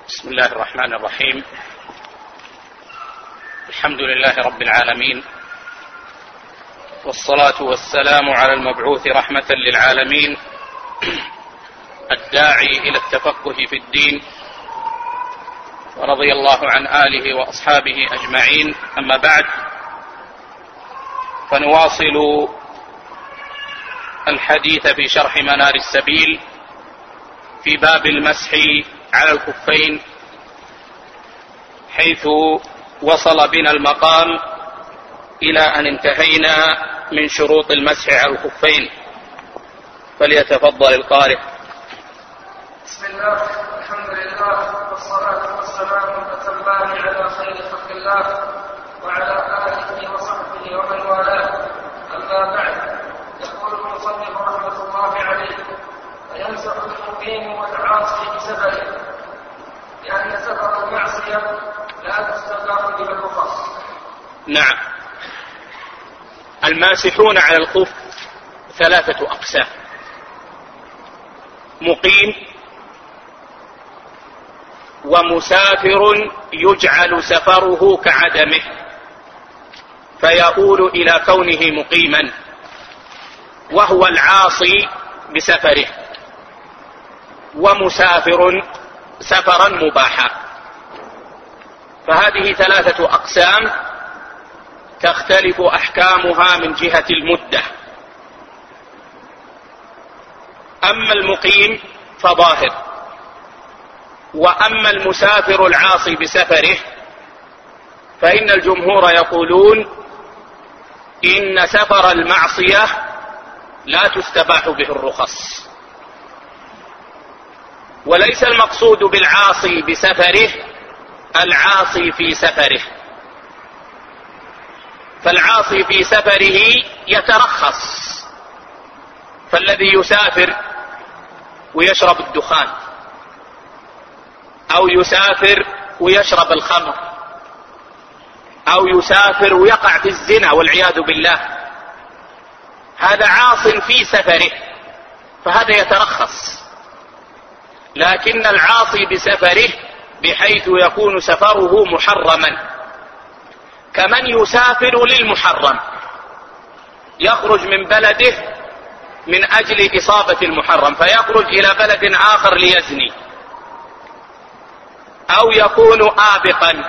بسم الله الرحمن الرحيم. الحمد لله رب العالمين، والصلاة والسلام على المبعوث رحمة للعالمين الداعي إلى التفقه في الدين، ورضي الله عن آله وأصحابه أجمعين. أما بعد، فنواصل الحديث في شرح منار السبيل في باب المسح على الخفين، حيث وصل بنا المقام إلى أن انتهينا من شروط المسح على الخفين. فليتفضل القارئ. بسم الله، الحمد لله، والصلاة والسلام الأتمان على خير خلق الله وعلى آله وصحبه ومن والاه. أما بعد، يقول المصنف رحمة الله عليه: فيمسح المقيم والعاصي بسفره، لأن سفر المعصية لا تستقر به الرخص. نعم، الماسحون على الخف ثلاثة أقسام: مقيم، ومسافر يجعل سفره كعدمه فيؤول إلى كونه مقيما، وهو العاصي بسفره، ومسافر سفرا مباحا. فهذه ثلاثة أقسام تختلف أحكامها من جهة المدة. أما المقيم فظاهر، وأما المسافر العاصي بسفره فإن الجمهور يقولون إن سفر المعصية لا تستباح به الرخص، وليس المقصود بالعاصي بسفره العاصي في سفره، فالعاصي في سفره يترخص، فالذي يسافر ويشرب الدخان، أو يسافر ويشرب الخمر، أو يسافر ويقع في الزنا والعياذ بالله، هذا عاص في سفره فهذا يترخص. لكن العاصي بسفره بحيث يكون سفره محرما، كمن يسافر للمحرم، يخرج من بلده من أجل إصابة المحرم فيخرج إلى بلد آخر ليزني، أو يكون آبقا،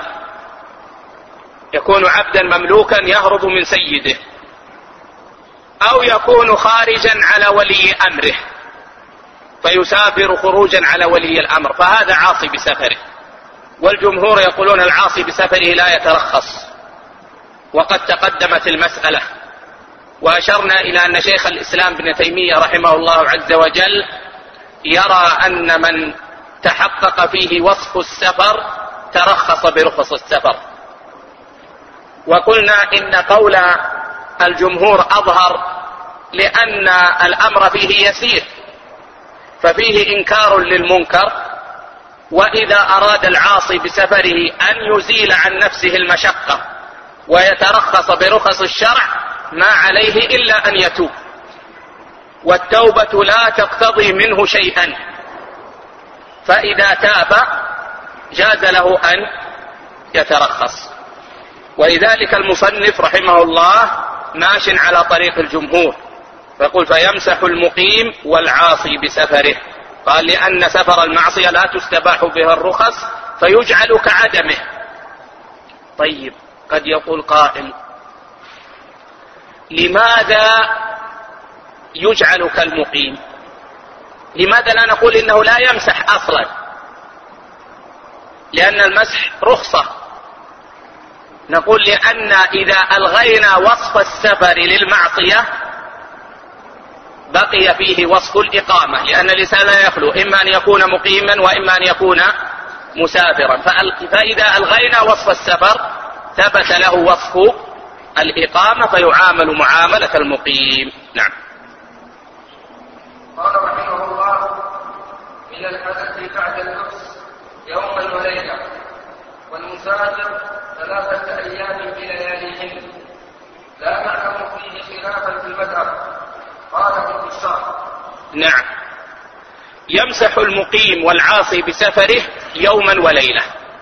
يكون عبدا مملوكا يهرب من سيده، أو يكون خارجا على ولي أمره فيسافر خروجا على ولي الأمر، فهذا عاصي بسفره. والجمهور يقولون العاصي بسفره لا يترخص، وقد تقدمت المسألة وأشرنا إلى أن شيخ الإسلام ابن تيمية رحمه الله عز وجل يرى أن من تحقق فيه وصف السفر ترخص برخص السفر. وقلنا إن قول الجمهور أظهر، لأن الأمر فيه يسير، ففيه إنكار للمنكر، وإذا أراد العاصي بسفره أن يزيل عن نفسه المشقة ويترخص برخص الشرع ما عليه إلا أن يتوب، والتوبة لا تقتضي منه شيئا، فإذا تاب جاز له أن يترخص. ولذلك المصنف رحمه الله ماش على طريق الجمهور، فيقول: فيمسح المقيم والعاصي بسفره، قال لأن سفر المعصية لا تستباح بها الرخص فيجعل كعدمه. طيب، قد يقول قائل: لماذا يجعل كالمقيم؟ لماذا لا نقول إنه لا يمسح أصلا؟ لأن المسح رخصة. نقول لأن إذا ألغينا وصف السفر للمعصية بقي فيه وصف الإقامة، لأن الإنسان لا يخلو إما أن يكون مقيما وإما أن يكون مسافرا، فإذا ألغينا وصف السفر ثبت له وصف الإقامة فيعامل معاملة المقيم. نعم. قال رحمه الله: من الحدث بعد اللبس يوما وليلة، والمسافر 3 أيام بلياليهن، لا نعلم فيه خلافا في المذهب. قال ابن الشرح: نعم، يمسح المقيم والعاصي بسفره يوما وليلة.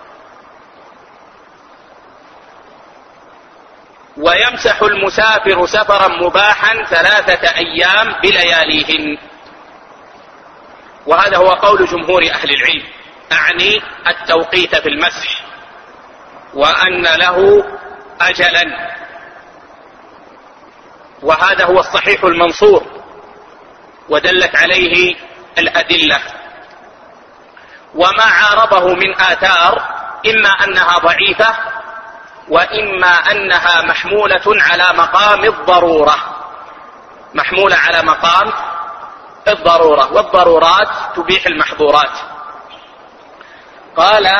ويمسح المسافر سفرا مباحا 3 أيام بلياليهن. وهذا هو قول جمهور أهل العلم، أعني التوقيت في المسح، وأن له أجلا، وهذا هو الصحيح المنصور ودلت عليه الأدلة. وما عارضه من آثار إما أنها ضعيفة وإما أنها محمولة على مقام الضرورة، محمولة على مقام الضرورة، والضرورات تبيح المحظورات. قال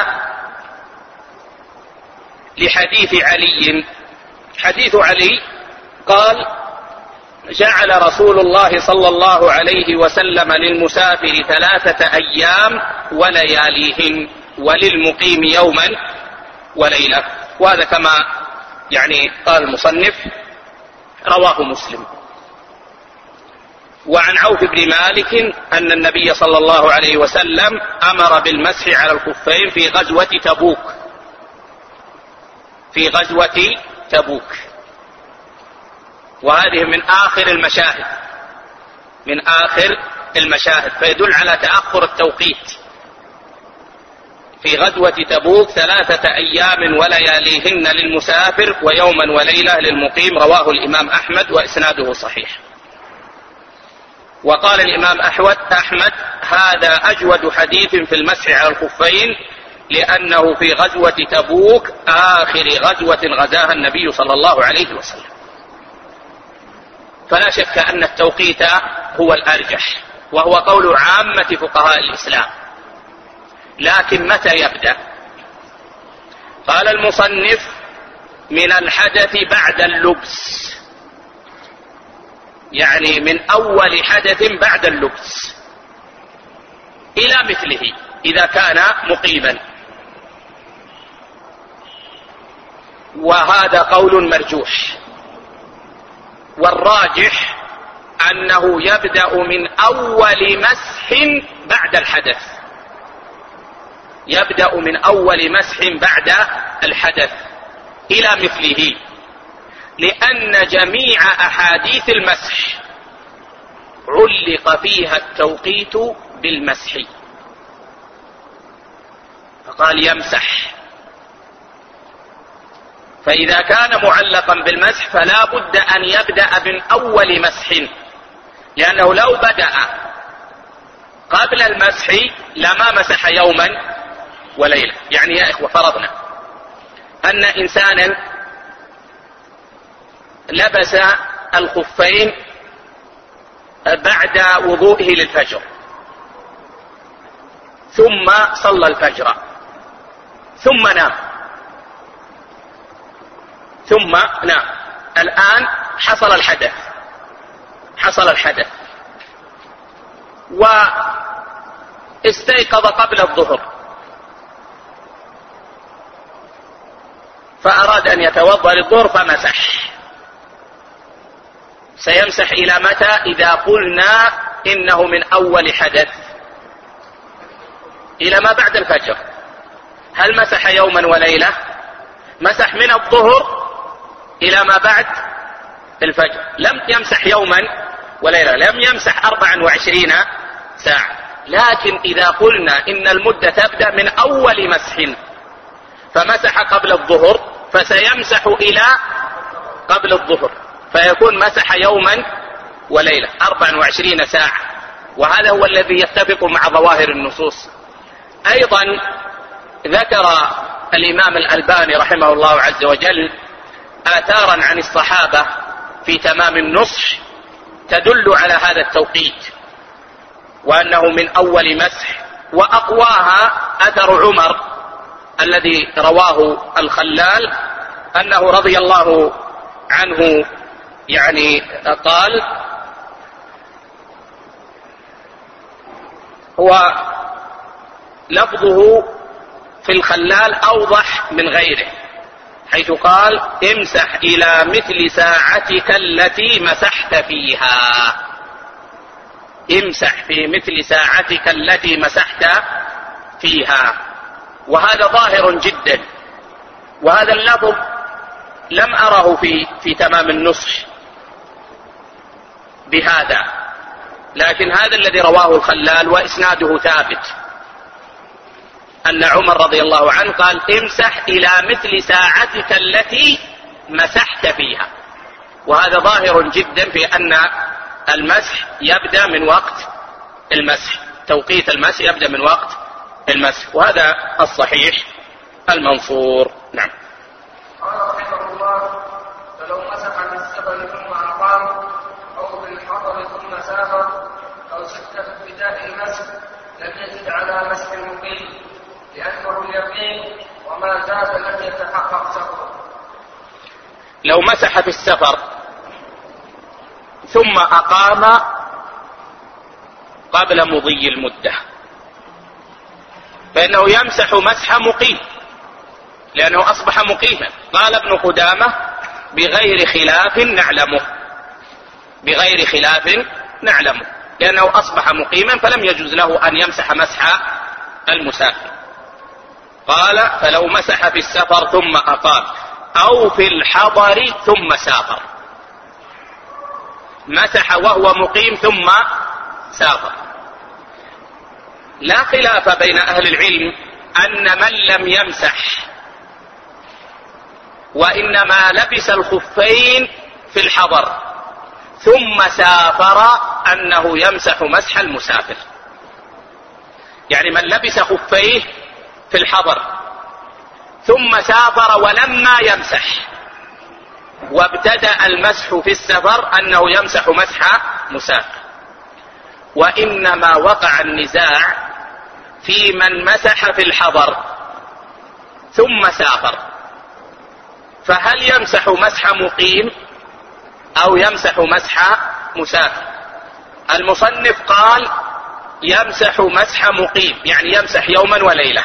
لحديث علي، حديث علي قال: جعل رسول الله صلى الله عليه وسلم للمسافر 3 أيام ولياليهن وللمقيم يوما وليلة. وهذا كما قال المصنف رواه مسلم. وعن عوف بن مالك أن النبي صلى الله عليه وسلم أمر بالمسح على الخفين في غزوة تبوك، في غزوة تبوك. وهذه من آخر المشاهد، من آخر المشاهد، فيدل على تأخر التوقيت. في غزوة تبوك 3 أيام ولياليهن للمسافر ويوما وليلة للمقيم. رواه الإمام أحمد وإسناده صحيح. وقال الإمام أحمد: هذا أجود حديث في المسح على الخفين، لأنه في غزوة تبوك آخر غزوة غزاها النبي صلى الله عليه وسلم. فلا شك أن التوقيت هو الأرجح، وهو قول عامة فقهاء الإسلام. لكن متى يبدأ؟ قال المصنف: من الحدث بعد اللبس، يعني من أول حدث بعد اللبس إلى مثله إذا كان مقيما. وهذا قول مرجوح، والراجح أنه يبدأ من أول مسح بعد الحدث، يبدأ من أول مسح بعد الحدث إلى مثله، لأن جميع أحاديث المسح علق فيها التوقيت بالمسح، فقال يمسح. فإذا كان معلقا بالمسح فلا بد أن يبدأ من أول مسح، لأنه لو بدأ قبل المسح لما مسح يوما وليلة. يعني يا إخوة، فرضنا أن إنسانا لبس الخفين بعد وضوئه للفجر، ثم صلى الفجر، ثم نام، الآن حصل الحدث، واستيقظ قبل الظهر، فأراد أن يتوضأ للظهر فمسح. سيمسح إلى متى؟ إذا قلنا إنه من أول حدث إلى ما بعد الفجر. هل مسح يوما وليلة؟ مسح من الظهر إلى ما بعد الفجر، لم يمسح يوما وليلة، لم يمسح 24 ساعة. لكن إذا قلنا إن المدة تبدأ من أول مسح فمسح قبل الظهر، فسيمسح إلى قبل الظهر، فيكون مسح يوما وليلة 24 ساعة. وهذا هو الذي يتفق مع ظواهر النصوص. أيضا ذكر الإمام الألباني رحمه الله عز وجل آثارا عن الصحابة في تمام النصح تدل على هذا التوقيت، وأنه من أول مسح. وأقواها أثر عمر الذي رواه الخلال أنه رضي الله عنه قال: هو لفظه في الخلال أوضح من غيره، حيث قال: امسح إلى مثل ساعتك التي مسحت فيها، امسح في مثل ساعتك التي مسحت فيها. وهذا ظاهر جدا، وهذا اللفظ لم أره في تمام النصح بهذا، لكن هذا الذي رواه الخلال وإسناده ثابت، أن عمر رضي الله عنه قال: امسح إلى مثل ساعتك التي مسحت فيها. وهذا ظاهر جدا في أن المسح يبدأ من وقت المسح، توقيت المسح يبدأ من وقت المسح، وهذا الصحيح المنصور. نعم. قال رحمه الله: فلو مسح بالسفر ثم أقام، أو بالحضر ثم سافر، أو شك في ابتداء المسح، لم يزد على مسح المقيم، لأنه اليقين، وما زاد لم يتحقق سفره. لو مسح في السفر ثم أقام قبل مضي المدة فإنه يمسح مسح مقيم، لأنه أصبح مقيما. قال ابن قدامة: بغير خلاف نعلمه، لأنه أصبح مقيما فلم يجوز له أن يمسح مسح المسافر. قال: فلو مسح في السفر ثم أقام، أو في الحضر ثم سافر. مسح وهو مقيم ثم سافر. لا خلاف بين أهل العلم أن من لم يمسح وإنما لبس الخفين في الحضر ثم سافر أنه يمسح مسح المسافر. يعني من لبس خفيه في الحضر ثم سافر ولما يمسح وابتدأ المسح في السفر أنه يمسح مسح مسافر. وإنما وقع النزاع في من مسح في الحضر ثم سافر، فهل يمسح مسح مقيم أو يمسح مسح مسافر؟ المصنف قال: يمسح مسح مقيم، يعني يمسح يوما وليلة.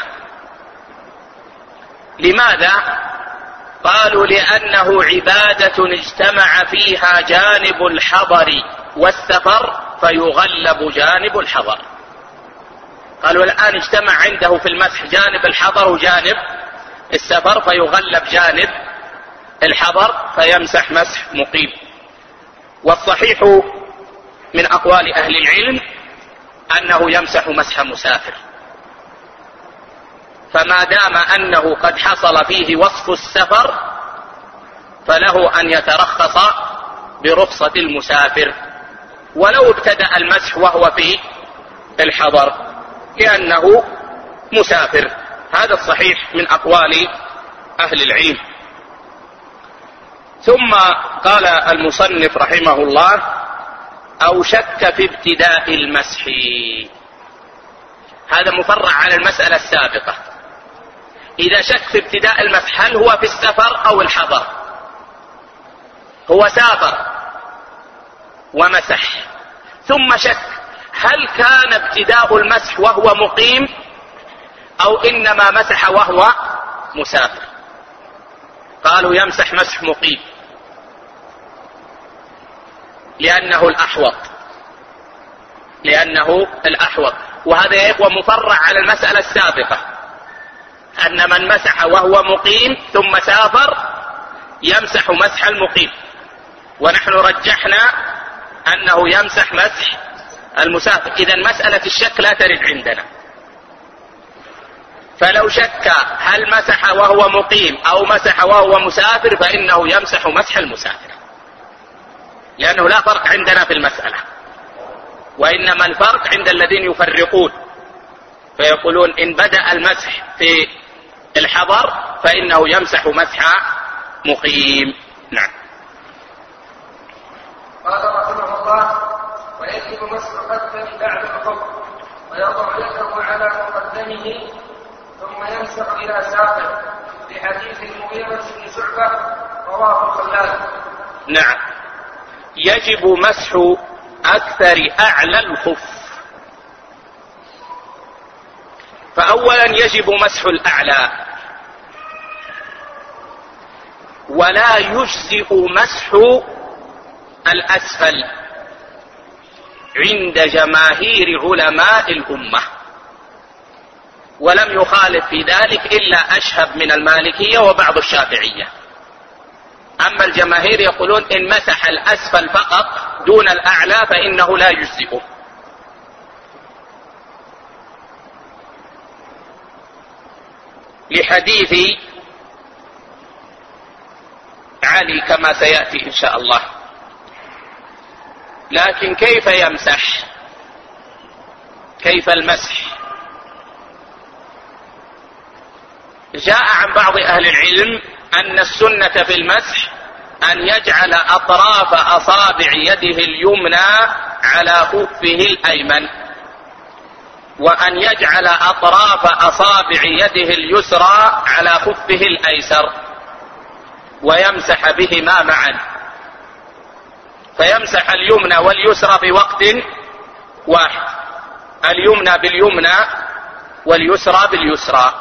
لماذا؟ قالوا: لأنه عبادة اجتمع فيها جانب الحضر والسفر فيغلب جانب الحضر. قالوا الآن اجتمع عنده في المسح جانب الحضر وجانب السفر، فيغلب جانب الحضر فيمسح مسح مقيم. والصحيح من أقوال أهل العلم أنه يمسح مسح مسافر، فما دام أنه قد حصل فيه وصف السفر فله أن يترخص برخصة المسافر ولو ابتدأ المسح وهو في الحضر لأنه مسافر. هذا الصحيح من أقوال أهل العلم. ثم قال المصنف رحمه الله: أو شك في ابتداء المسح. هذا مفرع على المسألة السابقة. إذا شك في ابتداء المسح هل هو في السفر أو الحضر؟ هو سافر ومسح ثم شك هل كان ابتداء المسح وهو مقيم أو إنما مسح وهو مسافر؟ قالوا يمسح مسح مقيم لأنه الأحوط. وهذا هو مفرع على المسألة السابقة، أن من مسح وهو مقيم ثم سافر يمسح مسح المقيم، ونحن رجحنا أنه يمسح مسح المسافر. إذن مسألة الشك لا ترد عندنا. فلو شك هل مسح وهو مقيم أو مسح وهو مسافر فإنه يمسح مسح المسافر، لأنه لا فرق عندنا في المسألة، وإنما الفرق عند الذين يفرقون فيقولون إن بدأ المسح في الحضر فإنه يمسح مسح مقيم. نعم. قال رحمه الله: ويجب مسح قدم بعد الخف ويضع يده على مقدمه ثم يمسح إلى ساقه، لحديث المغيرة بن شعبة رواه الخلال. نعم، يجب مسح أكثر أعلى الخف. فأولا يجب مسح الأعلى، ولا يجزئ مسح الأسفل عند جماهير علماء الأمة. ولم يخالف في ذلك إلا أشهب من المالكية وبعض الشافعية. أما الجماهير يقولون إن مسح الأسفل فقط دون الأعلى فإنه لا يجزئه. لحديث علي كما سيأتي إن شاء الله. لكن كيف يمسح؟ كيف المسح؟ جاء عن بعض أهل العلم أن السنة في المسح أن يجعل أطراف أصابع يده اليمنى على خفه الأيمن، وأن يجعل أطراف أصابع يده اليسرى على خفه الأيسر، ويمسح بهما معا، فيمسح اليمنى واليسرى بوقت واحد، اليمنى باليمنى واليسرى باليسرى.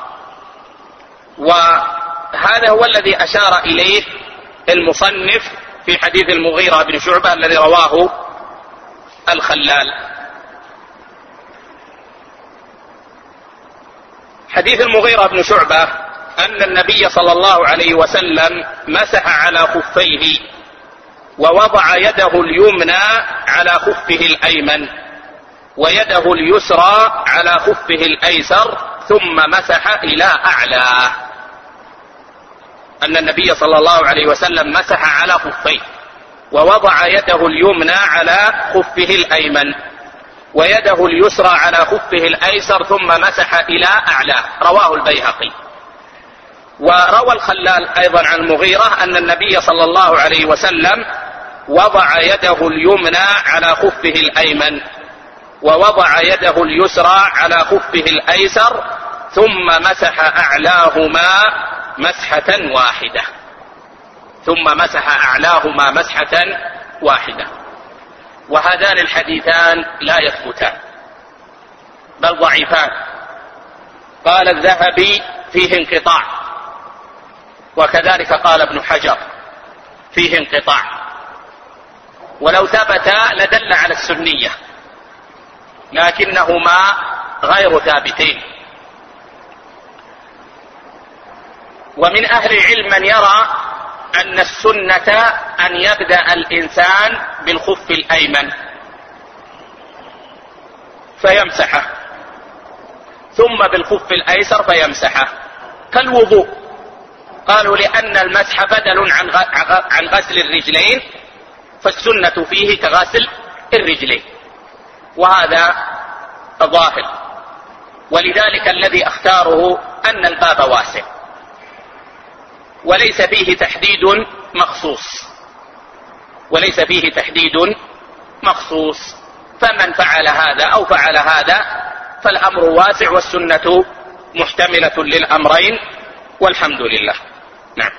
وهذا هو الذي أشار إليه المصنف في حديث المغيرة بن شعبة الذي رواه الخلال. حديث المغيرة بن شعبة أن النبي صلى الله عليه وسلم مسح على خفيه ووضع يده اليمنى على خفه الأيمن ويده اليسرى على خفه الأيسر ثم مسح إلى أعلاه. أن النبي صلى الله عليه وسلم مسح على خفيه ووضع يده اليمنى على خفه الأيمن ويده اليسرى على خفه الأيسر ثم مسح إلى أعلاه، رواه البيهقي. وروى الخلال أيضا عن المغيرة أن النبي صلى الله عليه وسلم وضع يده اليمنى على خفه الأيمن ووضع يده اليسرى على خفه الأيسر ثم مسح أعلاهما مسحة واحدة، ثم مسح أعلاهما مسحة واحدة. وهذان الحديثان لا يثبتان بل ضعيفان. قال الذهبي فيه انقطاع، وكذلك قال ابن حجر فيه انقطاع، ولو ثبت لدل على السنية، لكنهما غير ثابتين. ومن أهل العلم من يرى أن السنة أن يبدأ الإنسان بالخف الأيمن فيمسحه ثم بالخف الأيسر فيمسحه كالوضوء. قالوا لأن المسح بدل عن غسل الرجلين، فالسنة فيه كغسل الرجلين، وهذا ظاهر. ولذلك الذي اختاره أن الباب واسع وليس فيه تحديد مخصوص، وليس فيه تحديد مخصوص، فمن فعل هذا أو فعل هذا فالأمر واسع والسنة محتملة للأمرين والحمد لله. نعم.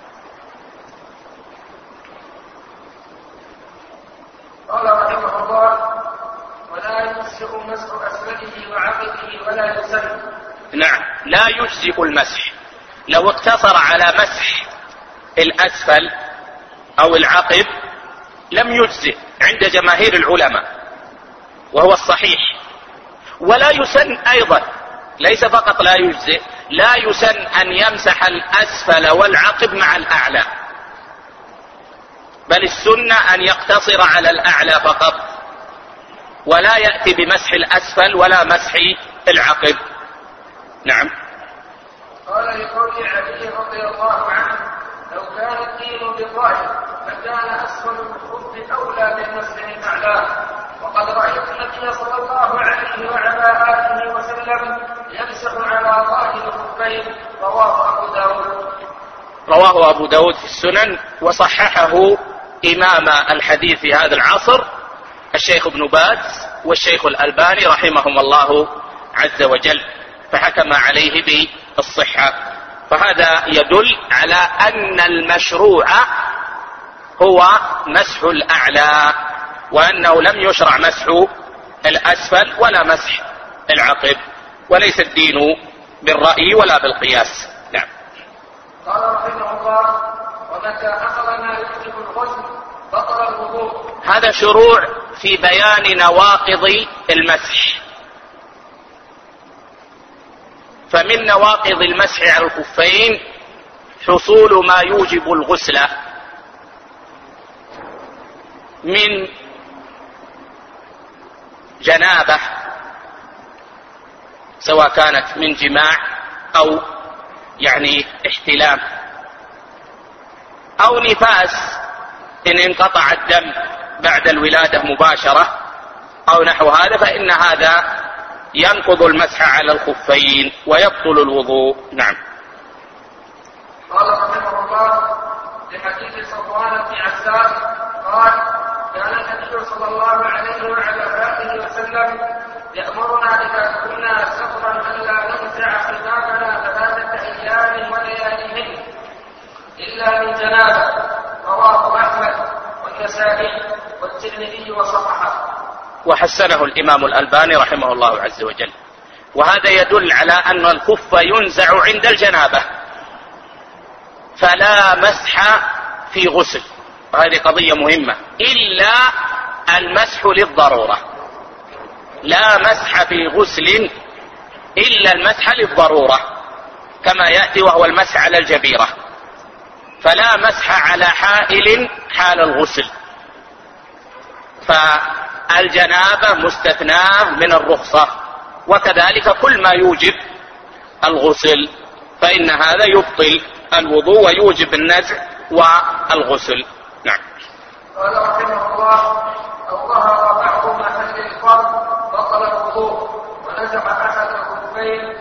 قال رحمه الله: ولا يجزئ مسح أسفله وعقبه ولا يسن. نعم، لا يجزئ المسح. لو اقتصر على مسح الأسفل أو العقب لم يجزئ عند جماهير العلماء، وهو الصحيح. ولا يسن أيضا، ليس فقط لا يجزئ، لا يسن أن يمسح الأسفل والعقب مع الأعلى، بل السنة أن يقتصر على الأعلى فقط، ولا يأتي بمسح الأسفل ولا مسح العقب. نعم. قال لقول علي رضي الله عنه: لو كان الدين بالرأي فكان أسفل الخف أولى بالمسح من أعلاه، وقد رأيت النبي صلى الله عليه وعلى آله وسلم يمسح على ظاهر الخفين. رواه أبو داود في السنن، وصححه إمام الحديث في هذا العصر الشيخ ابن باز والشيخ الألباني رحمهم الله عز وجل، فحكم عليه بالصحة. فهذا يدل على أن المشروع هو مسح الأعلى، وأنه لم يشرع مسح الأسفل ولا مسح العقب، وليس الدين بالرأي ولا بالقياس. نعم. قال رحمه الله: ومتى أخذ ما يوجب الغسل بطل الوضوء. هذا شروع في بيان نواقض المسح. فمن نواقض المسح على الخفين حصول ما يوجب الغسل من جنابة، سواء كانت من جماع أو احتلام أو نفاس إن انقطع الدم بعد الولادة مباشرة أو نحو هذا، فإن هذا ينقض المسح على الخفين ويبطل الوضوء. نعم. قال رحمه الله لحديث صفوان بن عساس قال كان النبي صلى الله عليه وعلى آله وسلم يأمرنا إذا كنا سفرا ألا ننزع خفافنا 3 أيام ولياليهن إلا من جنابة. رواه أحمد والنسائي والترمذي وصححه. وحسنه الإمام الألباني رحمه الله عز وجل. وهذا يدل على أن الخف ينزع عند الجنابة، فلا مسح في غسل، وهذه قضية مهمة، إلا المسح للضرورة. لا مسح في غسل إلا المسح للضرورة كما يأتي، وهو المسح على الجبيرة، فلا مسح على حائل حال الغسل. فالجنابة مستثناة من الرخصة، وكذلك كل ما يوجب الغسل فإن هذا يبطل الوضوء ويوجب النزع والغسل. نعم. قال رحمه الله أو ظهر بعض محل الفرد بطل الوضوء، ونزع أحد الخفين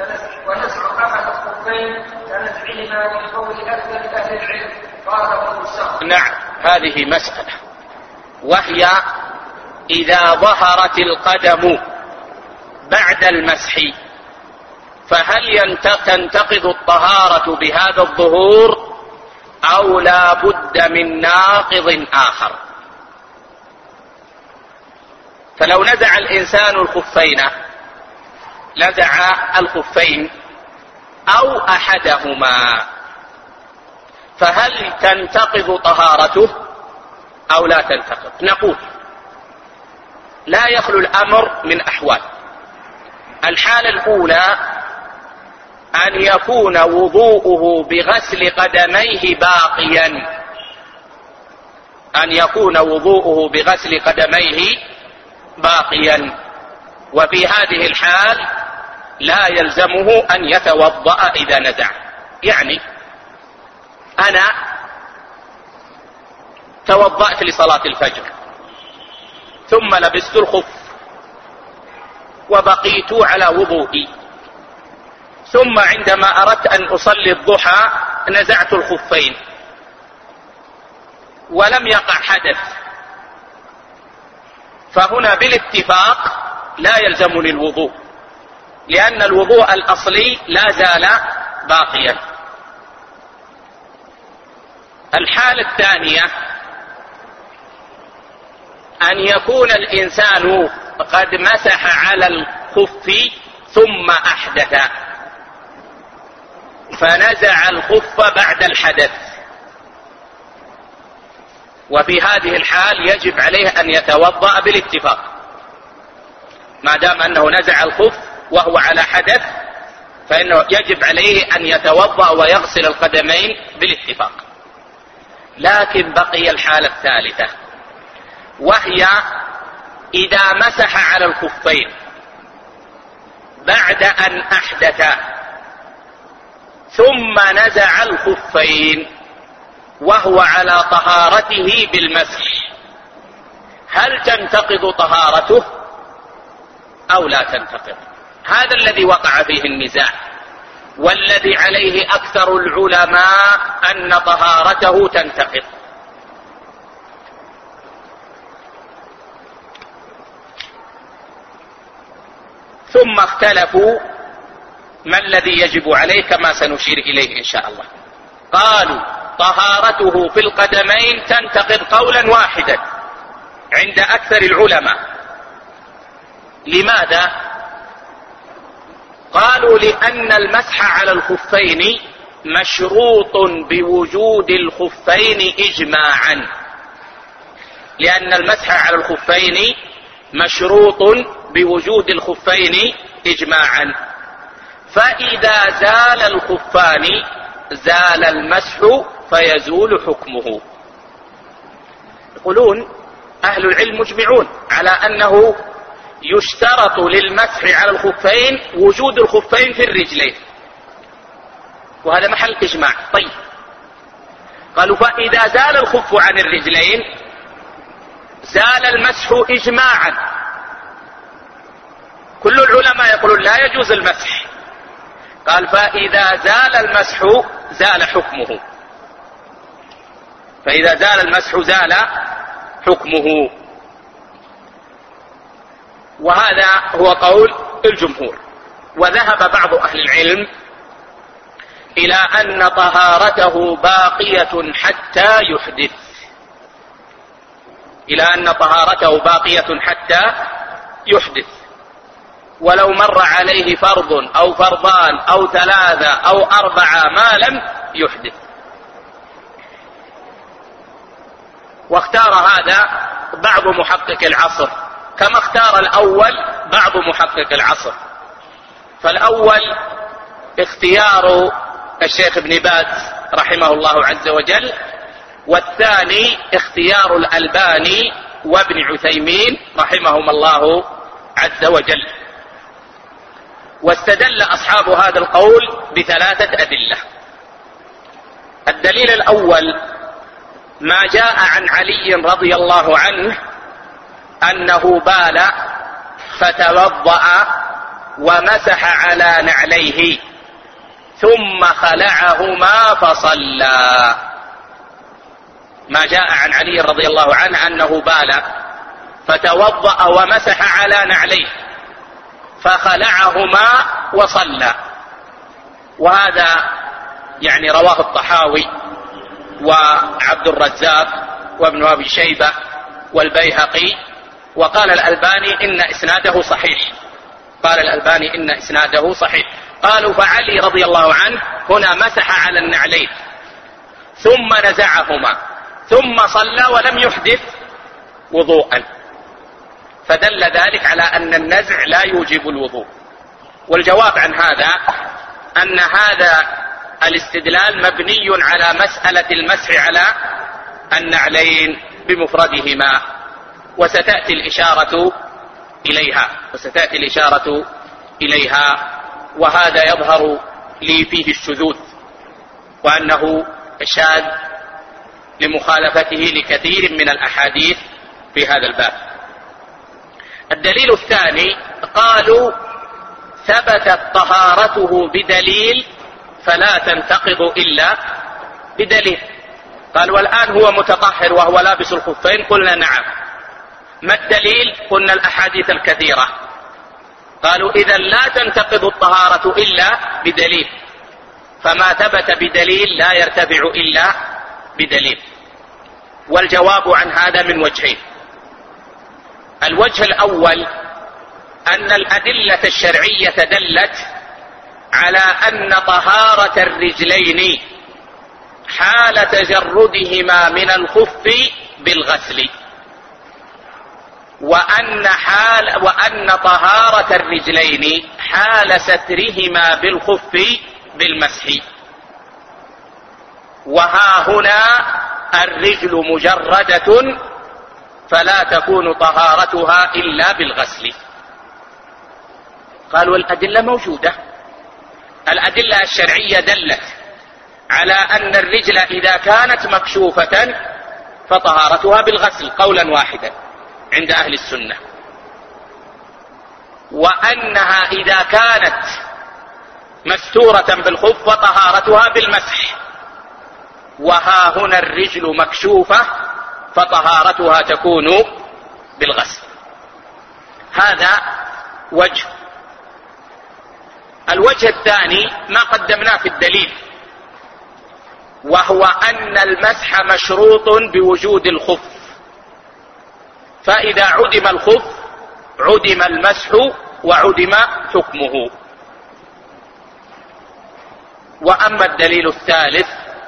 كنزعهما لقول أكثر أهل العلم. قال ابن الشهر. نعم، هذه مسألة، وهي إذا ظهرت القدم بعد المسح فهل تنتقض الطهارة بهذا الظهور أو لا بد من ناقض آخر؟ فلو نزع الإنسان الخفين أو أحدهما فهل تنتقض طهارته أو لا تنتقض؟ نقول لا يخلو الأمر من أحوال. الحالة الأولى أن يكون وضوءه بغسل قدميه باقيا، وفي هذه الحال لا يلزمه أن يتوضأ إذا نزع. يعني أنا توضأت لصلاة الفجر ثم لبست الخف وبقيت على وضوئي، ثم عندما أردت أن أصلي الضحى نزعت الخفين ولم يقع حدث، فهنا بالاتفاق لا يلزمني الوضوء، لأن الوضوء الأصلي لا زال باقيا. الحالة الثانية أن يكون الإنسان قد مسح على الخف ثم أحدث فنزع الخف بعد الحدث، وفي هذه الحال يجب عليه أن يتوضأ بالاتفاق، ما دام أنه نزع الخف وهو على حدث فإنه يجب عليه أن يتوضأ ويغسل القدمين بالاتفاق. لكن بقي الحالة الثالثة، وهي إذا مسح على الخفين بعد أن أحدث ثم نزع الخفين وهو على طهارته بالمسح، هل تنتقض طهارته أو لا تنتقض؟ هذا الذي وقع فيه النزاع، والذي عليه أكثر العلماء أن طهارته تنتقض. ثم اختلفوا ما الذي يجب عليه كما سنشير إليه إن شاء الله. قالوا طهارته في القدمين تنتقض قولا واحدا عند أكثر العلماء. لماذا؟ قالوا لأن المسح على الخفين مشروط بوجود الخفين إجماعا، لأن المسح على الخفين مشروط بوجود الخفين إجماعا، فإذا زال الخفان زال المسح فيزول حكمه. يقولون أهل العلم مجمعون على أنه يشترط للمسح على الخفين وجود الخفين في الرجلين، وهذا محل إجماع. طيب، قالوا فإذا زال الخف عن الرجلين زال المسح إجماعا. كل العلماء يقولون لا يجوز المسح. قال فإذا زال المسح زال حكمه، فإذا زال المسح زال حكمه. وهذا هو قول الجمهور. وذهب بعض أهل العلم إلى أن طهارته باقية حتى يحدث، إلى أن طهارته باقية حتى يحدث، ولو مر عليه فرض أو فرضان أو 3 أو 4 ما لم يحدث. واختار هذا بعض محقق العصر كما اختار الأول بعض محقق العصر. فالأول اختيار الشيخ ابن باز رحمه الله عز وجل، والثاني اختيار الألباني وابن عثيمين رحمهم الله عز وجل. واستدل أصحاب هذا القول ب3 أدلة. الدليل الأول ما جاء عن علي رضي الله عنه أنه بال فتوضأ ومسح على نعليه ثم خلعهما فصلى. ما جاء عن علي رضي الله عنه أنه بال فتوضأ ومسح على نعليه فخلعهما وصلى. وهذا يعني رواه الطحاوي وعبد الرزاق وابن أبي شيبة والبيهقي. وقال الألباني إن إسناده صحيح، قال الألباني إن إسناده صحيح. قالوا فعلي رضي الله عنه هنا مسح على النعلين ثم نزعهما ثم صلى ولم يحدث وضوءا، فدل ذلك على أن النزع لا يوجب الوضوء. والجواب عن هذا أن هذا الاستدلال مبني على مسألة المسح على النعلين بمفردهما، وستأتي الإشارة إليها. وهذا يظهر لي فيه الشذوذ، وأنه شاذ لمخالفته لكثير من الأحاديث في هذا الباب. الدليل الثاني قالوا ثبتت طهارته بدليل فلا تنتقض إلا بدليل. قال والآن هو متطهر وهو لابس الخفين، قلنا نعم. ما الدليل؟ قلنا الأحاديث الكثيرة. قالوا إذا لا تنتقض الطهارة إلا بدليل، فما ثبت بدليل لا يرتفع إلا بدليل. والجواب عن هذا من وجهين. الوجه الأول أن الأدلة الشرعية دلت على أن طهارة الرجلين حال تجردهما من الخف بالغسل، وأن طهارة الرجلين حال سترهما بالخف بالمسح. وها هنا الرجل مجردة فلا تكون طهارتها إلا بالغسل. قالوا الأدلة موجودة، الأدلة الشرعية دلت على أن الرجل إذا كانت مكشوفة فطهارتها بالغسل قولا واحدا عند أهل السنة، وأنها إذا كانت مستورة بالخف فطهارتها بالمسح. وها هنا الرجل مكشوفة فطهارتها تكون بالغسل. هذا وجه. الوجه الثاني ما قدمناه في الدليل، وهو أن المسح مشروط بوجود الخف، فإذا عدم الخف عدم المسح وعدم حكمه. وأما الدليل الثالث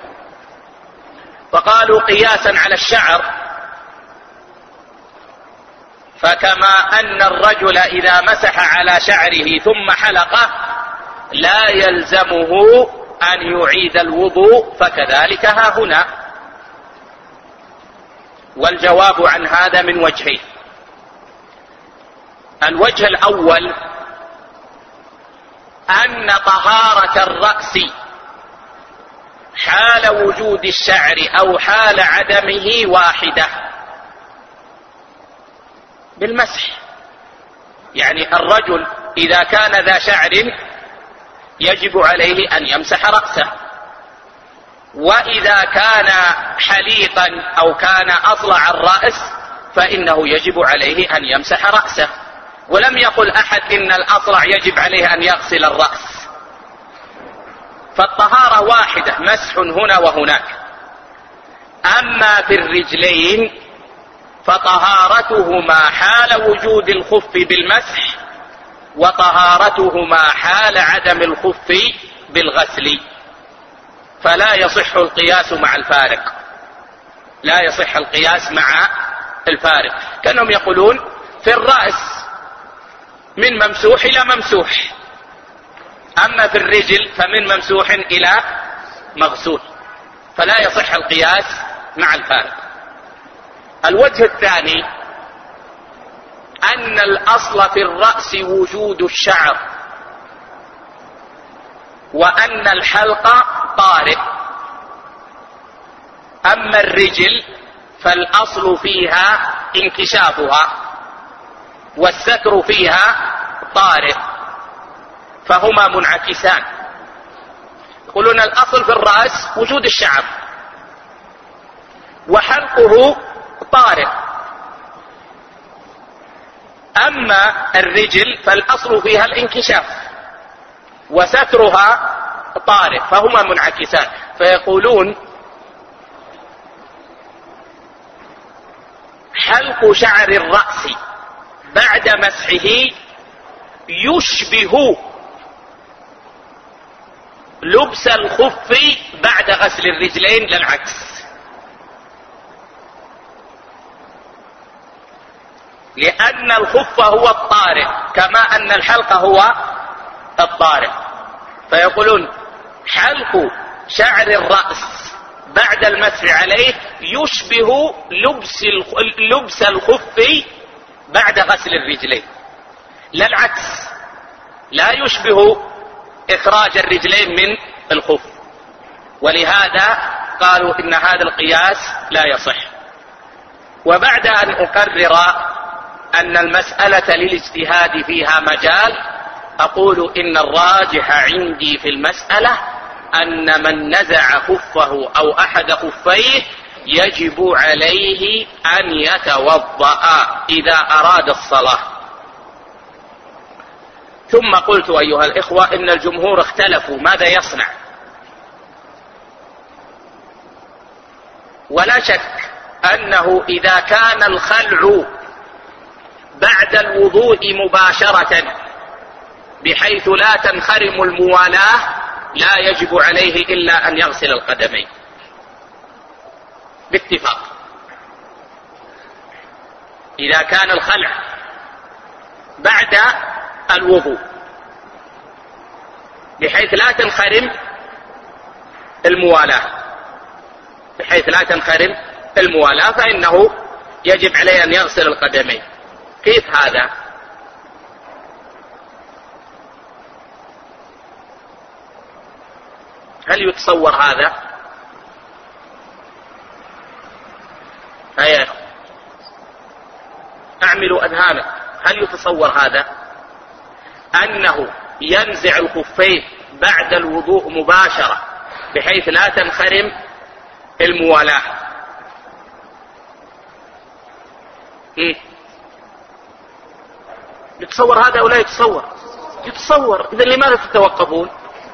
فقالوا قياسا على الشعر، فكما أن الرجل إذا مسح على شعره ثم حلقه لا يلزمه أن يعيد الوضوء، فكذلك ها هنا. والجواب عن هذا من وجهين. الوجه الأول أن طهارة الرأس حال وجود الشعر أو حال عدمه واحدة بالمسح. يعني الرجل إذا كان ذا شعر يجب عليه أن يمسح رأسه، وإذا كان حليقا أو كان أصلع الرأس فإنه يجب عليه أن يمسح رأسه. ولم يقل أحد إن الأصلع يجب عليه أن يغسل الرأس، فالطهارة واحدة، مسح هنا وهناك. أما في الرجلين فطهارتهما حال وجود الخف بالمسح، وطهارتهما حال عدم الخف بالغسل، فلا يصح القياس مع الفارق. لا يصح القياس مع الفارق. كانهم يقولون في الرأس من ممسوح إلى ممسوح، أما في الرجل فمن ممسوح إلى مغسول، فلا يصح القياس مع الفارق. الوجه الثاني أن الأصل في الرأس وجود الشعر، وأن الحلق طارئ. أما الرجل فالأصل فيها انكشافها، والستر فيها طارئ، فهما منعكسان. يقولون الأصل في الرأس وجود الشعر، وحلقه طارئ. أما الرجل فالأصل فيها الانكشاف، وسترها طارئ، فهما منعكسان. فيقولون حلق شعر الرأس بعد مسحه يشبه لبس الخف بعد غسل الرجلين، لا العكس. لأن الخف هو الطارئ كما أن الحلق هو الطارئ. فيقولون حلق شعر الرأس بعد المسح عليه يشبه لبس الخف بعد غسل الرجلين، لا العكس. لا يشبه إخراج الرجلين من الخف، ولهذا قالوا إن هذا القياس لا يصح. وبعد أن أقرر أن المسألة للاجتهاد فيها مجال، أقول إن الراجح عندي في المسألة أن من نزع خفه أو أحد خفيه يجب عليه أن يتوضأ إذا أراد الصلاة. ثم قلت أيها الإخوة إن الجمهور اختلفوا ماذا يصنع. ولا شك أنه إذا كان الخلع بعد الوضوء مباشرة بحيث لا تنخرم الموالاة لا يجب عليه إلا أن يغسل القدمين باتفاق. إذا كان الخلع بعد الوضوء بحيث لا تنخرم الموالاة فإنه يجب عليه أن يغسل القدمين. كيف هذا؟ هل يتصور هذا؟ هيا اعملوا أذهانك. هل يتصور هذا؟ أنه ينزع الخفين بعد الوضوء مباشرة بحيث لا تنخرم الموالاة. يتصور هذا أو لا يتصور؟ يتصور. إذا لماذا تتوقفون؟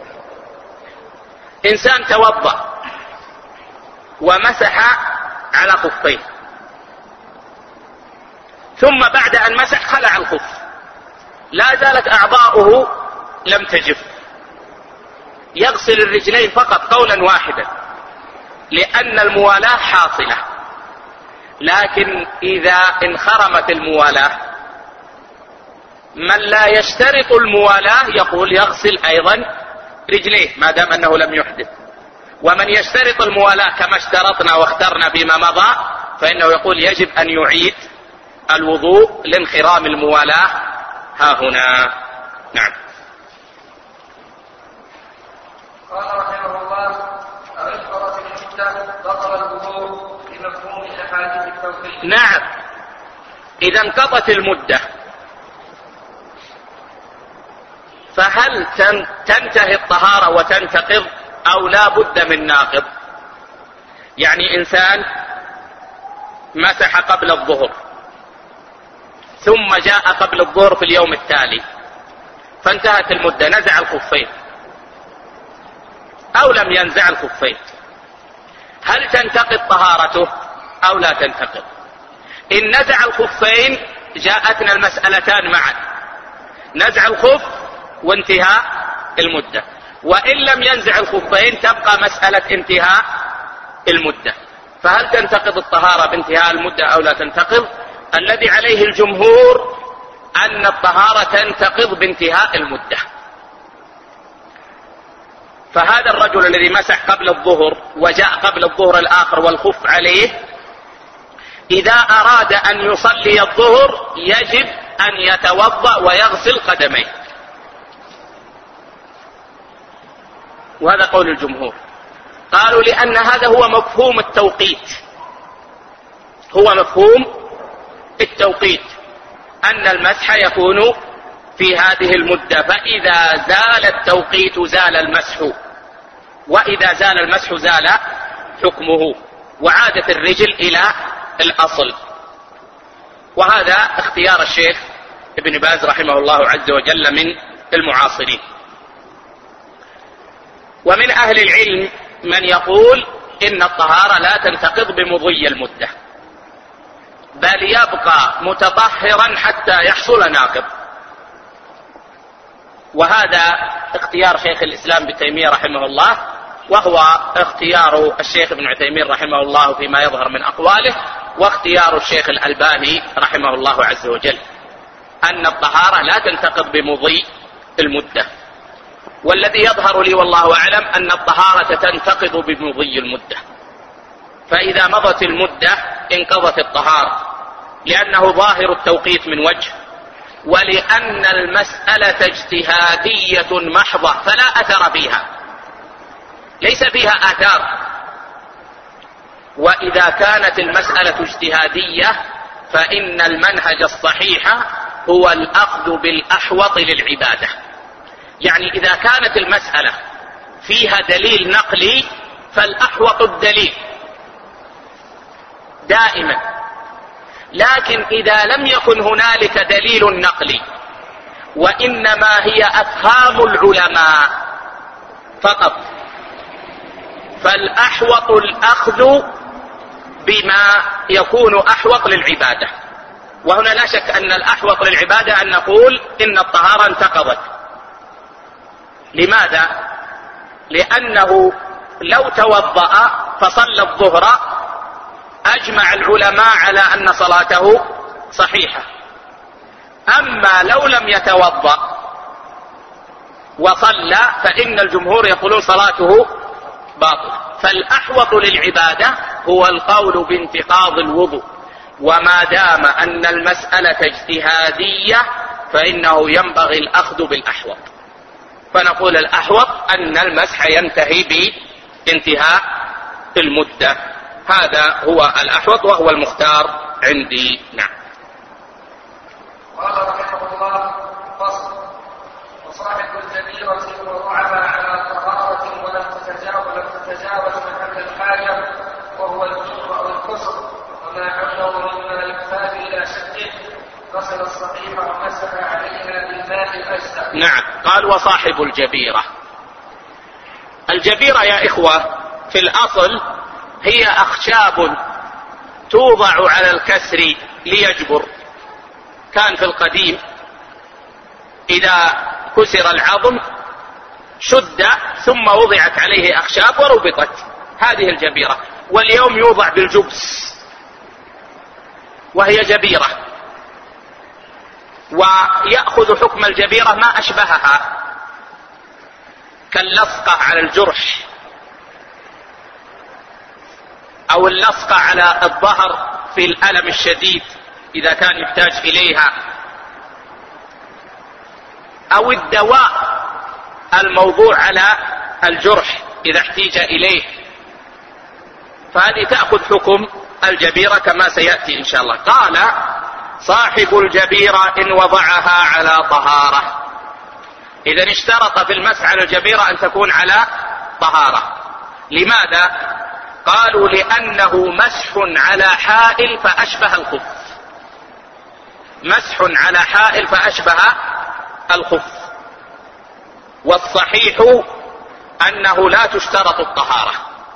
إنسان توضأ ومسح على خفيه، ثم بعد أن مسح خلع الخف، لا زالت أعضاؤه لم تجف، يغسل الرجلين فقط قولا واحدا لأن الموالاة حاصلة. لكن إذا انخرمت الموالاة من لا يشترط الموالاة يقول يغسل أيضا رجليه ما دام أنه لم يحدث. ومن يشترط الموالاة كما اشترطنا واخترنا فيما مضى فإنه يقول يجب أن يعيد الوضوء لانخرام الموالاة ها هنا. نعم. قال رحمه الله: أو انقضت المدة بطل الوضوء بمفهوم أحاديث التوحيد. نعم، إذا انقضت المدة فهل تنتهي الطهارة وتنتقض أو لا بد من ناقض؟ يعني إنسان مسح قبل الظهر ثم جاء قبل الظهر في اليوم التالي فانتهت المدة، نزع الخفين أو لم ينزع الخفين، هل تنتقض طهارته أو لا تنتقض؟ إن نزع الخفين جاءتنا المسألتان معا، نزع الخف وانتهاء المدة. وإن لم ينزع الخفين تبقى مسألة انتهاء المدة، فهل تنتقض الطهارة بانتهاء المدة أو لا تنتقض؟ الذي عليه الجمهور أن الطهارة تنتقض بانتهاء المدة. فهذا الرجل الذي مسح قبل الظهر وجاء قبل الظهر الآخر والخف عليه إذا أراد أن يصلي الظهر يجب أن يتوضأ ويغسل قدميه، وهذا قول الجمهور. قالوا لأن هذا هو مفهوم التوقيت، هو مفهوم التوقيت أن المسح يكون في هذه المدة، فإذا زال التوقيت زال المسح، وإذا زال المسح زال حكمه وعادت الرجل إلى الأصل. وهذا اختيار الشيخ ابن باز رحمه الله عز وجل من المعاصرين. ومن أهل العلم من يقول إن الطهارة لا تنتقض بمضي المدة، بل يبقى متطهرا حتى يحصل ناقض، وهذا اختيار شيخ الإسلام ابن تيمية رحمه الله، وهو اختيار الشيخ ابن عثيمين رحمه الله فيما يظهر من أقواله، واختيار الشيخ الألباني رحمه الله عز وجل، أن الطهارة لا تنتقض بمضي المدة. والذي يظهر لي والله أعلم أن الطهارة تنتقض بمضي المدة، فإذا مضت المدة انقضت الطهارة، لأنه ظاهر التوقيت من وجه، ولأن المسألة اجتهادية محضة فلا أثر فيها، ليس فيها آثار. وإذا كانت المسألة اجتهادية فإن المنهج الصحيح هو الأخذ بالأحوط للعبادة. يعني إذا كانت المسألة فيها دليل نقلي فالأحوط الدليل دائما، لكن إذا لم يكن هنالك دليل نقلي وإنما هي أفهام العلماء فقط، فالأحوط الأخذ بما يكون أحوط للعبادة. وهنا لا شك أن الأحوط للعبادة أن نقول إن الطهارة انتقضت. لماذا؟ لأنه لو توضأ فصلى الظهر أجمع العلماء على أن صلاته صحيحة، أما لو لم يتوضأ وصلى فإن الجمهور يقولون صلاته باطل. فالأحوط للعبادة هو القول بانتقاض الوضوء، وما دام أن المسألة اجتهادية فإنه ينبغي الأخذ بالأحوط، فنقول الأحوط أن المسح ينتهي بانتهاء المدة، هذا هو الأحوط وهو المختار عندي. نعم. قال رحمه الله: فصل: وصاحب الجبيرة وضعها على طهارة ولم تتجاوز محل الحاجة وهو الجوع أو الكسر وما حوله مما يحتاج إلى شقه غسل الصحيح ومسح عليها بالماء الأجزاء. نعم. قال: وصاحب الجبيرة. الجبيرة يا إخوة في الأصل هي أخشاب توضع على الكسر ليجبر. كان في القديم إذا كسر العظم شد ثم وضعت عليه أخشاب وربطت، هذه الجبيرة. واليوم يوضع بالجبس وهي جبيرة. ويأخذ حكم الجبيرة ما أشبهها كاللصقة على الجرح أو اللصقة على الظهر في الألم الشديد إذا كان يحتاج إليها، أو الدواء الموضوع على الجرح إذا احتيج إليه، فهذه تأخذ حكم الجبيرة كما سيأتي إن شاء الله. قال صاحب الجبيرة إن وضعها على طهارة. إذن اشترط في المسح على الجبيرة أن تكون على طهارة. لماذا؟ قالوا لأنه مسح على حائل فأشبه الخف، مسح على حائل فأشبه الخف. والصحيح أنه لا تشترط الطهارة،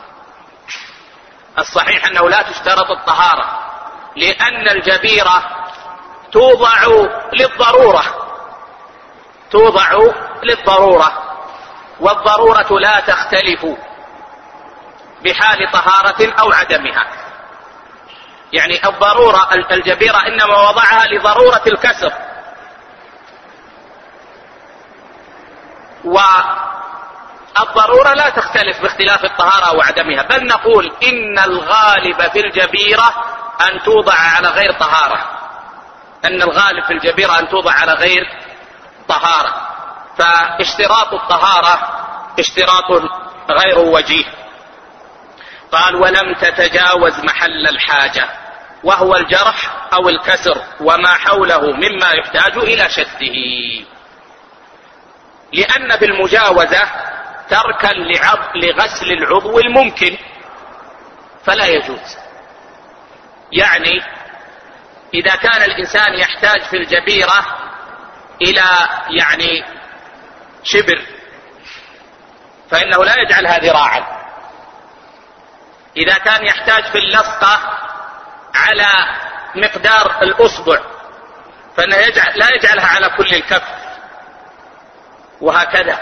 الصحيح أنه لا تشترط الطهارة، لأن الجبيرة توضع للضرورة، توضع للضرورة، والضرورة لا تختلف بحال طهارة أو عدمها. يعني الضرورة الجبيرة إنما وضعها لضرورة الكسر، والضرورة لا تختلف باختلاف الطهارة أو عدمها، بل نقول إن الغالب في الجبيرة أن توضع على غير طهارة، أن الغالب في الجبيرة أن توضع على غير طهارة، فاشتراط الطهارة اشتراط غير وجيه. قال ولم تتجاوز محل الحاجة، وهو الجرح أو الكسر وما حوله مما يحتاج إلى شده، لأن بالمجاوزة تركا لغسل العضو الممكن فلا يجوز. يعني إذا كان الإنسان يحتاج في الجبيرة إلى يعني شبر فإنه لا يجعلها ذراعا، إذا كان يحتاج في اللصقة على مقدار الأصبع فإنه لا يجعلها على كل الكف، وهكذا.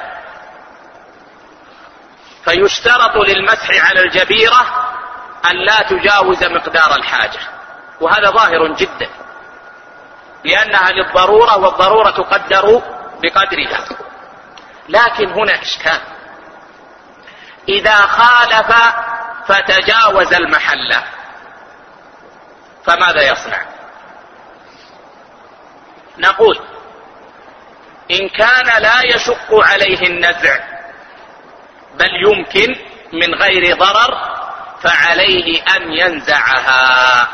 فيشترط للمسح على الجبيرة أن لا تجاوز مقدار الحاجة، وهذا ظاهر جدا لأنها للضرورة، والضرورة تقدر بقدرها. لكن هنا إشكال، إذا خالف فتجاوز المحل فماذا يصنع؟ نقول إن كان لا يشق عليه النزع بل يمكن من غير ضرر فعليه أن ينزعها.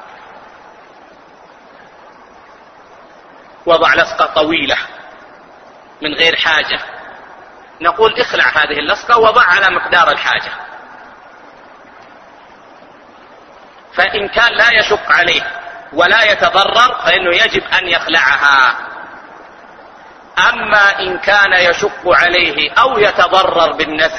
وضع لصقة طويلة من غير حاجة، نقول اخلع هذه اللصقة وضع على مقدار الحاجة. فإن كان لا يشق عليه ولا يتضرر فإنه يجب أن يخلعها. أما إن كان يشق عليه أو يتضرر بالنزع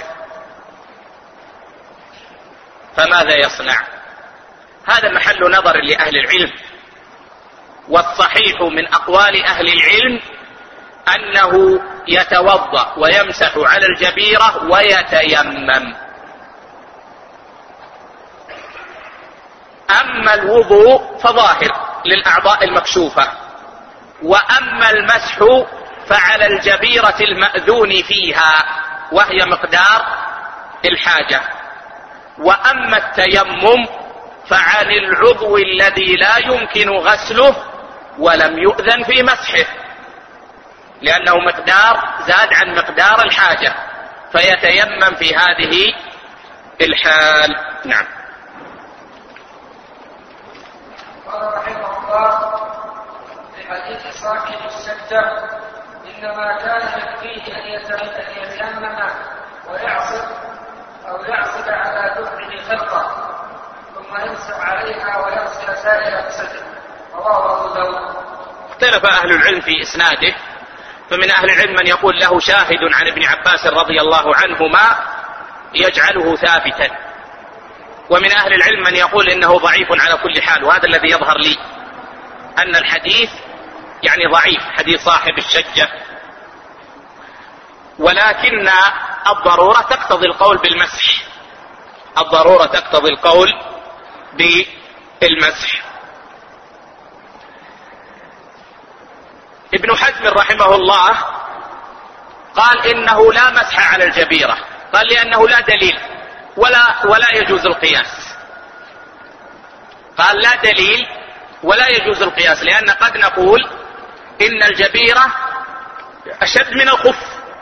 فماذا يصنع؟ هذا محل نظر لأهل العلم، والصحيح من أقوال أهل العلم أنه يتوضأ ويمسح على الجبيرة ويتيمم. أما الوضوء فظاهر للأعضاء المكشوفة، وأما المسح فعلى الجبيرة المأذون فيها وهي مقدار الحاجة. وأما التيمم فعن العضو الذي لا يمكن غسله ولم يؤذن في مسحه، لأنه مقدار زاد عن مقدار الحاجة، فيتيمم في هذه الحال. نعم. قال رحمه الله في حديث صاحب السجدة إنما كان يكفيه أن يتيمم ويعصب على دبره خرقة ثم يمسح عليها ويغسل سائر جسده. رواه أبو داود. اختلف أهل العلم في إسناده، فمن أهل العلم من يقول له شاهد عن ابن عباس رضي الله عنهما يجعله ثابتا، ومن أهل العلم من يقول إنه ضعيف على كل حال. وهذا الذي يظهر لي أن الحديث يعني ضعيف، حديث صاحب الشجة، ولكن الضرورة تقتضي القول بالمسح، الضرورة تقتضي القول بالمسح. ابن حزم رحمه الله قال إنه لا مسح على الجبيرة، قال لأنه لا دليل ولا يجوز القياس. قال لا دليل ولا يجوز القياس، لأن قد نقول إن الجبيرة أشد من الخف.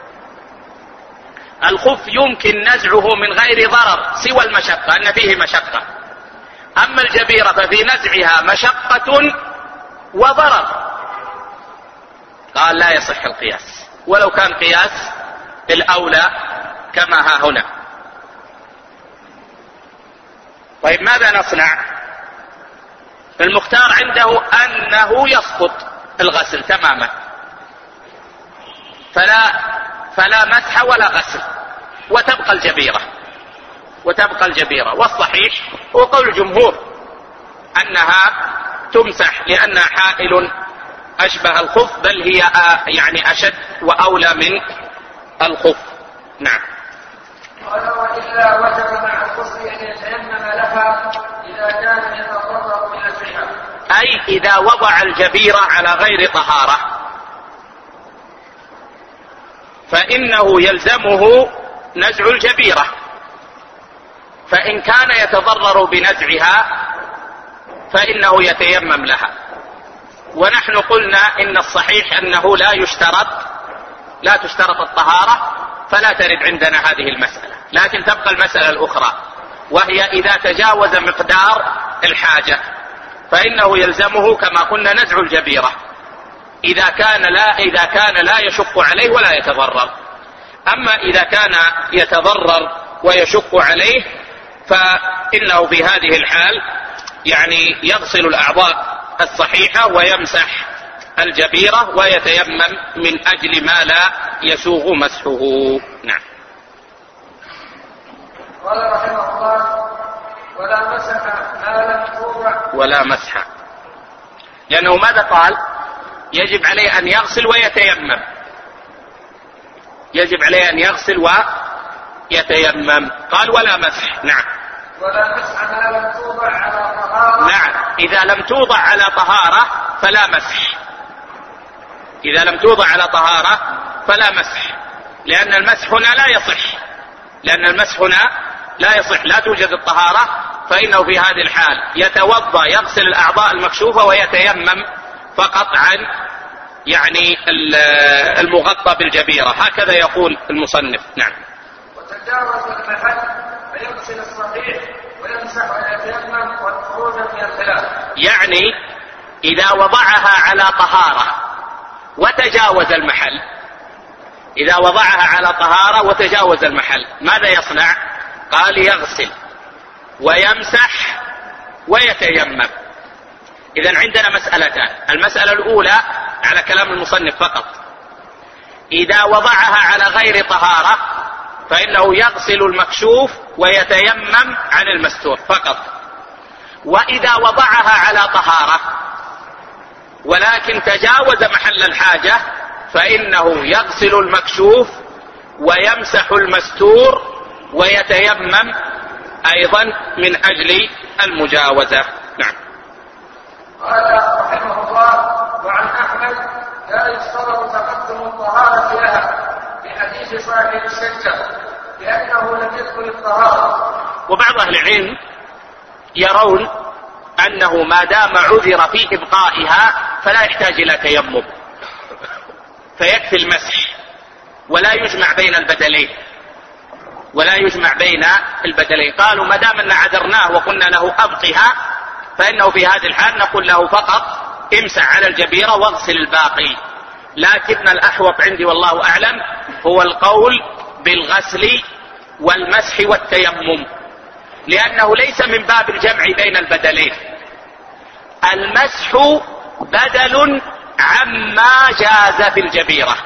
الخف يمكن نزعه من غير ضرر سوى المشقة، أن فيه مشقة. أما الجبيرة ففي نزعها مشقة وضرر. قال لا يصح القياس، ولو كان قياس الأولى كما ها هنا. طيب ماذا نصنع؟ المختار عنده أنه يسقط الغسل تماما، فلا مسح ولا غسل، وتبقى الجبيرة. والصحيح هو قول الجمهور أنها تمسح، لأنها حائل أشبه الخف، بل هي يعني أشد وأولى من الخف. نعم. وإلا وجب مع الغسل أن يتيمم لها إذا كان يتضرر بنزعها، أي إذا وضع الجبيرة على غير طهارة فإنه يلزمه نزع الجبيرة، فإن كان يتضرر بنزعها فإنه يتيمم لها. ونحن قلنا إن الصحيح أنه لا تشترط الطهارة، فلا ترد عندنا هذه المسألة. لكن تبقى المسألة الأخرى، وهي إذا تجاوز مقدار الحاجة فإنه يلزمه كما قلنا نزع الجبيرة إذا كان لا يشق عليه ولا يتضرر. أما إذا كان يتضرر ويشق عليه فإنه في هذه الحال يعني يغسل الأعضاء الصحيحة ويمسح الجبيرة ويتيمم من أجل ما لا يسوغ مسحه. نعم. قال رحمه الله: ولا مسح ما لم توضع. ولا مسح، لأنه ماذا قال؟ يجب عليه أن يغسل ويتيمم. يجب عليه أن يغسل ويتيمم. قال ولا مسح. نعم. ولا مسح ما لم توضع على طهارة. نعم، إذا لم توضع على طهارة فلا مسح. إذا لم توضع على طهارة فلا مسح، لأن المسح هنا لا يصح، لا توجد الطهارة، فإنه في هذه الحال يتوضأ يغسل الأعضاء المكشوفة ويتيمم فقط عن يعني المغطى بالجبيرة. هكذا يقول المصنف. نعم. وتجاوز المحل فيغسل الصحيح ويمسح ويتيمم والخروج من الخلاف. يعني إذا وضعها على طهارة وتجاوز المحل، إذا وضعها على طهارة وتجاوز المحل ماذا يصنع؟ قال يغسل ويمسح ويتيمم. إذن عندنا مسألتان. المسألة الأولى على كلام المصنف فقط، إذا وضعها على غير طهارة فإنه يغسل المكشوف ويتيمم عن المستور فقط. وإذا وضعها على طهارة ولكن تجاوز محل الحاجة فإنه يغسل المكشوف ويمسح المستور ويتيمم أيضا من أجل المجاوزة. نعم. قال رحمه الله: وعن أحمد لا يشترط تقدم الطهارة لها بحديث صاحب الشجة لأنه لم يدخل الطهارة. وبعض أهل العلم يرون أنه ما دام عذر في إبقائها فلا يحتاج إلى تيمم، فيكفي المسح ولا يجمع بين البدلين. قالوا ما دام أن عذرناه وقلنا له أبقها فإنه في هذه الحال نقول له فقط امسح على الجبيرة واغسل الباقي. لكن الأحوط عندي والله أعلم هو القول بالغسل والمسح والتيمم، لأنه ليس من باب الجمع بين البدلين. المسح بدل عما جاز في الجبيرة،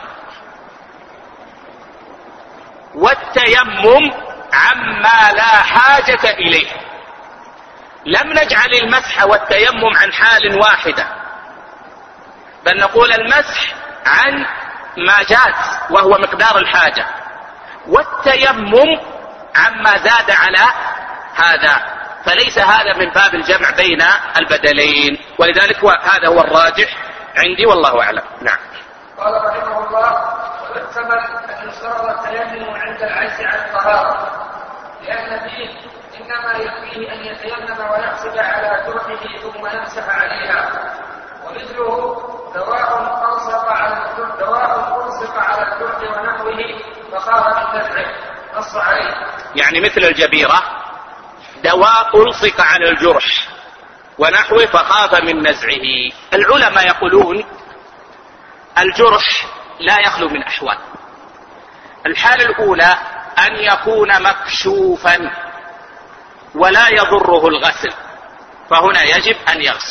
والتيمم عما لا حاجة إليه. لم نجعل المسح والتيمم عن حال واحدة، بل نقول المسح عن ما جاز وهو مقدار الحاجة، والتيمم عما زاد على هذا، فليس هذا من باب الجمع بين البدلين. ولذلك هذا هو الراجح عندي والله أعلم. نعم. قال رحمه الله: ويحتمل أن يشترط التيمم عند العجز عن الطهارة، لأن فيه إنما يكفيه أن يتيمم ويغسل على جرحه ثم يمسح عليها، ومثله دواء ألصق على الجرح ونحوه فخاف من نزعه، نص عليه. يعني مثل الجبيرة دواء ألصق على الجرح ونحوه فخاف من نزعه. العلماء يقولون الجرح لا يخلو من أحوال. الحالة الأولى أن يكون مكشوفا ولا يضره الغسل، فهنا يجب أن يغسل.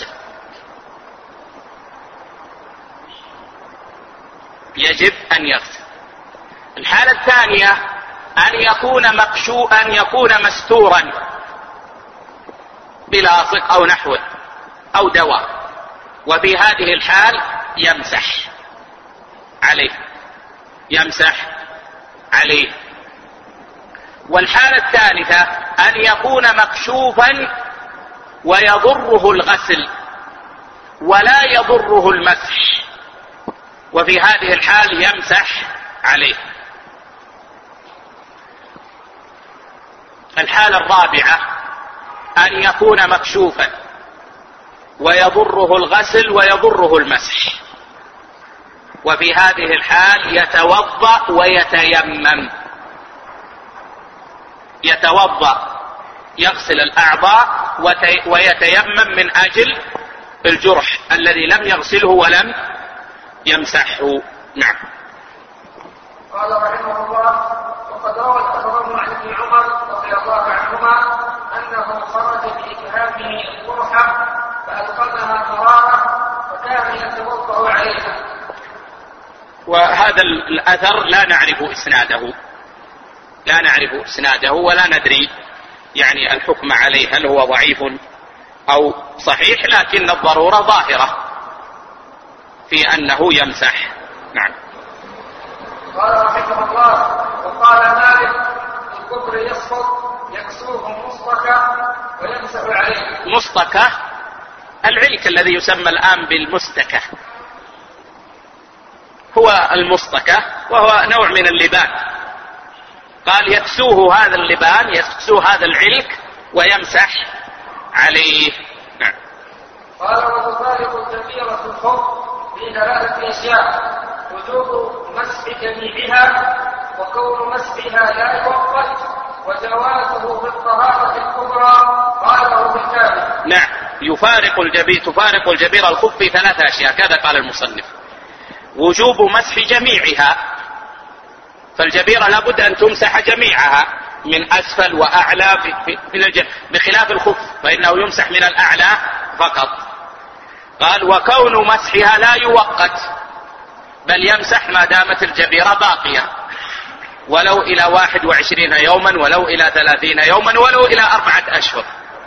الحالة الثانية أن يكون مستورا بلاصق أو نحوه أو دواء، وفي هذه الحال يمسح عليه. والحالة الثالثة أن يكون مكشوفا ويضره الغسل ولا يضره المسح، وفي هذه الحال يمسح عليه. الحالة الرابعة أن يكون مكشوفا ويضره الغسل ويضره المسح، وفي هذه الحال يتوضأ يغسل الأعضاء ويتيمم من أجل الجرح الذي لم يغسله ولم يمسحه. نعم. قال رحمه الله: وقد روى الأخرون عن ابن عمر رضي الله عنهما أنه خرج بإكهامه القرحة فألقمها مرارة فكان يتوضأ عليها. وهذا الأثر لا نعرف إسناده ولا ندري يعني الحكم عليه هل هو ضعيف أو صحيح، لكن الضرورة ظاهرة في أنه يمسح. نعم. قال رحمه الله: وقال مالك: الكفر يسقط يكسوه مصطكة ويمسح عليه. مصطكة العلك الذي يسمى الآن بالمستكة، هو المصطكة وهو نوع من اللبان. قال يكسوه هذا اللبان، يكسوه هذا العلك ويمسح عليه. نعم. قال: وتفارق الكبيرة الخف في 3 أشياء: وجوب مسح جميعها، وكون مسحها لا يوقت، وجوازه في الطهارة الكبرى. قاله في الكامل. نعم. تفارق الجبيرة الخف في 3 أشياء، كذا قال المصنف: وجوب مسح جميعها، فالجبيرة لابد أن تمسح جميعها من أسفل وأعلى بخلاف الخف فإنه يمسح من الأعلى فقط. قال: وكون مسحها لا يوقت، بل يمسح ما دامت الجبيرة باقية، ولو إلى 21 يوما، ولو إلى 30 يوما، ولو إلى 4 أشهر.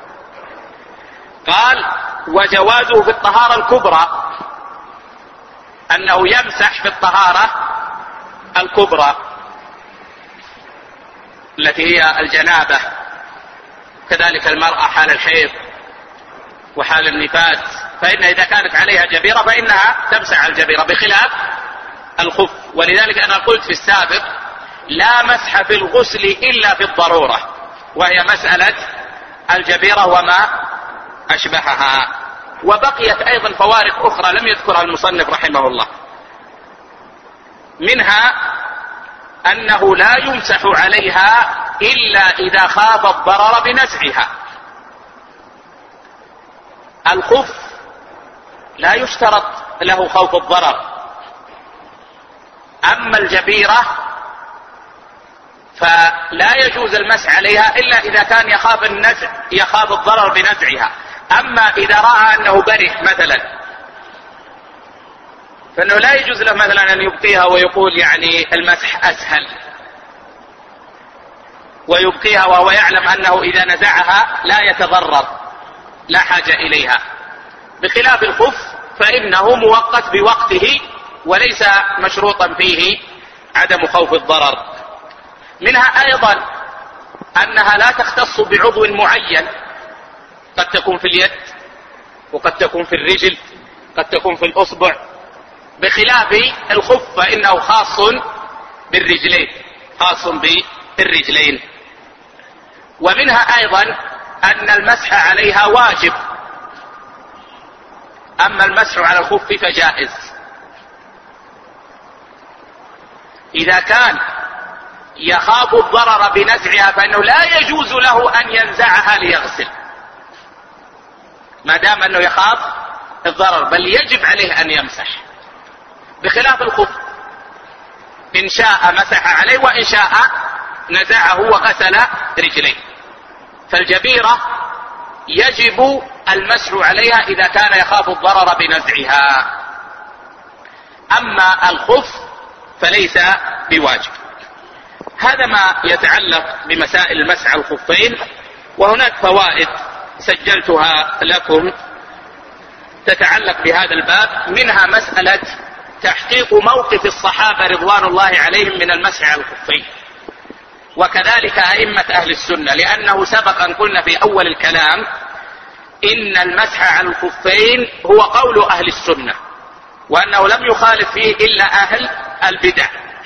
قال: وجوازه في الطهارة الكبرى، أنه يمسح في الطهارة الكبرى التي هي الجنابة، كذلك المرأة حال الحيض وحال النفاس، فإن إذا كانت عليها جبيرة فإنها تمسح الجبيرة بخلاف الخف. ولذلك أنا قلت في السابق: لا مسح في الغسل إلا في الضرورة، وهي مسألة الجبيرة وما أشبهها. وبقيت أيضا فوارق أخرى لم يذكرها المصنف رحمه الله، منها أنه لا يمسح عليها إلا إذا خاف الضرر بنزعها. الخف لا يشترط له خوف الضرر، أما الجبيرة فلا يجوز المسح عليها إلا إذا كان يخاف الضرر بنزعها. أما إذا رأى أنه بره مثلا، فإنه لا يجوز له مثلا أن يبقيها ويقول يعني المسح أسهل، ويبقيها وهو يعلم أنه إذا نزعها لا يتضرر، لا حاجة إليها، بخلاف الخف فإنه مؤقت بوقته وليس مشروطا فيه عدم خوف الضرر. منها أيضا أنها لا تختص بعضو معين، قد تكون في اليد، وقد تكون في الرجل، قد تكون في الأصبع، بخلاف الخف فإنه خاص بالرجلين. ومنها أيضا أن المسح عليها واجب، أما المسح على الخف فجائز. إذا كان يخاف الضرر بنزعها فإنه لا يجوز له أن ينزعها ليغسل، ما دام أنه يخاف الضرر، بل يجب عليه أن يمسح، بخلاف الخف إن شاء مسح عليه وإن شاء نزعه وغسل رجليه. فالجبيرة يجب المسح عليها إذا كان يخاف الضرر بنزعها، أما الخف فليس بواجب. هذا ما يتعلق بمسائل المسح على الخفين. وهناك فوائد سجلتها لكم تتعلق بهذا الباب، منها مسألة تحقيق موقف الصحابة رضوان الله عليهم من المسح على الخفين، وكذلك أئمة أهل السنة، لأنه سبق أن قلنا في أول الكلام إن المسح على الخفين هو قول أهل السنة، وأنه لم يخالف فيه إلا أهل البدع.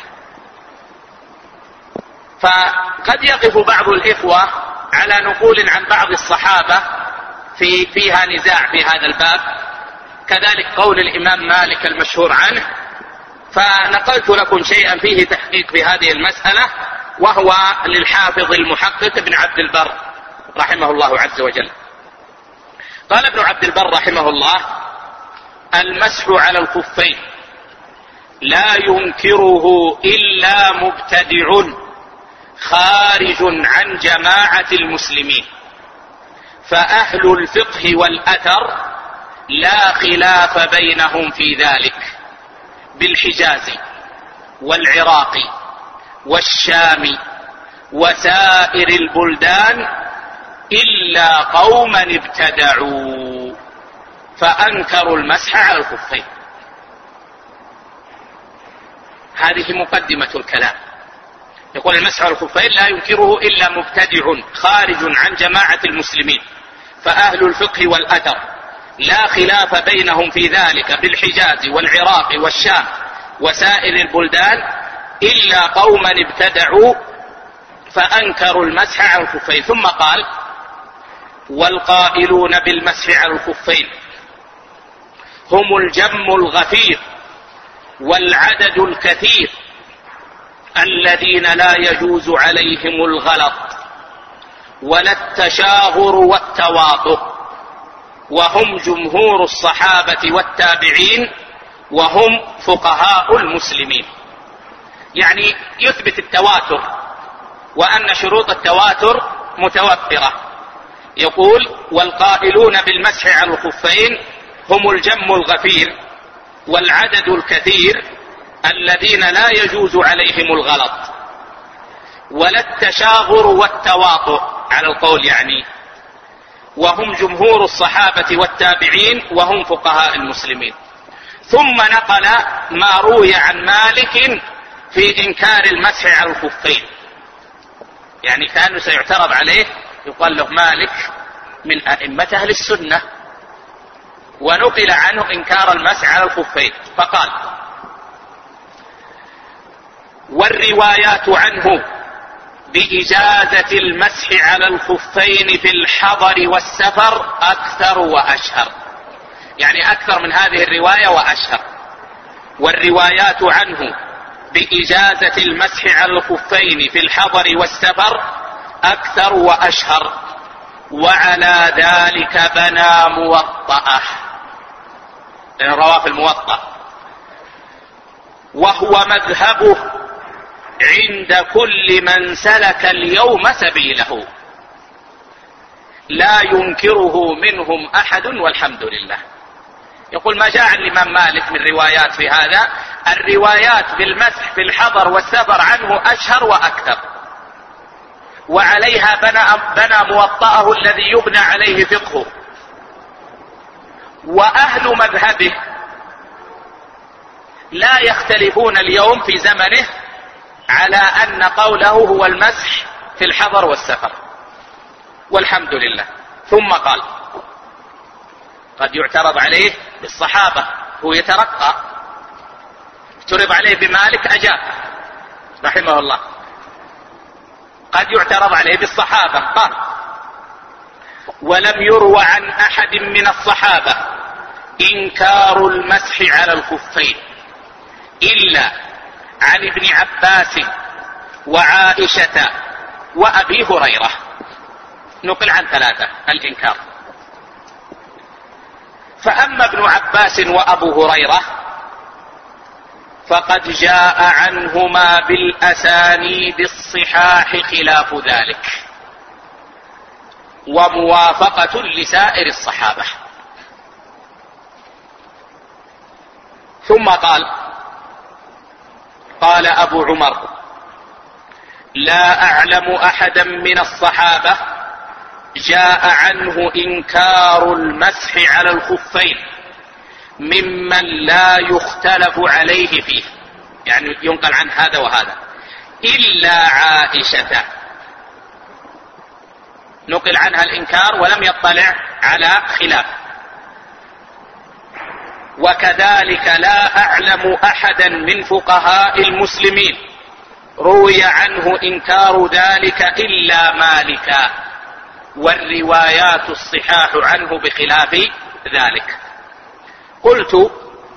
فقد يقف بعض الإخوة على نقول عن بعض الصحابة فيها نزاع في هذا الباب، كذلك قول الإمام مالك المشهور عنه، فنقلت لكم شيئا فيه تحقيق في هذه المسألة، وهو للحافظ المحقق ابن عبد البر رحمه الله عز وجل. قال ابن عبد البر رحمه الله: المسح على الخفين لا ينكره إلا مبتدع خارج عن جماعة المسلمين، فأهل الفقه والأثر لا خلاف بينهم في ذلك بالحجاز والعراق والشام وسائر البلدان إلا قوما ابتدعوا فأنكروا المسح على الخفين. هذه مقدمة الكلام. يقول: المسح على الخفين لا ينكره إلا مبتدع خارج عن جماعة المسلمين، فأهل الفقه والأثر لا خلاف بينهم في ذلك بالحجاز والعراق والشام وسائر البلدان إلا قوما ابتدعوا فأنكروا المسح على الخفين. ثم قال: والقائلون بالمسح على الخفين هم الجم الغفير والعدد الكثير الذين لا يجوز عليهم الغلط ولا التشاغر والتواطؤ، وهم جمهور الصحابة والتابعين، وهم فقهاء المسلمين. يعني يثبت التواتر وأن شروط التواتر متوفرة. يقول: والقائلون بالمسح على الخفين هم الجم الغفير والعدد الكثير الذين لا يجوز عليهم الغلط ولا التشاغر والتواطؤ على القول يعني، وهم جمهور الصحابة والتابعين، وهم فقهاء المسلمين. ثم نقل ما روي عن مالك في إنكار المسح على الخفين، يعني كان سيعترض عليه، يقال له مالك من أئمة أهل السنة، ونقل عنه إنكار المسح على الخفين، فقال: والروايات عنه بإجازة المسح على الخفين في الحضر والسفر أكثر وأشهر، يعني أكثر من هذه الرواية وأشهر. والروايات عنه بإجازة المسح على الخفين في الحضر والسفر أكثر وأشهر، وعلى ذلك بنى موطأه، لأن رواه في الموطأ، وهو مذهبه عند كل من سلك اليوم سبيله، لا ينكره منهم أحد والحمد لله. يقول: ما جاء عن الإمام مالك من روايات في هذا، الروايات بالمسح في الحضر والسفر عنه أشهر وأكثر، وعليها بنى موطأه الذي يبنى عليه فقهه. وأهل مذهبه لا يختلفون اليوم في زمنه على أن قوله هو المسح في الحضر والسفر، والحمد لله. ثم قال: قد يعترض عليه بالصحابة، هو يترقى اعترض عليه بمالك أجاب رحمه الله. قد يعترض عليه بالصحابة قال. ولم يروى عن أحد من الصحابة إنكار المسح على الخفين إلا عن ابن عباس وعائشة وأبي هريرة. نقل عن ثلاثة الإنكار. فأما ابن عباس وأبو هريرة فقد جاء عنهما بالأسانيد الصحاح خلاف ذلك وموافقة لسائر الصحابة. ثم قال أبو عمر لا أعلم أحدا من الصحابة جاء عنه إنكار المسح على الخفين ممن لا يختلف عليه فيه، يعني ينقل عن هذا وهذا، إلا عائشة نقل عنها الإنكار ولم يطلع على خلاف. وكذلك لا أعلم أحدا من فقهاء المسلمين روي عنه إنكار ذلك إلا مالكا، والروايات الصحاح عنه بخلاف ذلك. قلت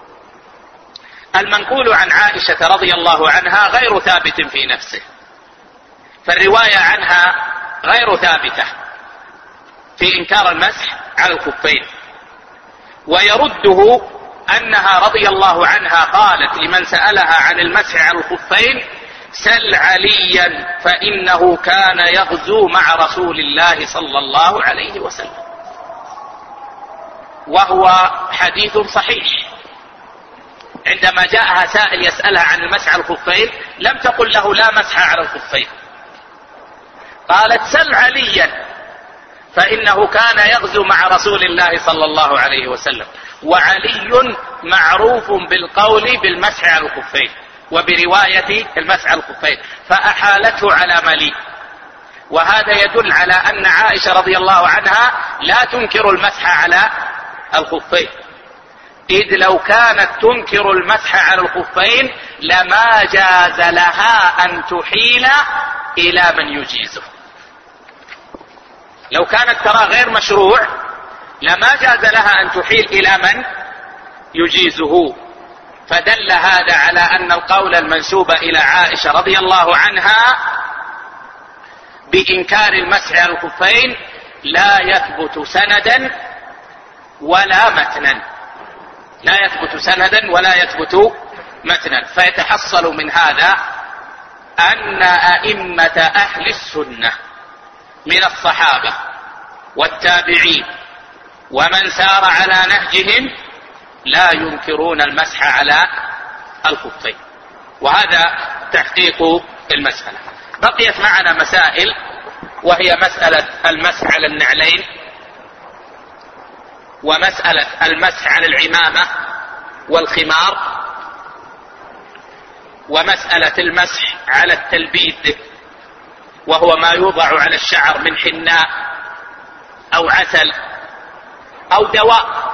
المنقول عن عائشة رضي الله عنها غير ثابت في نفسه، فالرواية عنها غير ثابتة في إنكار المسح على الخفين، ويرده أنها رضي الله عنها قالت لمن سألها عن المسح على الخفين سل عليا فإنه كان يغزو مع رسول الله صلى الله عليه وسلم، وهو حديث صحيح. عندما جاءها سائل يسألها عن المسح على الخفين لم تقل له لا مسح على الخفين، قالت سل عليا فإنه كان يغزو مع رسول الله صلى الله عليه وسلم، وعلي معروف بالقول بالمسح على الخفين وبرواية المسح على الخفين، فأحالته على ملي. وهذا يدل على أن عائشة رضي الله عنها لا تنكر المسح على الخفين، إذ لو كانت تنكر المسح على الخفين لما جاز لها أن تحيل إلى من يجيزه. لو كانت ترى غير مشروع لما جاز لها أن تحيل إلى من يجيزه. فدل هذا على أن القول المنسوب إلى عائشة رضي الله عنها بإنكار المسح على الخفين لا يثبت سندا ولا متنا، لا يثبت سندا ولا يثبت متنا. فيتحصل من هذا أن أئمة أهل السنة من الصحابة والتابعين ومن سار على نهجهم لا ينكرون المسح على الخفين، وهذا تحقيق المسألة. بقيت معنا مسائل، وهي مسألة المسح على النعلين، ومسألة المسح على العمامة والخمار، ومسألة المسح على التلبيد وهو ما يوضع على الشعر من حناء أو عسل أو دواء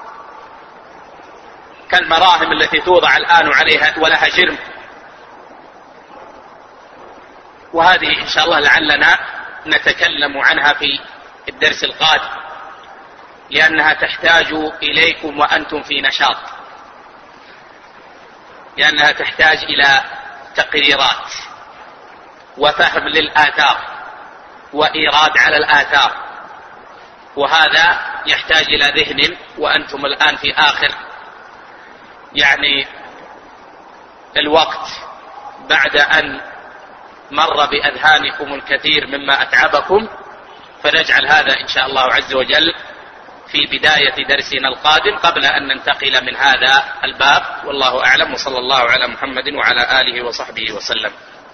كالمراهم التي توضع الآن عليها ولها جرم. وهذه إن شاء الله لعلنا نتكلم عنها في الدرس القادم، لأنها تحتاج إليكم وأنتم في نشاط، لأنها تحتاج إلى تقريرات وفهم للآثار وإيراد على الآثار، وهذا يحتاج إلى ذهن، وأنتم الآن في آخر يعني الوقت بعد أن مر بأذهانكم الكثير مما أتعبكم، فنجعل هذا إن شاء الله عز وجل في بداية درسنا القادم قبل أن ننتقل من هذا الباب. والله أعلم، وصلى الله على محمد وعلى آله وصحبه وسلم.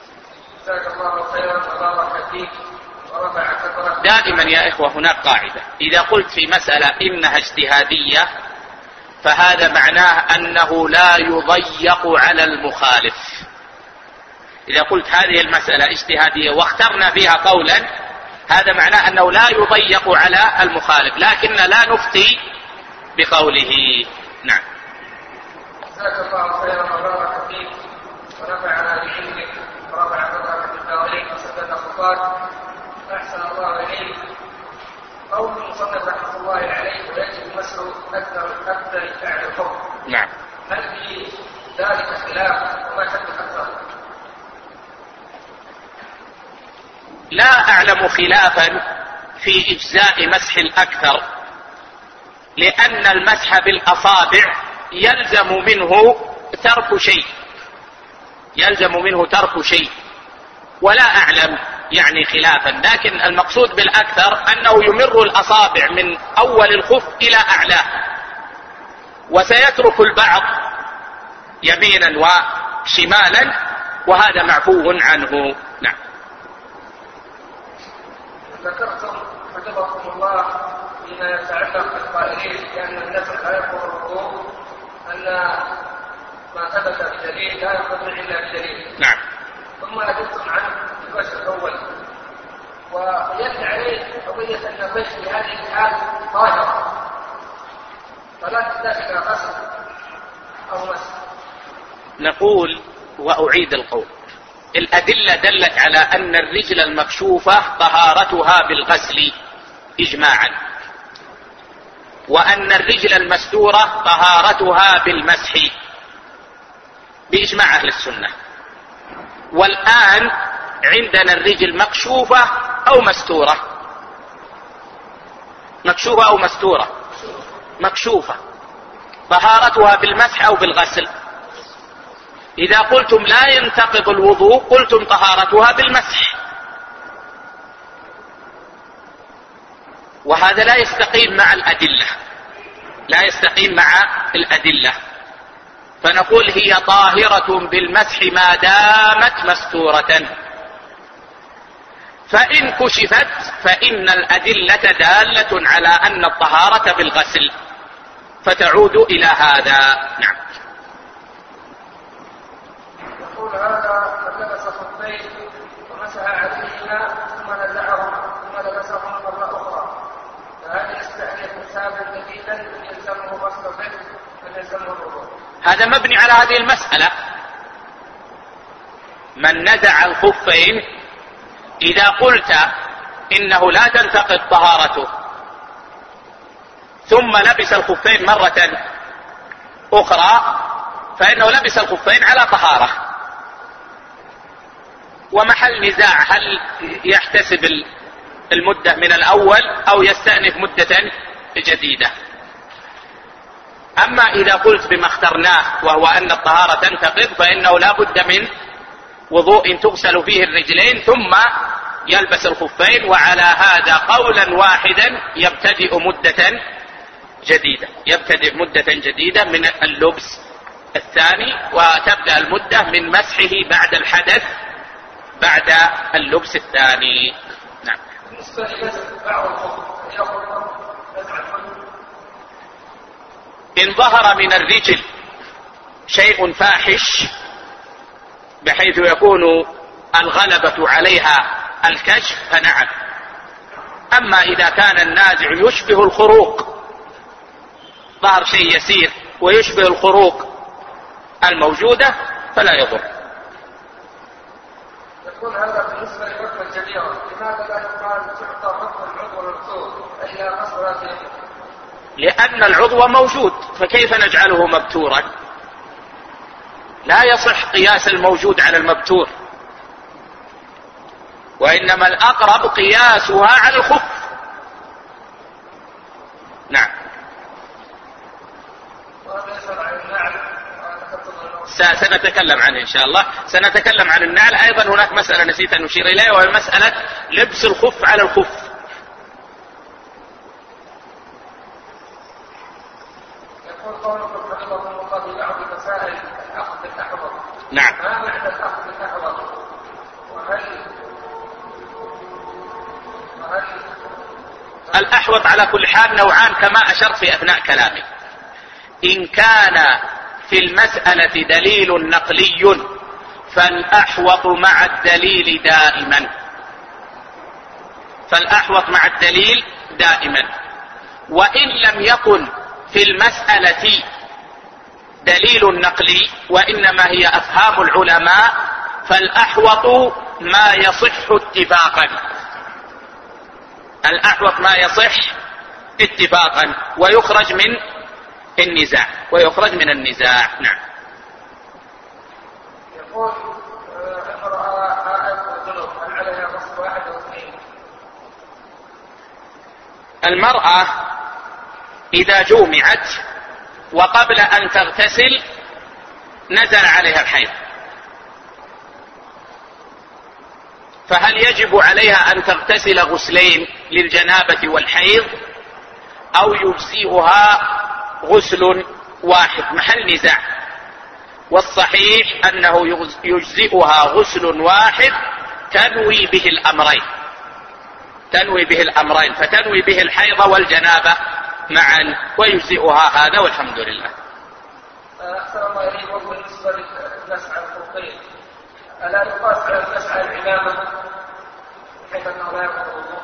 دائما يا إخوة هناك قاعدة، إذا قلت في مسألة إنها اجتهادية فهذا معناه أنه لا يضيق على المخالف. إذا قلت هذه المسألة اجتهادية واخترنا فيها قولا هذا معناه أنه لا يضيق على المخالف، لكن لا نفتي بقوله. نعم. جزاك الله خيرا وبارك قال أحسن الله إليك قول المصنف رحمه الله عليه ويجب مسح أكثر فعل الحكم. نعم. هل في ذلك خلاف وما شد أكثر؟ لا أعلم خلافا في إجزاء مسح الأكثر، لأن المسح بالأصابع يلزم منه ترك شيء، ولا أعلم يعني خلافا، لكن المقصود بالأكثر أنه يمر الأصابع من أول الخف إلى أعلاه، وسيترك البعض يمينا وشمالا، وهذا معفو عنه. نعم. ذكرتم حفظكم الله فيما يتعلق بالقائلين بأن النفل لا يقوم الوضوء أن ما ثبت بدليل لا يقوم إلا بدليل. نعم. ثم أجبتم عن الوجه الأول، ويأتي عليه قضية أن الوجه في هذه الحال طاهر فلا تحتاج إلى غسل أو مسح. نقول وأعيد القول: الأدلة دلت على أن الرجل المكشوفة طهارتها بالغسل إجماعا، وأن الرجل المستورة طهارتها بالمسح بإجماع أهل السنة. والآن عندنا الرجل مكشوفة أو مستورة، مكشوفة طهارتها بالمسح أو بالغسل. إذا قلتم لا ينتقض الوضوء قلتم طهارتها بالمسح، وهذا لا يستقيم مع الأدلة، فنقول هي طاهرة بالمسح ما دامت مستورة، فإن كشفت فإن الأدلة دالة على أن الطهارة بالغسل، فتعود إلى هذا. نعم. يقول هذا من لبس خفين ومسح عليهما ثم نزعهما ثم لبسهما مرة أخرى، فهل يستأنف حسابا جديدا يلزمه غسل الرجل أم يلزمه الوضوء؟ هذا مبني على هذه المسألة: من نزع الخفين، إذا قلت إنه لا تنتقض طهارته ثم لبس الخفين مرة أخرى فإنه لبس الخفين على طهارة، ومحل نزاع هل يحتسب المدة من الأول أو يستأنف مدة جديدة. أما إذا قلت بما اخترناه وهو أن الطهارة تنتقض فإنه لا بد من وضوء تغسل فيه الرجلين ثم يلبس الخفين، وعلى هذا قولا واحدا يبتدئ مدة جديدة من اللبس الثاني، وتبدأ المدة من مسحه بعد الحدث بعد اللبس الثاني. نعم. بالنسبة لمسح بعض الخف يأخذ نزع الخف، إن ظهر من الرجل شيء فاحش بحيث يكون الغلبة عليها الكشف فنعم. أما إذا كان النازع يشبه الخروق، ظهر شيء يسير ويشبه الخروق الموجودة فلا يضر. يقول هذا بالنسبة لحكم الجبيرة، لماذا لا يقال تعطى حكم العضو المكسور إلى قصر؟ لأن العضو موجود، فكيف نجعله مبتورا؟ لا يصح قياس الموجود على المبتور، وإنما الأقرب قياسها على الخف. نعم. سنتكلم عنه إن شاء الله، سنتكلم عن النعل. أيضا هناك مسألة نسيت أن نشير إليها، وهي مسألة لبس الخف على الخف. يقول قولكم حفظكم الله في بعض مسائل الأخذ بالأحوط. نعم. ما معنى الأخذ بالأحوط؟ وهل الأحوط على كل حال نوعان كما أشرت في أثناء كلامي. إن كان في المسألة دليل نقلي فالأحوط مع الدليل دائما، وإن لم يكن في المسألة دليل نقلي وإنما هي أفهام العلماء فالأحوط ما يصح اتفاقا، الأحوط ما يصح اتفاقا ويخرج من النزاع. نعم. يقول امرأة حائض وجنب هل عليها غسل واحد أو اثنين؟ المرأة إذا جومعت وقبل أن تغتسل نزل عليها الحيض، فهل يجب عليها أن تغتسل غسلين للجنابة والحيض أو يجزئها غسل واحد؟ محل نزاع، والصحيح أنه يجزئها غسل واحد تنوي به الأمرين، فتنوي به الحيض والجنابة معا ويجزئها هذا والحمد لله. أحسن الله إليك. بالنسبة للمسح على الخفين ألا يقاس على المسح على العمامة بحيث أنه لا يضر الوضوء؟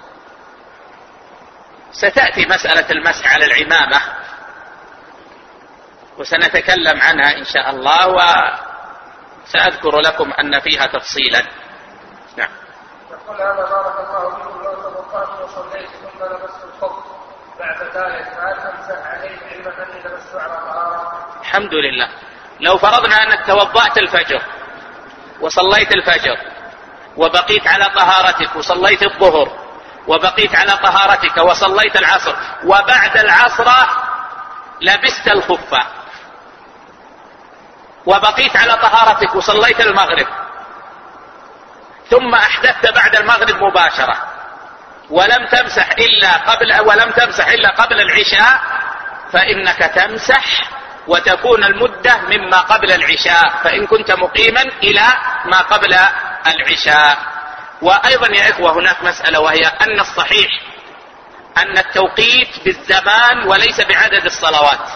ستأتي مسألة المسح على العمامة وسنتكلم عنها إن شاء الله، وسأذكر لكم أن فيها تفصيلا. نعم. يقول هذا بارك الله فيكم، لو توضأت وصليت ثم لبست الخف بعد ذلك فهل أمسح عليه علما أني لبست على طهارة؟ الحمد لله. لو فرضنا أنك توضأت الفجر وصليت الفجر وبقيت على طهارتك وصليت الظهر وبقيت على طهارتك وصليت العصر وبعد العصر لبست الخف وبقيت على طهارتك وصليت المغرب ثم أحدثت بعد المغرب مباشرة ولم تمسح إلا قبل العشاء، فإنك تمسح وتكون المدة مما قبل العشاء، فإن كنت مقيما إلى ما قبل العشاء. وأيضا يا إخوة هناك مسألة، وهي أن الصحيح أن التوقيت بالزمان وليس بعدد الصلوات.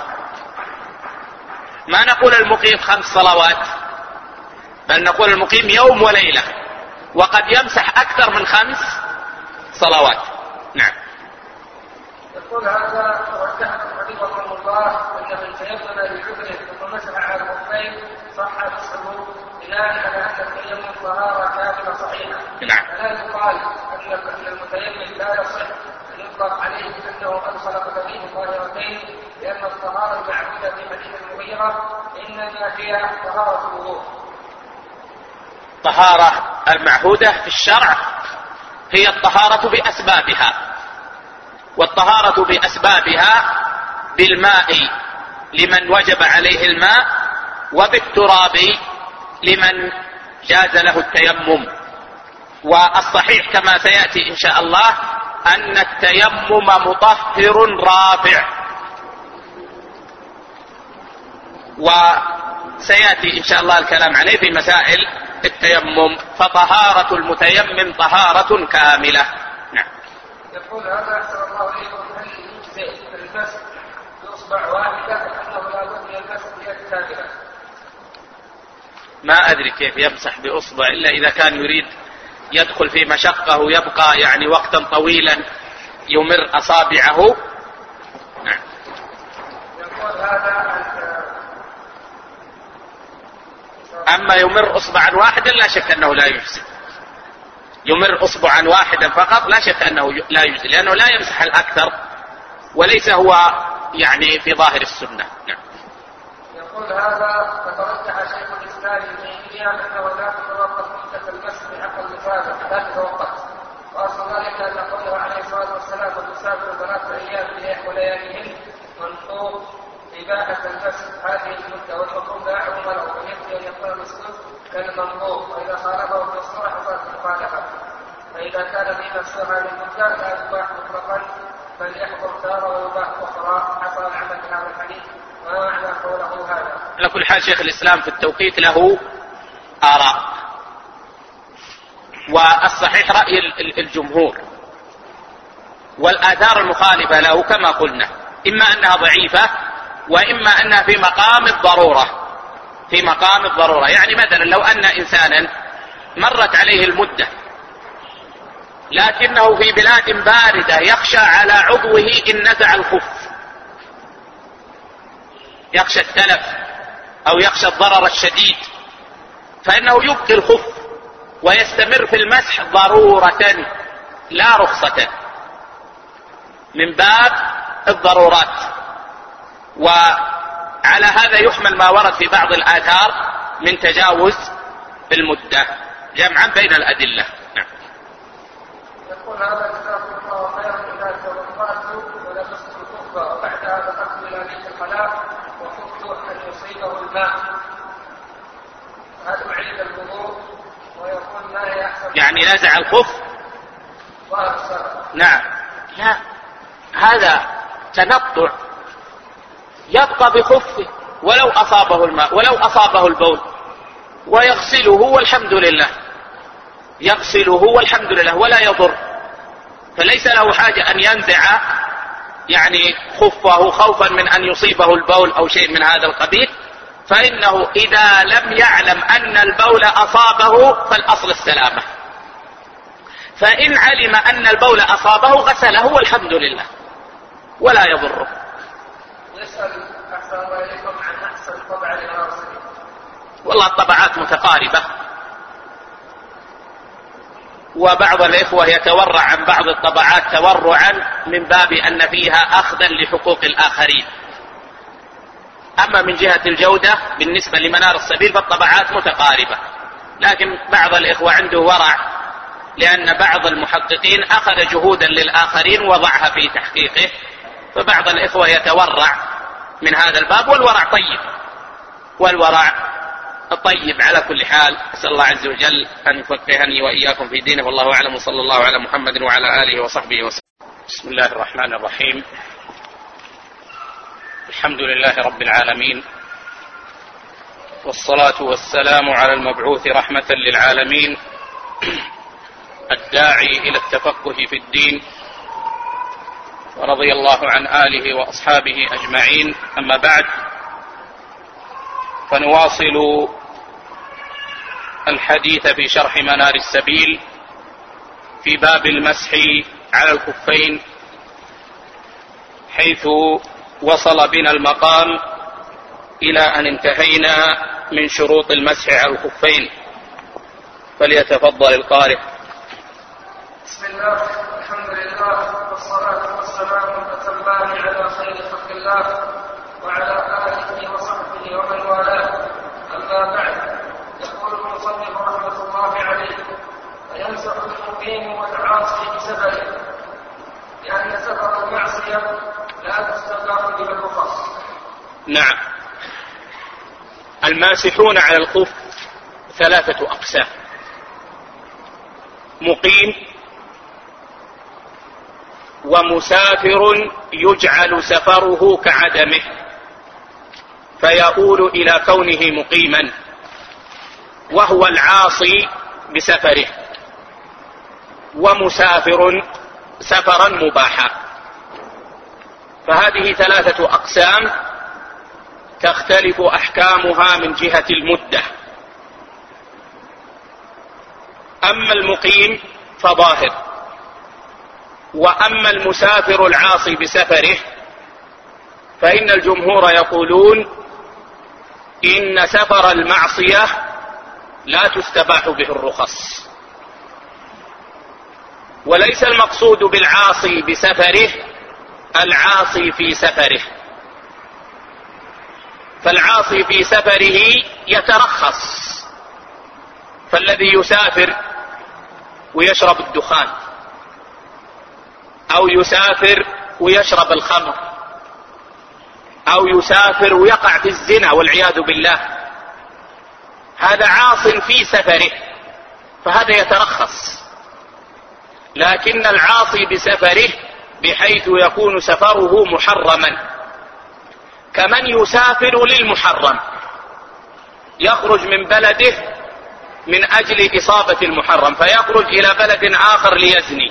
ما نقول المقيم 5 صلوات، بل نقول المقيم يوم وليلة، وقد يمسح أكثر من 5 صلوات. نعم. يقول هذا وجهت حفظكم الله أن من تيمم بعذره ثم مسح على الخفين صح مسحه بناء على أن التيمم طهارة كاملة صحيحة. نعم. فلا يقال أن المتيمم لا يصح أن يطلق عليه أنه أدخل قدميه طاهرتين، لأن الطهارة المعبودة في حديث المغيرة إنما هي طهارة الوضوء. الطهارة المعهودة في الشرع هي الطهارة بأسبابها، والطهارة بأسبابها بالماء لمن وجب عليه الماء، وبالتراب لمن جاز له التيمم. والصحيح كما سيأتي إن شاء الله أن التيمم مطهر رافع، وسيأتي إن شاء الله الكلام عليه في مسائل التيمم، فطهارة المتيمم طهارة كاملة. نعم. يقول هذا أحسن الله إليكم، هل يجزئ المسح بإصبع واحدة أنه لا بد من المسح بيد كاملة؟ ما أدري كيف يمسح بإصبع إلا إذا كان يريد يدخل في مشقة ويبقى يعني وقتا طويلا يمر أصابعه. نعم. يقول هذا أما يمر أصبعا واحدا لا شك أنه لا يجزي، يمر أصبعا واحدا فقط لا شك أنه لا يجزي، لأنه لا يمسح الأكثر وليس هو يعني في ظاهر السنة. نعم. يقول هذا فترجح شيخ الإسلام ابن تيمية أنه لا تتوقف مدة المسح بحق اللسان، لا تتوقف، وأصل ذلك أن قوله عليه الصلاة والسلام والمسافر 3 أيام ولياليهن منصوب إباحة المسح هذه المدة، والمفروض لا عموم له، ويكفي أن يكون المسلوب كالمنظور، وإذا خالفه في الصلاة حصلت مخالفة، فإذا كان في نفسه هذه المدة لا يباح مطلقا بل يحضر تارة ويباح أخرى، حصل العمل بهذا الحديث. ما معنى قوله هذا؟ على كل حال شيخ الإسلام في التوقيت له آراء، والصحيح رأي الجمهور، والآثار المخالفة له كما قلنا إما أنها ضعيفة وإما أنها في مقام الضرورة. يعني مثلا لو أن إنسانا مرت عليه المدة لكنه في بلاد باردة يخشى على عضوه إن نزع الخف، يخشى التلف أو يخشى الضرر الشديد، فإنه يبقي الخف ويستمر في المسح ضرورة لا رخصة، من باب الضرورات. وعلى هذا يحمل ما ورد في بعض الآثار من تجاوز المدة جمعا بين الأدلة. نعم. يقول هذا جزاكم الله خيرا، إذا توضأت ولبست الخف وبعد هذا دخلت إلى بيت الخلاء وخفت أن يصيبه الماء، هل أعيد الوضوء؟ ويقول ما هي أحسن يعني نزع الخف؟ نعم. لا، هذا تنطع، يبقى بخفه ولو أصابه الماء ولو أصابه البول، ويغسله والحمد لله، يغسله والحمد لله ولا يضر، فليس له حاجة أن ينزع يعني خفه خوفا من أن يصيبه البول أو شيء من هذا القبيل، فإنه إذا لم يعلم أن البول أصابه فالأصل السلامة، فإن علم أن البول أصابه غسله والحمد لله ولا يضره. يسأل أحسن الله إليكم عن أحسن طبع للغسل. والله الطبعات متقاربة، وبعض الإخوة يتورع عن بعض الطبعات تورعا من باب أن فيها أخذا لحقوق الآخرين. أما من جهة الجودة بالنسبة لمنار السبيل فالطبعات متقاربة، لكن بعض الإخوة عنده ورع، لأن بعض المحققين أخذ جهودا للآخرين وضعها في تحقيقه، فبعض الإخوة يتورع من هذا الباب، والورع طيب، والورع طيب على كل حال. أسأل الله عز وجل أن يفقهني وإياكم في دينه، والله أعلم، وصلى الله على محمد وعلى آله وصحبه وسلم. بسم الله الرحمن الرحيم، الحمد لله رب العالمين، والصلاة والسلام على المبعوث رحمة للعالمين، الداعي إلى التفقه في الدين، ورضي الله عن آله وأصحابه أجمعين. أما بعد، فنواصل الحديث في شرح منار السبيل في باب المسح على الخفين، حيث وصل بنا المقام إلى أن انتهينا من شروط المسح على الخفين، فليتفضل القارئ. بسم الله، الحمد لله، والصلاة والسلام الأتمان على خير خلق الله وعلى آله وصحبه ومن والاه. أما بعد، يقول المصنف رحمة الله عليه: فيمسح المقيم والعاصي بسفره، لأن سفر المعصية لا تستباح بالرخص. نعم. الماسحون على الخف ثلاثة أقسام: مقيم، ومسافر يجعل سفره كعدمه فيؤول إلى كونه مقيما، وهو العاصي بسفره، ومسافر سفرا مباحا. فهذه ثلاثة أقسام تختلف أحكامها من جهة المدة. أما المقيم فظاهر، وأما المسافر العاصي بسفره فإن الجمهور يقولون إن سفر المعصية لا تستباح به الرخص، وليس المقصود بالعاصي بسفره العاصي في سفره، فالعاصي في سفره يترخص، فالذي يسافر ويشرب الدخان، أو يسافر ويشرب الخمر، أو يسافر ويقع في الزنا والعياذ بالله، هذا عاص في سفره، فهذا يترخص. لكن العاصي بسفره بحيث يكون سفره محرما، كمن يسافر للمحرم، يخرج من بلده من أجل إصابة المحرم فيخرج إلى بلد آخر ليزني،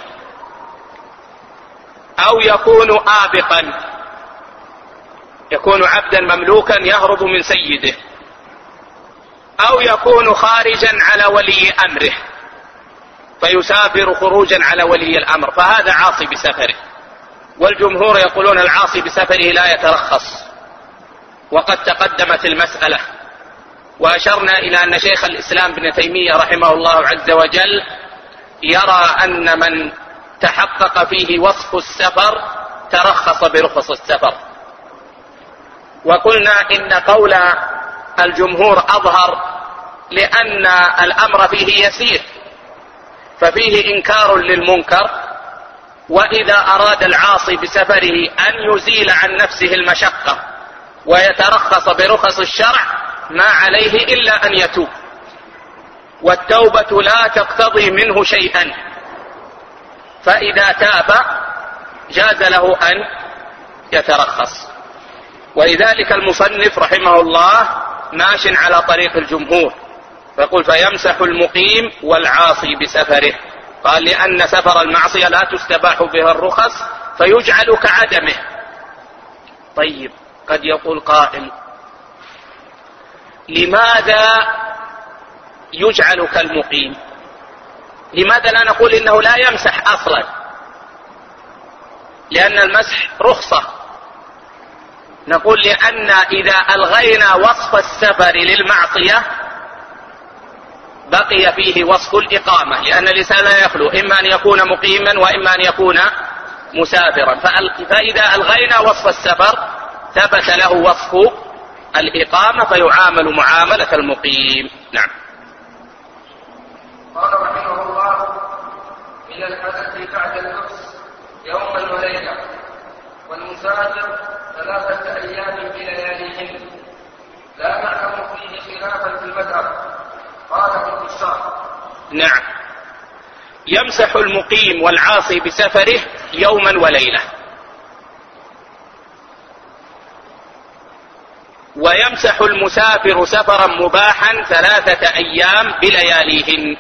أو يكون آبقا، يكون عبدا مملوكا يهرب من سيده، أو يكون خارجا على ولي أمره فيسافر خروجا على ولي الأمر، فهذا عاصي بسفره. والجمهور يقولون العاصي بسفره لا يترخص، وقد تقدمت المسألة وأشرنا إلى أن شيخ الإسلام ابن تيمية رحمه الله عز وجل يرى أن من تحقق فيه وصف السفر ترخص برخص السفر، وقلنا إن قول الجمهور أظهر لأن الأمر فيه يسير، ففيه إنكار للمنكر، وإذا أراد العاصي بسفره أن يزيل عن نفسه المشقة ويترخص برخص الشرع ما عليه إلا أن يتوب، والتوبة لا تقتضي منه شيئا، فإذا تاب جاز له أن يترخص. ولذلك المصنف رحمه الله ماش على طريق الجمهور، فيقول فيمسح المقيم والعاصي بسفره، قال لأن سفر المعصية لا تستباح بها الرخص فيجعل كعدمه. طيب، قد يقول قائل لماذا يجعل كالمقيم؟ لماذا لا نقول إنه لا يمسح أصلا؟ لأن المسح رخصة. نقول لأن إذا ألغينا وصف السفر للمعصية بقي فيه وصف الإقامة، لأن الإنسان لا يخلو إما أن يكون مقيما وإما أن يكون مسافرا، فإذا ألغينا وصف السفر ثبت له وصف الإقامة فيعامل معاملة المقيم. نعم. قال رحمه الله: من الحدث بعد اللبس يوما وليلة، والمسافر 3 أيام بلياليهن، لا نعلم فيه خلافا في المذهب. قال ابن الشرح: نعم، يمسح المقيم والعاصي بسفره يوما وليلة، ويمسح المسافر سفرا مباحا 3 أيام بلياليهن،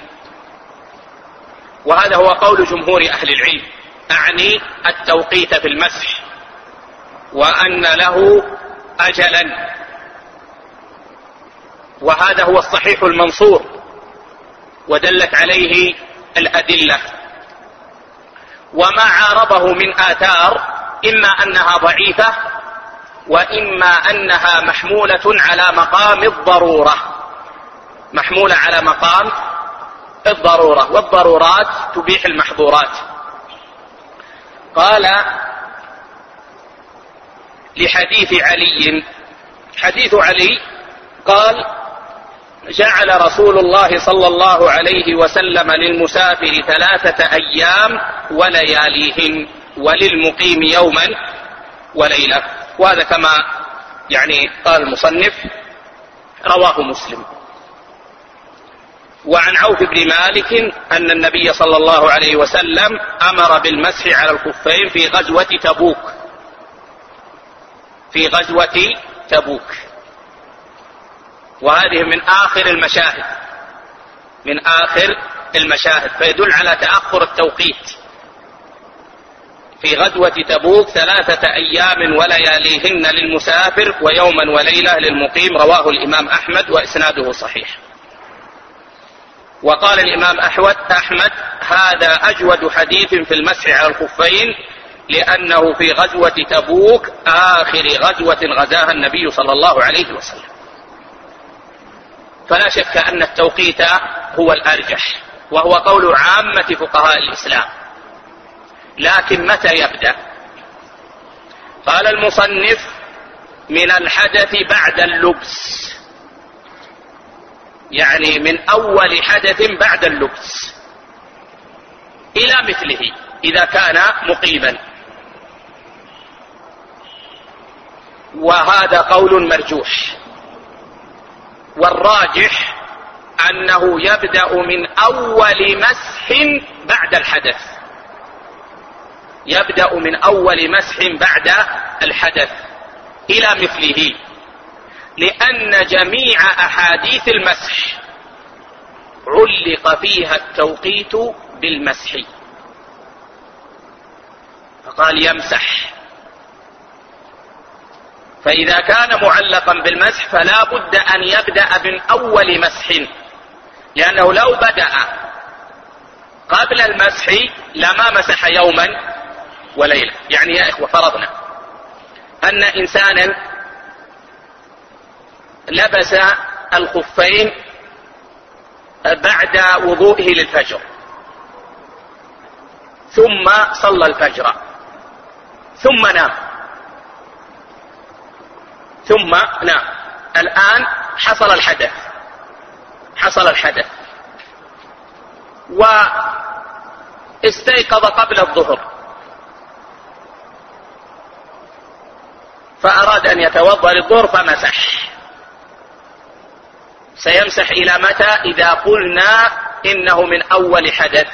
وهذا هو قول جمهور أهل العلم، أعني التوقيت في المسح، وأن له أجلا، وهذا هو الصحيح المنصور ودلت عليه الأدلة. وما عارضه من آثار إما أنها ضعيفة وإما أنها محمولة على مقام الضرورة، محمولة على مقام الضرورة، والضرورات تبيح المحظورات. قال لحديث علي، حديث علي قال: جعل رسول الله صلى الله عليه وسلم للمسافر 3 أيام ولياليهن، وللمقيم يوما وليلة. وهذا كما قال المصنف رواه مسلم. وعن عوف بن مالك أن النبي صلى الله عليه وسلم أمر بالمسح على الخفين في غزوة تبوك، في غزوة تبوك، وهذه من آخر المشاهد، من آخر المشاهد، فيدل على تأخر التوقيت. في غزوة تبوك 3 أيام ولياليهن للمسافر ويوما وليلة للمقيم، رواه الإمام أحمد وإسناده صحيح. وقال الإمام أحمد: هذا أجود حديث في المسح على الخفين، لأنه في غزوة تبوك آخر غزوة غزاها النبي صلى الله عليه وسلم. فلا شك أن التوقيت هو الأرجح، وهو قول عامة فقهاء الإسلام. لكن متى يبدأ؟ قال المصنف: من الحدث بعد اللبس، يعني من أول حدث بعد اللبس إلى مثله إذا كان مقيما، وهذا قول مرجوح. والراجح أنه يبدأ من أول مسح بعد الحدث، يبدأ من أول مسح بعد الحدث إلى مثله، لأن جميع أحاديث المسح علق فيها التوقيت بالمسح، فقال يمسح. فإذا كان معلقا بالمسح فلا بد أن يبدأ من أول مسح، لأنه لو بدأ قبل المسح لما مسح يوما وليلة. يعني يا إخوة، فرضنا أن إنسانا لبس الخفين بعد وضوئه للفجر ثم صلى الفجر ثم نام الآن حصل الحدث واستيقظ قبل الظهر فأراد أن يتوضأ للظهر فمسح. سيمسح إلى متى؟ إذا قلنا إنه من أول حدث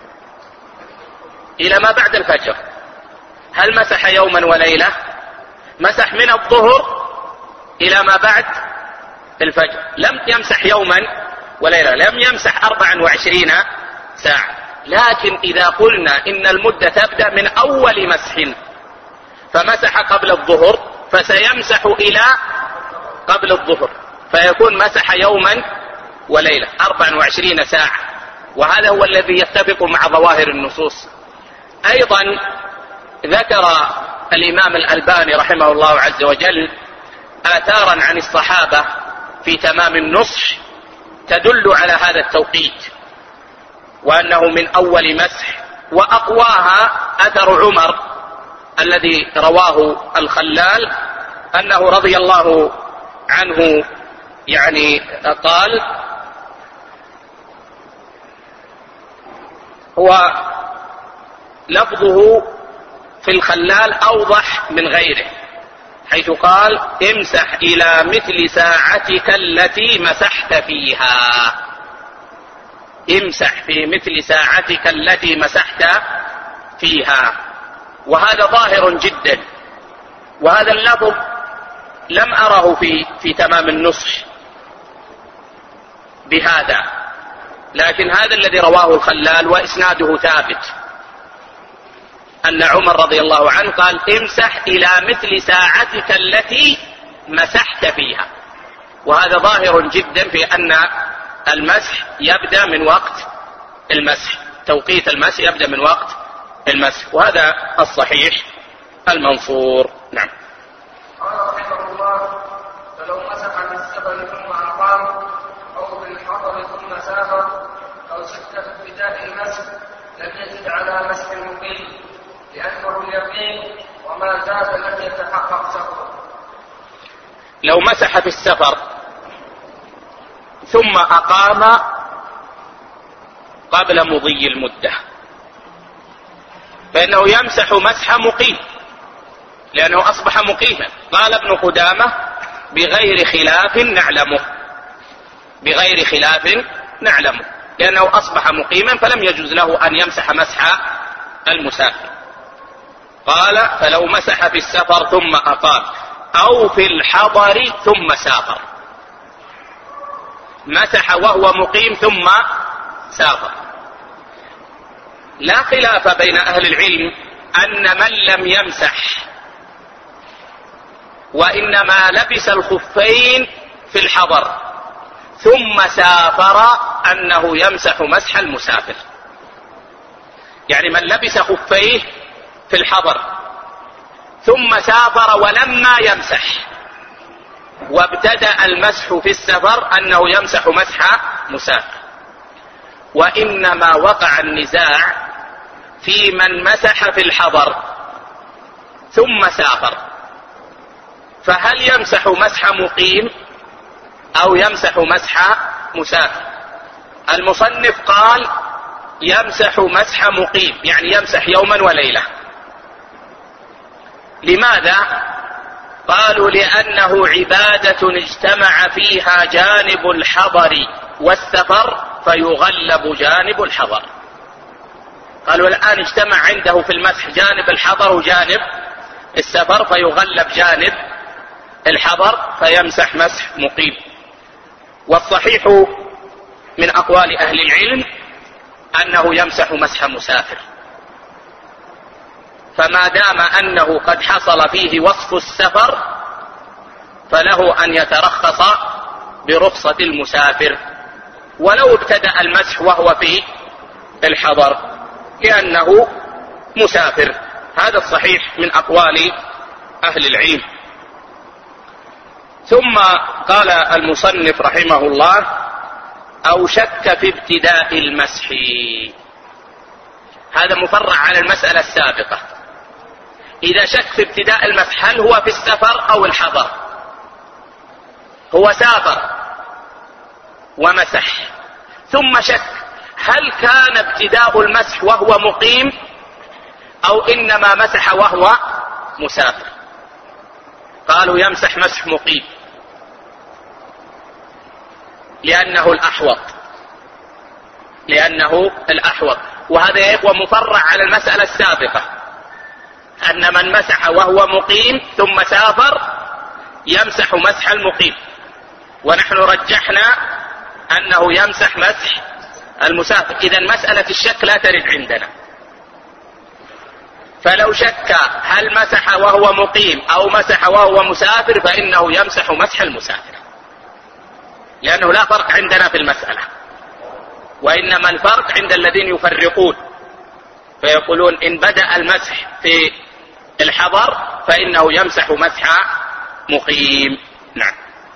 إلى ما بعد الفجر. هل مسح يوما وليلة؟ مسح من الظهر إلى ما بعد الفجر، لم يمسح يوما وليلة، لم يمسح 24 ساعة. لكن إذا قلنا إن المدة تبدأ من أول مسح فمسح قبل الظهر فسيمسح إلى قبل الظهر فيكون مسح يوما وليلة 24 ساعة، وهذا هو الذي يتفق مع ظواهر النصوص. أيضا ذكر الإمام الألباني رحمه الله عز وجل آثارا عن الصحابة في تمام النصح تدل على هذا التوقيت وأنه من أول مسح، وأقواها أثر عمر الذي رواه الخلال أنه رضي الله عنه يعني قال هو لفظه في الخلال أوضح من غيره، حيث قال امسح إلى مثل ساعتك التي مسحت فيها، امسح في مثل ساعتك التي مسحت فيها. وهذا ظاهر جدا، وهذا اللفظ لم أره في تمام النصح بهذا، لكن هذا الذي رواه الخلال وإسناده ثابت أن عمر رضي الله عنه قال امسح إلى مثل ساعتك التي مسحت فيها، وهذا ظاهر جدا في أن المسح يبدأ من وقت المسح، توقيت المسح يبدأ من وقت المسح، وهذا الصحيح المنصور. نعم. قال رحمه الله فلو مسح بالسفر ثم أقام أو بالحضر ثم سافر أو شك في ابتداء المسح لم يزد على مسح المقيم لأنه اليقين وما زاد لم يتحقق سفره. لو مسح في السفر ثم أقام قبل مضي المدة فإنه يمسح مسح مقيم لأنه أصبح مقيما. قال ابن قدامة بغير خلاف نعلمه لأنه أصبح مقيما فلم يجوز له أن يمسح مسح المسافر. قال فلو مسح في السفر ثم أقام أو في الحضر ثم سافر، مسح وهو مقيم ثم سافر. لا خلاف بين أهل العلم أن من لم يمسح وإنما لبس الخفين في الحضر ثم سافر أنه يمسح مسح المسافر. يعني من لبس خفيه في الحضر ثم سافر ولما يمسح وابتدأ المسح في السفر أنه يمسح مسح مسافر. وإنما وقع النزاع في من مسح في الحضر ثم سافر، فهل يمسح مسح مقيم أو يمسح مسح مسافر؟ المصنف قال يمسح مسح مقيم، يعني يمسح يوما وليلة. لماذا؟ قالوا لأنه عبادة اجتمع فيها جانب الحضر والسفر فيغلب جانب الحضر. قالوا الآن اجتمع عنده في المسح جانب الحضر وجانب السفر فيغلب جانب الحضر فيمسح مسح مقيم. والصحيح من أقوال أهل العلم أنه يمسح مسح مسافر، فما دام أنه قد حصل فيه وصف السفر فله أن يترخص برخصة المسافر ولو ابتدأ المسح وهو في الحضر لأنه مسافر. هذا الصحيح من أقوال أهل العلم. ثم قال المصنف رحمه الله: أو شك في ابتداء المسح. هذا مفرع على المسألة السابقة. إذا شك في ابتداء المسح هل هو في السفر أو الحضر؟ هو سافر ومسح، ثم شك هل كان ابتداء المسح وهو مقيم أو إنما مسح وهو مسافر؟ قالوا يمسح مسح مقيم لأنه الأحوط. وهذا يا إخوة مفرع على المسألة السابقة، أن من مسح وهو مقيم ثم سافر يمسح مسح المقيم، ونحن رجحنا أنه يمسح مسح المسافر. إذن مسألة الشك لا ترد عندنا. فلو شك هل مسح وهو مقيم أو مسح وهو مسافر فإنه يمسح مسح المسافر، لأنه لا فرق عندنا في المسألة، وإنما الفرق عند الذين يفرقون فيقولون إن بدأ المسح في الحضر فإنه يمسح مسح مقيم. نعم.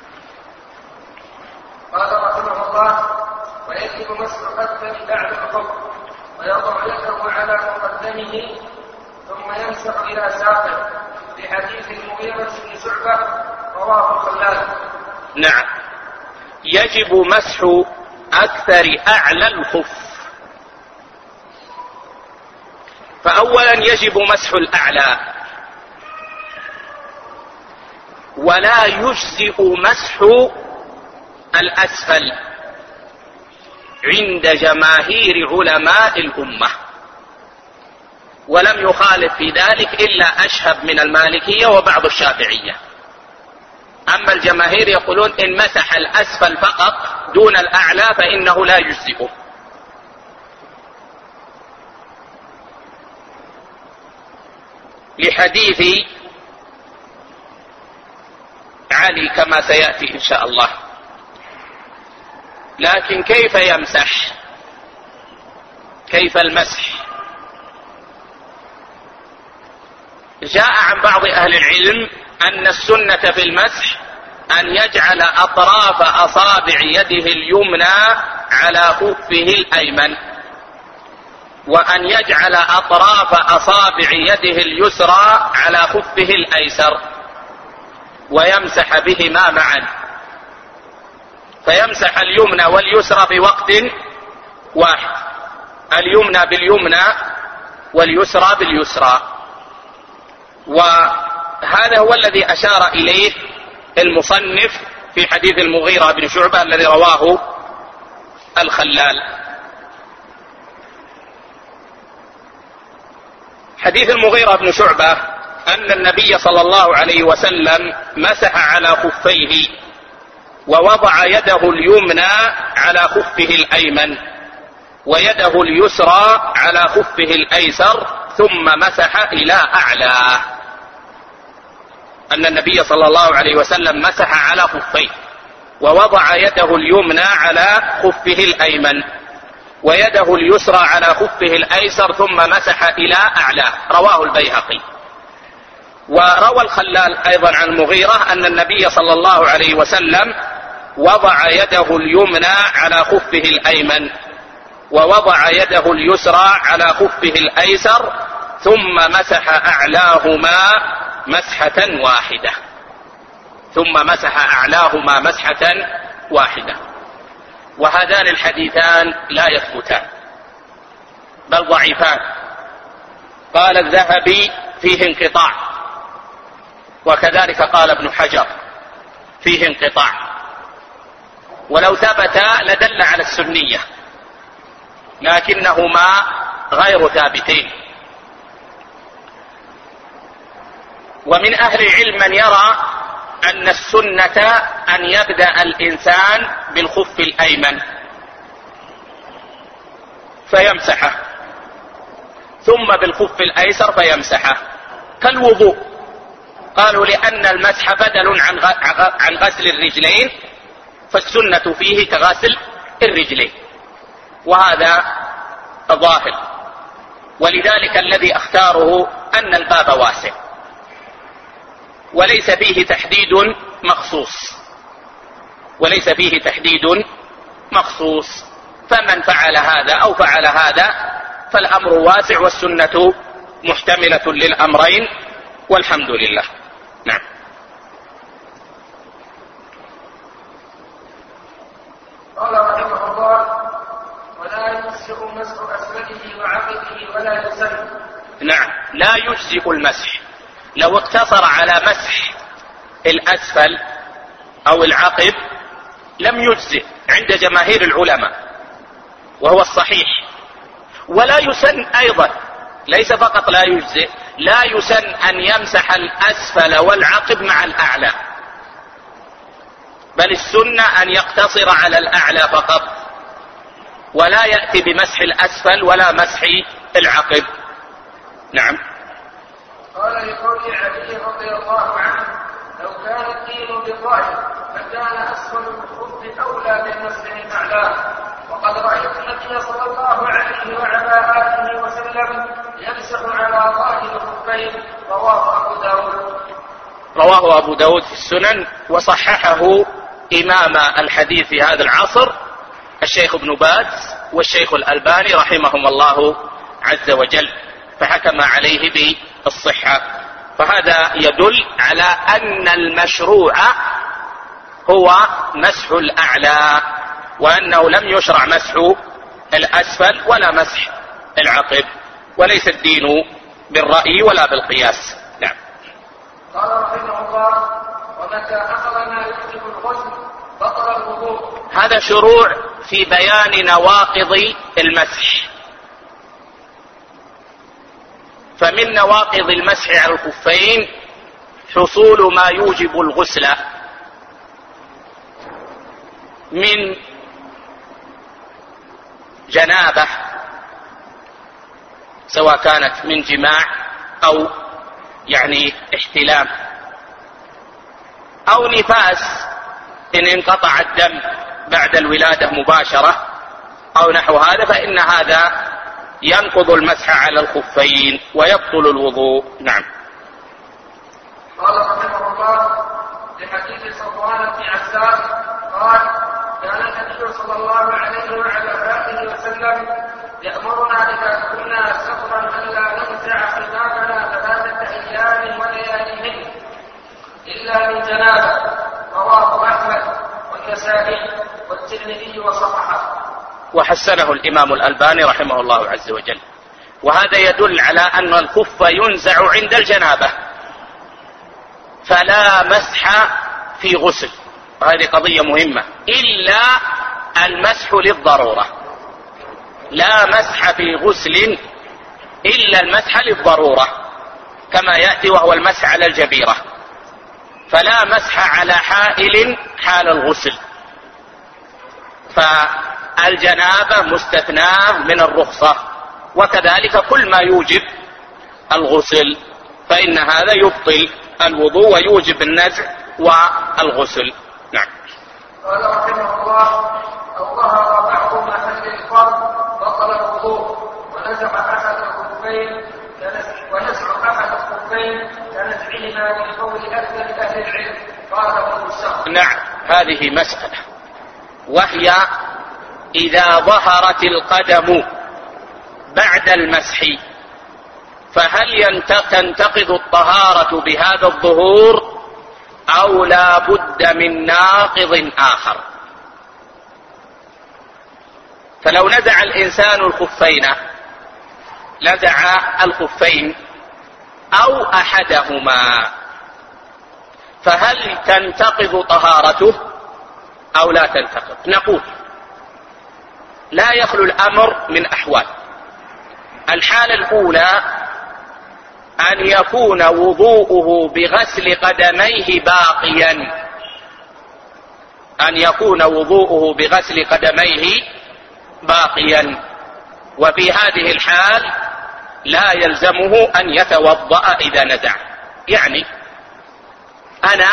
قال رحمه الله: ويجب مسح قدم بعد الخف ويضع يده على مقدمه ثم يمسح إلى ساقه، لحديث المغيرة بن شعبة رواه الخلال. نعم، يجب مسح أكثر أعلى الخف. فأولا يجب مسح الأعلى، ولا يجزئ مسح الأسفل عند جماهير علماء الأمة، ولم يخالف في ذلك إلا أشهب من المالكية وبعض الشافعية. أما الجماهير يقولون إن مسح الأسفل فقط دون الأعلى فإنه لا يجزئه. لحديث علي كما سيأتي إن شاء الله. لكن كيف يمسح؟ كيف المسح؟ جاء عن بعض أهل العلم أن السنة في المسح أن يجعل أطراف أصابع يده اليمنى على خفه الأيمن، وأن يجعل أطراف أصابع يده اليسرى على خفه الأيسر، ويمسح بهما معا، فيمسح اليمنى واليسرى في وقت واحد، اليمنى باليمنى واليسرى باليسرى. وهذا هو الذي أشار إليه المصنف في حديث المغيرة بن شعبة الذي رواه الخلال. حديث المغيرة بن شعبة أن النبي صلى الله عليه وسلم مسح على خفيه ووضع يده اليمنى على خفه الأيمن ويده اليسرى على خفه الأيسر ثم مسح إلى أعلاه. أن النبي صلى الله عليه وسلم مسح على خفيه ووضع يده اليمنى على خفه الأيمن ويده اليسرى على خفه الأيسر ثم مسح إلى أعلاه، رواه البيهقي. وروى الخلال أيضا عن المغيرة أن النبي صلى الله عليه وسلم وضع يده اليمنى على خفه الأيمن ووضع يده اليسرى على خفه الأيسر ثم مسح أعلاهما مسحة واحدة، ثم مسح أعلاهما مسحة واحدة. وهذان الحديثان لا يثبتان بل ضعيفان. قال الذهبي فيه انقطاع، وكذلك قال ابن حجر فيه انقطاع، ولو ثبت لدل على السنية، لكنهما غير ثابتين. ومن أهل العلم من يرى أن السنة أن يبدأ الإنسان بالخف الأيمن فيمسحه ثم بالخف الأيسر فيمسحه كالوضوء. قالوا لأن المسح بدل عن غسل الرجلين، فالسنة فيه كغسل الرجلين، وهذا ظاهر. ولذلك الذي اختاره أن الباب واسع، وليس فيه تحديد مخصوص، وليس فيه تحديد مخصوص، فمن فعل هذا أو فعل هذا فالأمر واسع والسنة محتملة للأمرين والحمد لله. نعم. قال رحمه الله: ولا يجزئ مسح أسفله وعقبه ولا يسن. نعم، لا يجزئ المسح. لو اقتصر على مسح الأسفل أو العقب لم يجزئ عند جماهير العلماء، وهو الصحيح. ولا يسن أيضا، ليس فقط لا يجزئ، لا يسن أن يمسح الأسفل والعقب مع الأعلى، بل السنة أن يقتصر على الأعلى فقط، ولا يأتي بمسح الأسفل ولا مسح العقب. نعم. قال لقول علي رضي الله عنه: لو كان الدين بالظاهر فكان أسفل الخف أولى بالمسح من أعلاه، وقد رأيت النبي صلى الله عليه وعلى آله وسلم يمسح على ظاهر الخفين. رواه أبو داود في السنن، وصححه إمام الحديث في هذا العصر الشيخ ابن باز والشيخ الألباني رحمهم الله عز وجل، فحكم عليه بالصحة. فهذا يدل على أن المشروع هو مسح الأعلى، وأنه لم يشرع مسح الأسفل ولا مسح العقب، وليس الدين بالرأي ولا بالقياس. نعم. قال رحمه الله: ومتى أخذ ما يوجب الغسل بطل الوضوء. هذا شروع في بيان نواقض المسح. فمن نواقض المسح على الخفين حصول ما يوجب الغسل من جنابة، سواء كانت من جماع أو احتلام، أو نفاس إن انقطع الدم بعد الولادة مباشرة أو نحو هذا، فإن هذا ينقض المسح على الخفين ويبطل الوضوء. نعم. قال رحمه الله: لحديث صفوان بن عساس قال: كان النبي صلى الله عليه وعلى آله وسلم يأمرنا إذا كنا سفرا ألا ننزع خفافنا 3 أيام ولياليهن إلا من جنابة. رواه أحمد والنسائي والترمذي وصححه. وحسنه الإمام الألباني رحمه الله عز وجل. وهذا يدل على أن الخف ينزع عند الجنابة، فلا مسح في غسل، وهذه قضية مهمة، إلا المسح للضرورة. لا مسح في غسل إلا المسح للضرورة، كما يأتي وهو المسح على الجبيرة، فلا مسح على حائل حال الغسل. فالجنابة مستثناة من الرخصة، وكذلك كل ما يوجب الغسل، فإن هذا يبطل الوضوء ويوجب النزع والغسل. نعم. قال رحمه الله: أو ظهر بعض محل الفرد بطل الوضوء، ونزع أحد الخفين كنزعهما من قول أكثر أهل العلم. قال ابن الشهر. نعم، هذه مسألة، وهي إذا ظهرت القدم بعد المسح فهل تنتقض الطهارة بهذا الظهور أو لا بد من ناقض آخر؟ فلو نزع الإنسان الخفين أو أحدهما فهل تنتقض طهارته أو لا تنتقض؟ نقول لا يخلو الأمر من أحوال. الحالة الأولى أن يكون وضوءه بغسل قدميه باقيا، أن يكون وضوءه بغسل قدميه باقيا، وفي هذه الحال لا يلزمه أن يتوضأ إذا نزع. يعني أنا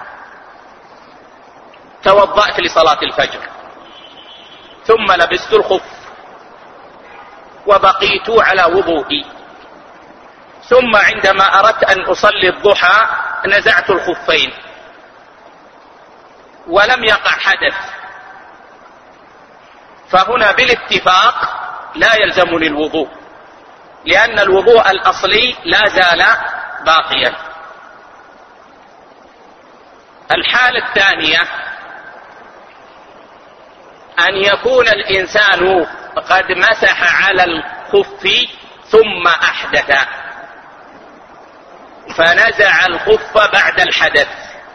توضأت لصلاة الفجر ثم لبست الخف وبقيت على وضوئي، ثم عندما أردت أن أصلي الضحى نزعت الخفين ولم يقع حدث، فهنا بالاتفاق لا يلزمني الوضوء، لأن الوضوء الأصلي لا زال باقيا. الحالة الثانية أن يكون الإنسان قد مسح على الخف ثم أحدث، فنزع الخف بعد الحدث،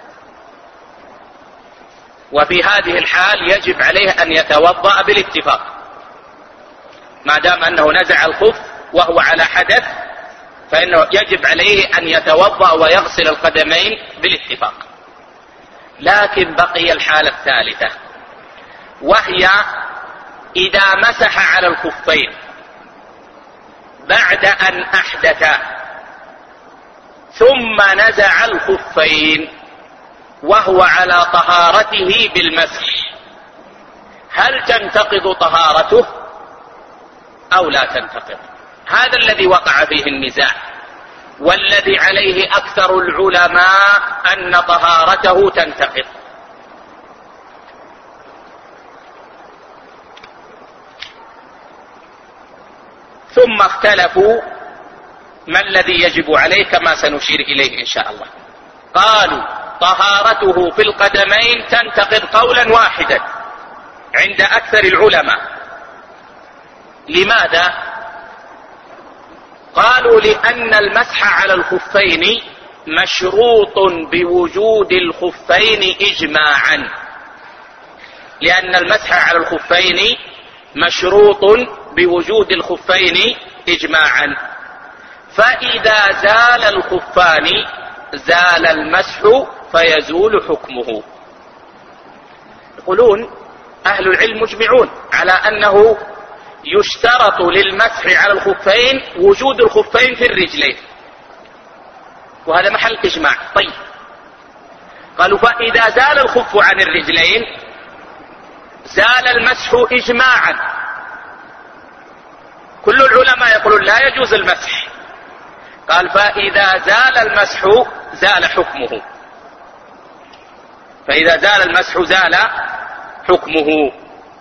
وفي هذه الحال يجب عليه أن يتوضأ بالاتفاق، ما دام أنه نزع الخف وهو على حدث فإنه يجب عليه أن يتوضأ ويغسل القدمين بالاتفاق. لكن بقي الحالة الثالثة، وهي إذا مسح على الخفين بعد أن أحدث ثم نزع الخفين وهو على طهارته بالمسح، هل تنتقض طهارته أو لا تنتقض؟ هذا الذي وقع فيه النزاع، والذي عليه أكثر العلماء أن طهارته تنتقض. ثم اختلفوا ما الذي يجب عليه كما سنشير إليه إن شاء الله. قالوا طهارته في القدمين تنتقض قولا واحدا عند أكثر العلماء. لماذا؟ قالوا لأن المسح على الخفين مشروط بوجود الخفين إجماعا، لأن المسح على الخفين مشروط بوجود الخفين إجماعا، فإذا زال الخفان زال المسح فيزول حكمه. يقولون أهل العلم مجمعون على أنه يشترط للمسح على الخفين وجود الخفين في الرجلين، وهذا محل إجماع. طيب، قالوا فإذا زال الخف عن الرجلين زال المسح إجماعا. كل العلماء يقولون لا يجوز المسح، قال فإذا زال المسح زال حكمه، فإذا زال المسح زال حكمه.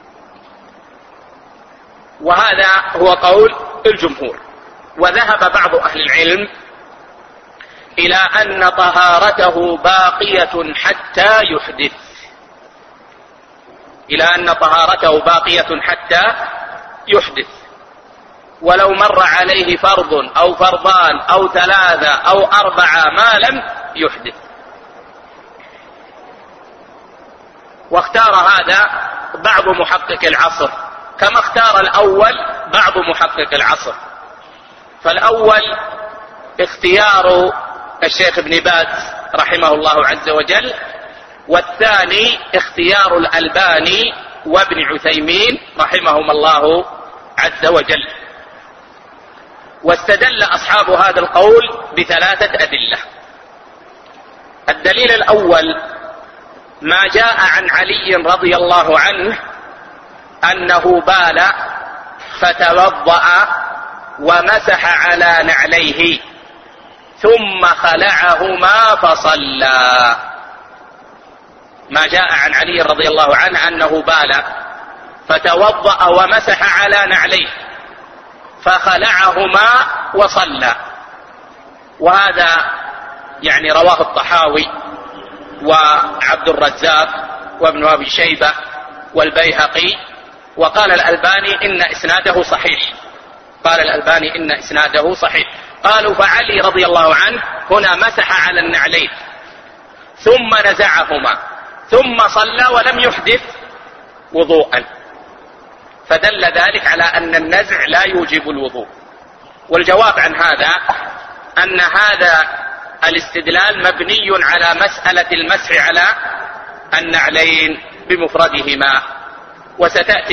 وهذا هو قول الجمهور. وذهب بعض أهل العلم إلى أن طهارته باقية حتى يحدث، إلى أن طهارته باقية حتى يحدث، ولو مر عليه فرض أو فرضان أو ثلاثة أو أربعة ما لم يحدث. واختار هذا بعض محقق العصر، كما اختار الأول بعض محقق العصر. فالأول اختيار الشيخ ابن باز رحمه الله عز وجل، والثاني اختيار الألباني وابن عثيمين رحمهم الله عز وجل. واستدل أصحاب هذا القول بثلاثة أدلة. الدليل الأول ما جاء عن علي رضي الله عنه أنه بال فتوضأ ومسح على نعليه ثم خلعهما فصلى. ما جاء عن علي رضي الله عنه أنه بال فتوضأ ومسح على نعليه فخلعهما وصلى. وهذا يعني رواه الطحاوي وعبد الرزاق وابن أبي شيبة والبيهقي، وقال الألباني إن إسناده صحيح. قال الألباني إن إسناده صحيح. قالوا فعلي رضي الله عنه هنا مسح على النعلين ثم نزعهما ثم صلى ولم يحدث وضوءا، فدل ذلك على أن النزع لا يوجب الوضوء. والجواب عن هذا أن هذا الاستدلال مبني على مسألة المسح على النعلين بمفردهما، وستأتي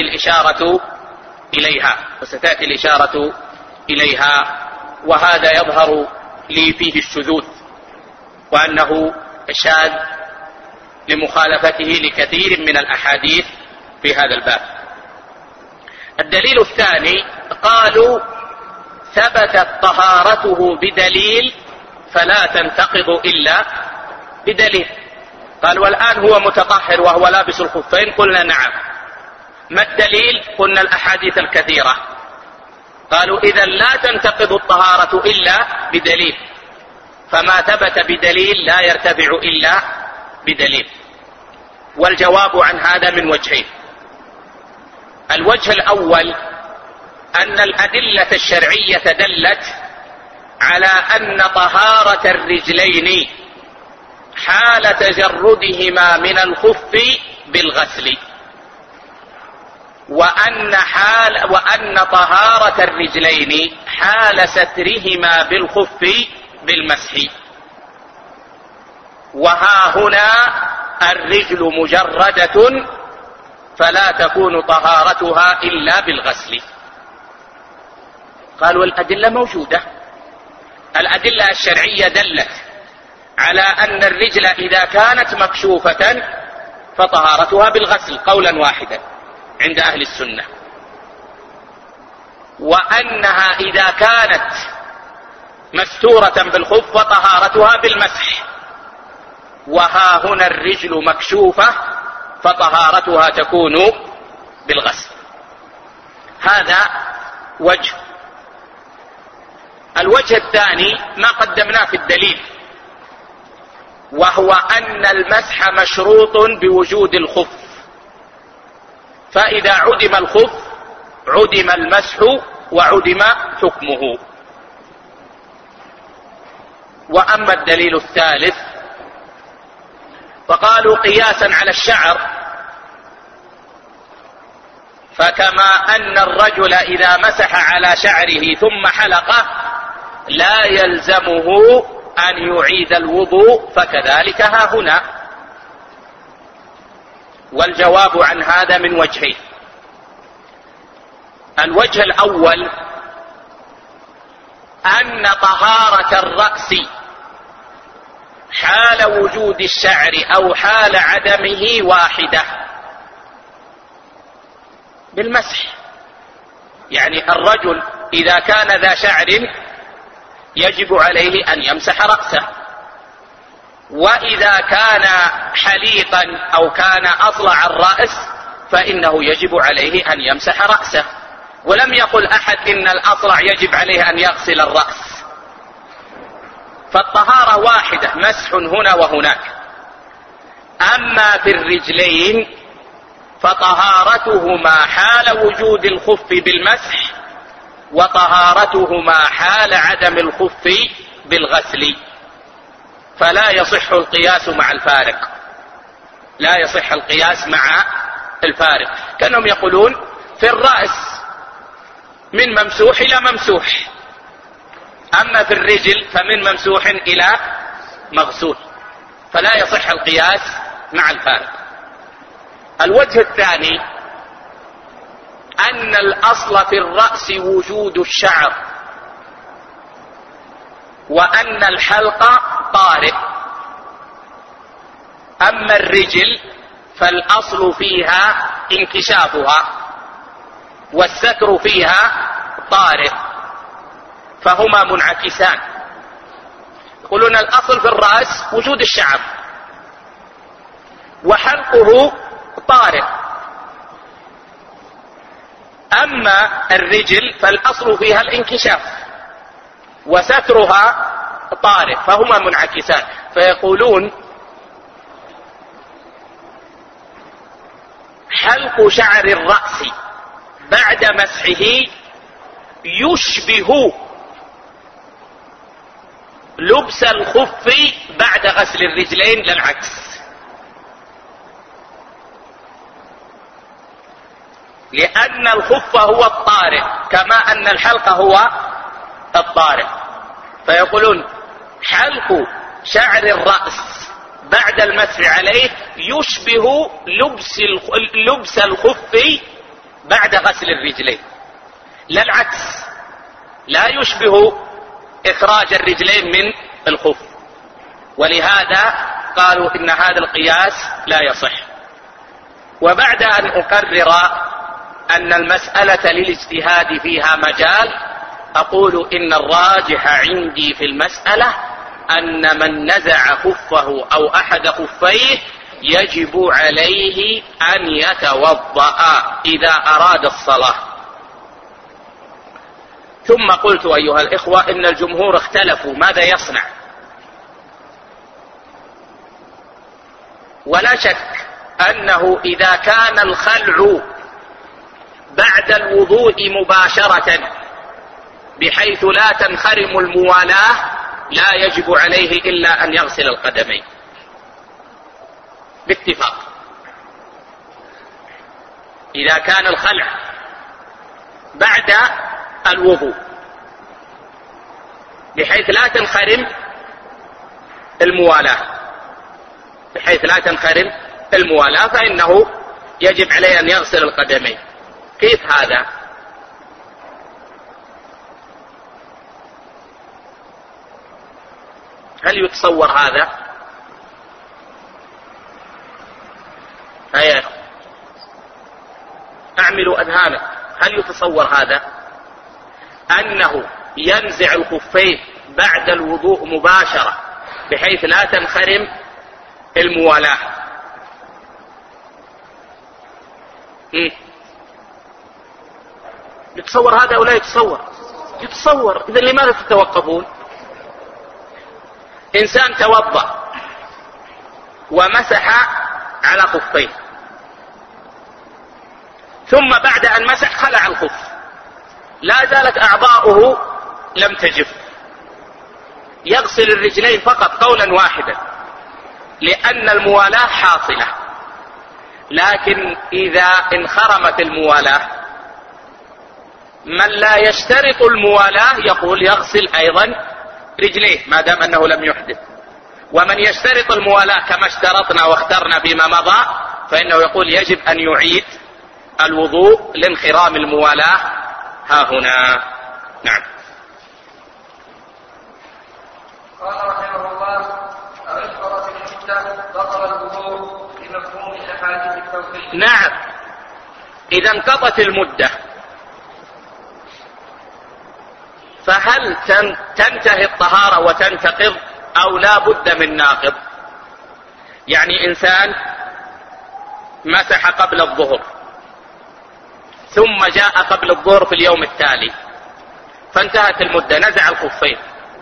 الإشارة إليها. وهذا يظهر لي فيه الشذوذ، وأنه شاذ لمخالفته لكثير من الأحاديث في هذا الباب. الدليل الثاني قالوا ثبتت طهارته بدليل فلا تنتقض إلا بدليل. قال والآن هو متطهر وهو لابس الخفين، قلنا نعم. ما الدليل؟ قلنا الأحاديث الكثيرة. قالوا إذا لا تنتقض الطهارة إلا بدليل، فما ثبت بدليل لا يرتفع إلا بدليل. والجواب عن هذا من وجهين. الوجه الأول أن الأدلة الشرعية دلت على أن طهارة الرجلين حال تجردهما من الخف بالغسل، وأن طهارة الرجلين حال سترهما بالخف بالمسح. وها هنا الرجل مجردة فلا تكون طهارتها إلا بالغسل. قالوا الأدلة موجودة، الأدلة الشرعية دلت على أن الرجل إذا كانت مكشوفة فطهارتها بالغسل قولا واحدا عند أهل السنة، وأنها إذا كانت مستورة بالخف فطهارتها بالمسح. وها هنا الرجل مكشوفة فطهارتها تكون بالغسل. هذا وجه. الوجه الثاني ما قدمناه في الدليل، وهو أن المسح مشروط بوجود الخف، فإذا عدم الخف عدم المسح وعدم حكمه. وأما الدليل الثالث فقالوا قياسا على الشعر، فكما أن الرجل إذا مسح على شعره ثم حلقه لا يلزمه أن يعيد الوضوء، فكذلك ها هنا. والجواب عن هذا من وجهين. الوجه الأول أن طهارة الرأس حال وجود الشعر أو حال عدمه واحدة بالمسح. يعني الرجل إذا كان ذا شعر يجب عليه أن يمسح رأسه، وإذا كان حليقا أو كان أصلع الرأس فإنه يجب عليه أن يمسح رأسه. ولم يقل أحد إن الأصلع يجب عليه أن يغسل الرأس، فالطهارة واحدة، مسح هنا وهناك. أما في الرجلين فطهارتهما حال وجود الخف بالمسح، وطهارتهما حال عدم الخف بالغسل، فلا يصح القياس مع الفارق. لا يصح القياس مع الفارق. كانهم يقولون في الرأس من ممسوح إلى ممسوح، أما في الرجل فمن ممسوح إلى مغسول، فلا يصح القياس مع الفارق. الوجه الثاني أن الأصل في الرأس وجود الشعر، وأن الحلق طارئ. أما الرجل فالأصل فيها انكشافها والستر فيها طارئ، فهما منعكسان. يقولون الأصل في الرأس وجود الشعر وحلقه طارئ، أما الرجل فالأصل فيها الانكشاف وسترها طارئ، فهما منعكسان. فيقولون حلق شعر الرأس بعد مسحه يشبه لبس الخف بعد غسل الرجلين، لا العكس. لأن الخف هو الطارئ كما أن الحلق هو الطارئ. فيقولون حلق شعر الرأس بعد المسح عليه يشبه لبس الخف بعد غسل الرجلين، لا العكس، لا يشبه إخراج الرجلين من الخف. ولهذا قالوا إن هذا القياس لا يصح. وبعد أن أقرر أن المسألة للاجتهاد فيها مجال، أقول إن الراجح عندي في المسألة أن من نزع خفه أو أحد خفيه يجب عليه أن يتوضأ إذا أراد الصلاة. ثم قلت أيها الإخوة إن الجمهور اختلفوا ماذا يصنع، ولا شك أنه إذا كان الخلع بعد الوضوء مباشرة بحيث لا تنخرم الموالاة لا يجب عليه إلا أن يغسل القدمين باتفاق. إذا كان الخلع بعد الوضوء بحيث لا تنخرم الموالاة فإنه يجب عليه أن يغسل القدمين. كيف هذا؟ هل يتصور هذا؟ هيا اعملوا أذهانك، هل يتصور هذا؟ أنه ينزع الخفين بعد الوضوء مباشرة بحيث لا تنخرم الموالاة. يتصور هذا أو لا يتصور؟ يتصور. إذن لماذا تتوقفون؟ إنسان توضأ ومسح على خفيه، ثم بعد أن مسح خلع الخف، لا زالت أعضاؤه لم تجف، يغسل الرجلين فقط قولا واحدا لأن الموالاة حاصلة. لكن إذا انخرمت الموالاة من لا يشترط الموالاة يقول يغسل أيضا رجليه ما دام أنه لم يحدث، ومن يشترط الموالاة كما اشترطنا واخترنا فيما مضى فإنه يقول يجب أن يعيد الوضوء لانخرام الموالاة ها هنا. نعم. قال رحمه الله: أذكرت المدة بطل الوضوء بمفهوم أحاديث التوحيد. نعم، إذا انقضت المدة فهل تنتهي الطهارة وتنتقض أو لا بد من ناقض؟ يعني إنسان مسح قبل الظهر ثم جاء قبل الظهر في اليوم التالي فانتهت المدة، نزع الخفين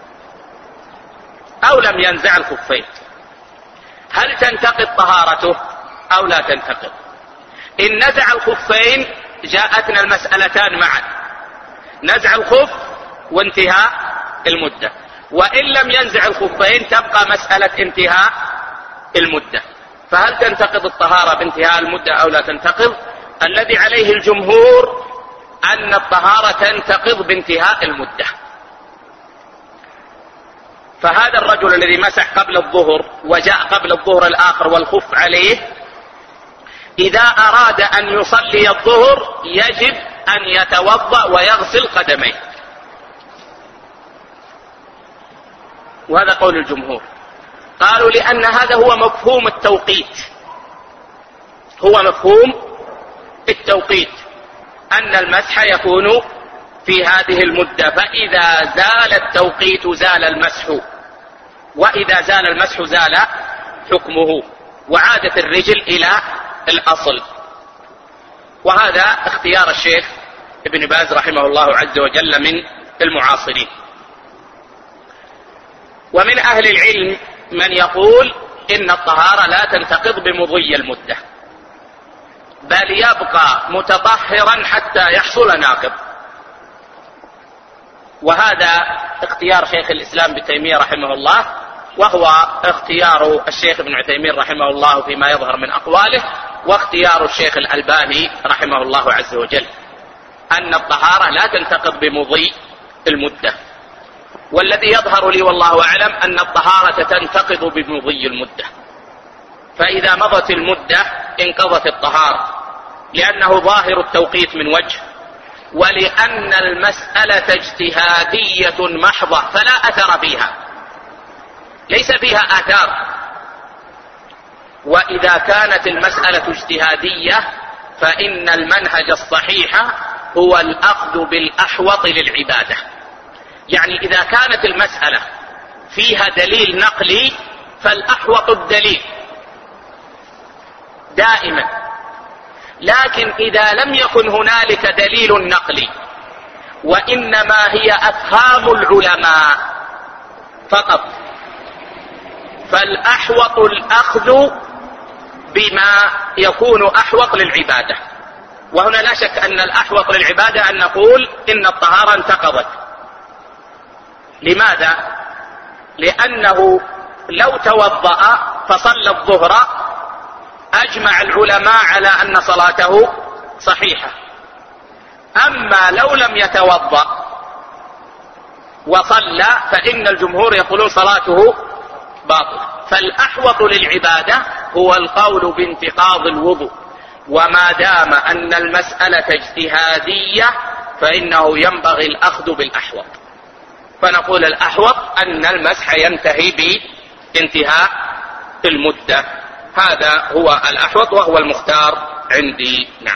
أو لم ينزع الخفين، هل تنتقض طهارته أو لا تنتقض؟ إن نزع الخفين جاءتنا المسألتان معا، نزع الخف وانتهاء المدة، وإن لم ينزع الخفين تبقى مسألة انتهاء المدة. فهل تنتقض الطهارة بانتهاء المدة أو لا تنتقض؟ الذي عليه الجمهور أن الطهارة تنتقض بانتهاء المدة. فهذا الرجل الذي مسح قبل الظهر وجاء قبل الظهر الآخر والخف عليه إذا أراد أن يصلي الظهر يجب أن يتوضأ ويغسل قدميه، وهذا قول الجمهور. قالوا لأن هذا هو مفهوم التوقيت، هو مفهوم التوقيت أن المسح يكون في هذه المدة، فإذا زال التوقيت زال المسح، وإذا زال المسح زال حكمه وعادت الرجل إلى الأصل. وهذا اختيار الشيخ ابن باز رحمه الله عز وجل من المعاصرين. ومن أهل العلم من يقول إن الطهارة لا تنتقض بمضي المدة، بل يبقى متطهرا حتى يحصل ناقض. وهذا اختيار شيخ الإسلام ابن تيمية رحمه الله، وهو اختيار الشيخ ابن عثيمين رحمه الله فيما يظهر من أقواله، واختيار الشيخ الألباني رحمه الله عز وجل، أن الطهارة لا تنتقض بمضي المدة. والذي يظهر لي والله أعلم أن الطهارة تنتقض بمضي المدة، فإذا مضت المدة انقضت الطهارة، لأنه ظاهر التوقيت من وجه، ولأن المسألة اجتهادية محضة فلا أثر فيها، ليس فيها آثار. وإذا كانت المسألة اجتهادية فإن المنهج الصحيح هو الأخذ بالأحوط للعبادة. يعني إذا كانت المسألة فيها دليل نقلي فالأحوط الدليل دائما. لكن إذا لم يكن هنالك دليل نقلي وإنما هي أفهام العلماء فقط، فالأحوط الأخذ بما يكون أحوط للعبادة. وهنا لا شك أن الأحوط للعبادة أن نقول إن الطهارة انتقضت. لماذا؟ لأنه لو توضأ فصلى الظهر أجمع العلماء على أن صلاته صحيحة. أما لو لم يتوضأ وصلى فإن الجمهور يقولون صلاته باطلة. فالأحوط للعبادة هو القول بانتقاض الوضوء، وما دام أن المسألة اجتهادية فإنه ينبغي الأخذ بالأحوط. فنقول الأحوط أن المسح ينتهي بانتهاء المدة، هذا هو الأحوط وهو المختار عندي. نعم.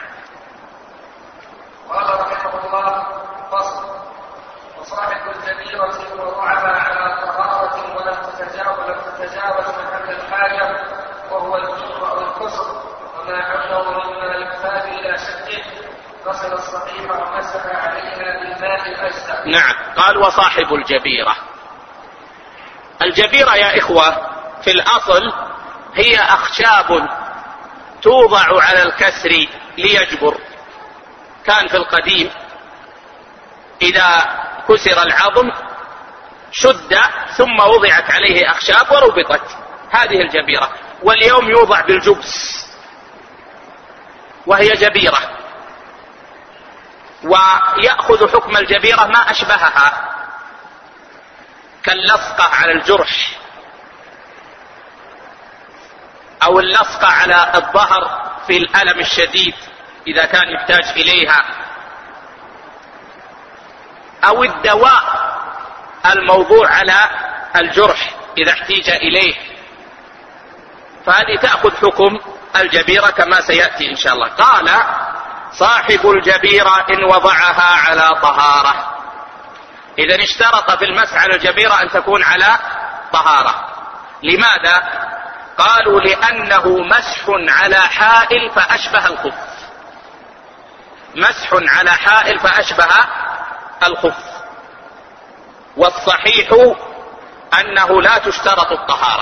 قال رحمه الله: فصل: وصاحب الجبيرة وضعها على طهارة ولم تتجاوز محل الحاجة وهو الجبر أو الكسر وما حوله مما يحتاج إلى شده غسل الصحيفة ومسح عليها بالماء الأجزاء. نعم. قال: وصاحب الجبيرة. الجبيرة يا إخوة في الأصل هي أخشاب توضع على الكسر ليجبر. كان في القديم إذا كسر العظم شد ثم وضعت عليه أخشاب وربطت، هذه الجبيرة. واليوم يوضع بالجبس وهي جبيرة، ويأخذ حكم الجبيرة ما أشبهها كاللصقة على الجرح أو اللصقة على الظهر في الألم الشديد إذا كان يحتاج إليها، أو الدواء الموضوع على الجرح إذا احتاج إليه، فهذه تأخذ حكم الجبيرة كما سيأتي إن شاء الله. قال: صاحب الجبيرة إن وضعها على طهارة. إذن اشترط في المسح على الجبيرة أن تكون على طهارة. لماذا؟ قالوا: لأنه مسح على حائل فأشبه الخف. مسح على حائل فأشبه الخف. والصحيح أنه لا تشترط الطهارة.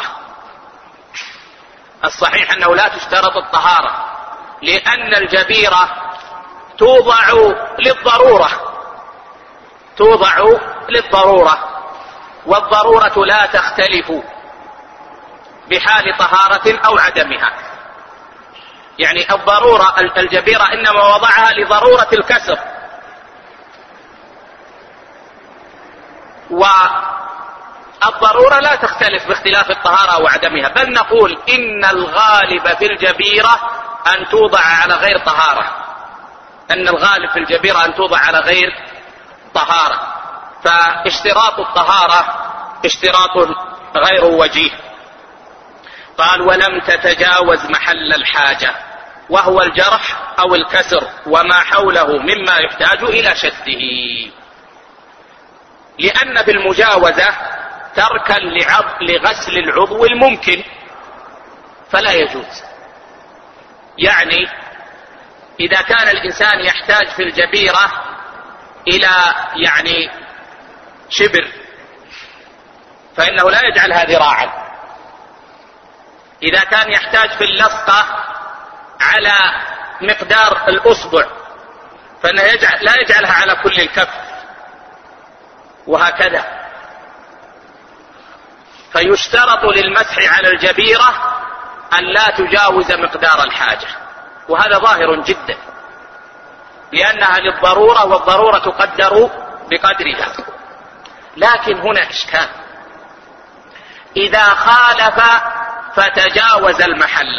الصحيح أنه لا تشترط الطهارة، لأن الجبيرة توضع للضرورة، والضرورة لا تختلف بحال طهارة أو عدمها. يعني الضرورة الجبيرة إنما وضعها لضرورة الكسر، والضرورة لا تختلف باختلاف الطهارة وعدمها، بل نقول إن الغالب في الجبيرة أن توضع على غير طهارة، أن الغالب في الجبيرة أن توضع على غير طهارة، فاشتراط الطهارة اشتراط غير وجيه. قال: ولم تتجاوز محل الحاجة وهو الجرح أو الكسر وما حوله مما يحتاج إلى شده، لأن بالمجاوزة تركا لغسل العضو الممكن فلا يجوز. يعني إذا كان الإنسان يحتاج في الجبيرة إلى شبر فإنه لا يجعلها ذراعا. إذا كان يحتاج في اللصقة على مقدار الأصبع فإنه لا يجعلها على كل الكف، وهكذا. فيشترط للمسح على الجبيرة أن لا تجاوز مقدار الحاجة، وهذا ظاهر جدا لأنها للضرورة، والضرورة تقدر بقدرها. لكن هنا إشكال: إذا خالف فتجاوز المحل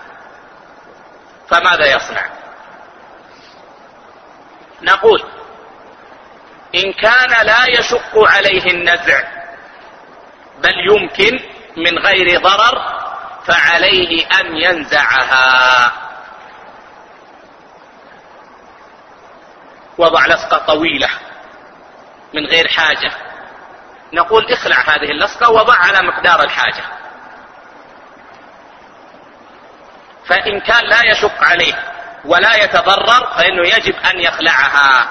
فماذا يصنع؟ نقول: إن كان لا يشق عليه النزع بل يمكن من غير ضرر فعليه أن ينزعها. وضع لصقة طويلة من غير حاجة نقول اخلع هذه اللصقة وضع على مقدار الحاجة. فإن كان لا يشق عليه ولا يتضرر فإنه يجب أن يخلعها.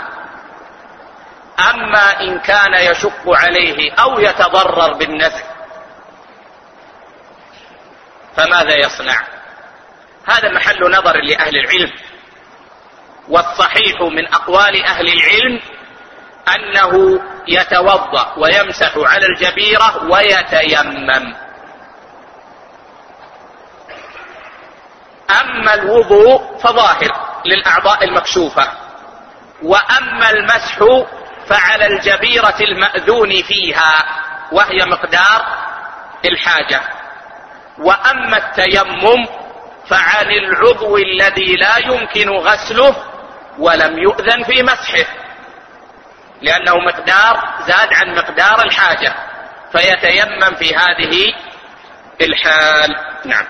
أما إن كان يشق عليه أو يتضرر بالنزع فماذا يصنع؟ هذا محل نظر لأهل العلم، والصحيح من أقوال أهل العلم أنه يتوضأ ويمسح على الجبيرة ويتيمم. أما الوضوء فظاهر للأعضاء المكشوفة، وأما المسح فعلى الجبيرة المأذون فيها وهي مقدار الحاجة. وأما التيمم فعن العضو الذي لا يمكن غسله ولم يؤذن في مسحه، لأنه مقدار زاد عن مقدار الحاجة، فيتيمم في هذه الحال. نعم.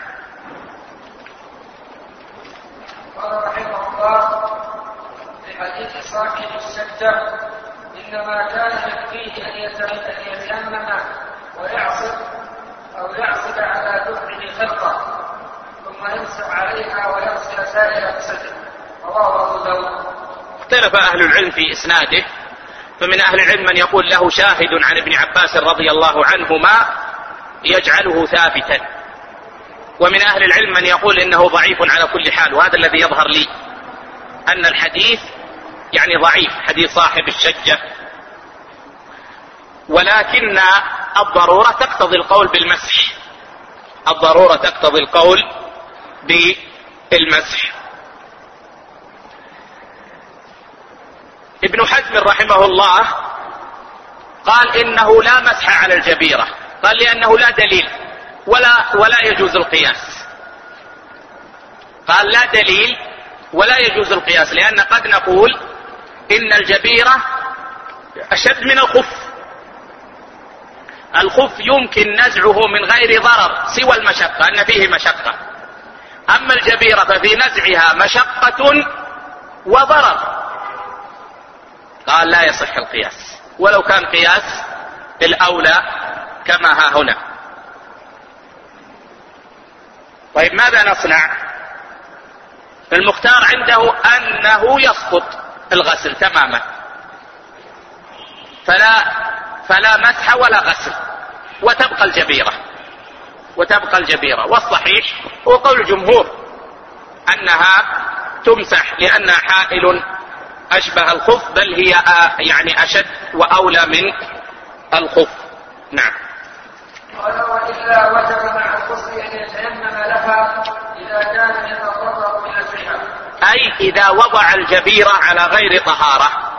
قال رحمه الله في حديث صاحب السجة: إنما كان يكفيه أن يتيمم ويعصب أو يعصب على دفعه خلقه ثم يمسح عليها ويغسل سائر جسده. رواه أبو داود. اختلف أهل العلم في إسناده، فمن أهل العلم من يقول له شاهد عن ابن عباس رضي الله عنهما يجعله ثابتا، ومن أهل العلم من يقول إنه ضعيف على كل حال. وهذا الذي يظهر لي أن الحديث يعني ضعيف، حديث صاحب الشجة، ولكن الضرورة تقتضي القول بالمسح، الضرورة تقتضي القول بالمسح. ابن حزم رحمه الله قال إنه لا مسح على الجبيرة، قال لأنه لا دليل ولا يجوز القياس. قال لا دليل ولا يجوز القياس، لأن قد نقول إن الجبيرة أشد من الخف. الخف يمكن نزعه من غير ضرر سوى المشقة، أن فيه مشقة. أما الجبيرة ففي نزعها مشقة وضرر. قال لا يصح القياس، ولو كان قياس الأولى كما ها هنا. طيب ماذا نصنع؟ المختار عنده أنه يسقط الغسل تماما، فلا مسح ولا غسل، وتبقى الجبيرة. والصحيح هو قول الجمهور أنها تمسح، لأنها حائل أشبه الخف، بل هي يعني أشد وأولى من الخف. نعم. وإلا وجب مع الغسل أن يتيمم لها إذا كان يتضرر بنزعها، أي إذا وضع الجبيرة على غير طهارة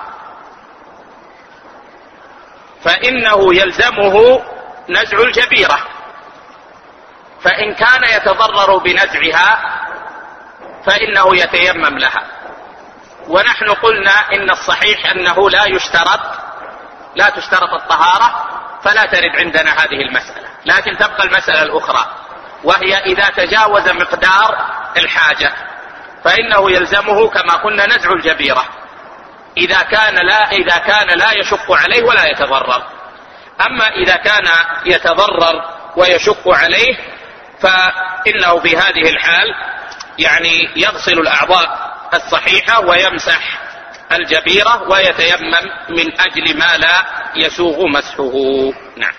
فإنه يلزمه نزع الجبيرة، فإن كان يتضرر بنزعها فإنه يتيمم لها. ونحن قلنا إن الصحيح أنه لا تشترط الطهارة، فلا ترد عندنا هذه المسألة. لكن تبقى المسألة الأخرى، وهي إذا تجاوز مقدار الحاجة فإنه يلزمه كما قلنا نزع الجبيرة إذا كان لا يشق عليه ولا يتضرر. أما إذا كان يتضرر ويشق عليه فإنه في هذه الحال يعني يغسل الأعضاء الصحيحة ويمسح الجبيرة ويتيمم من أجل ما لا يسوغ مسحه. نعم.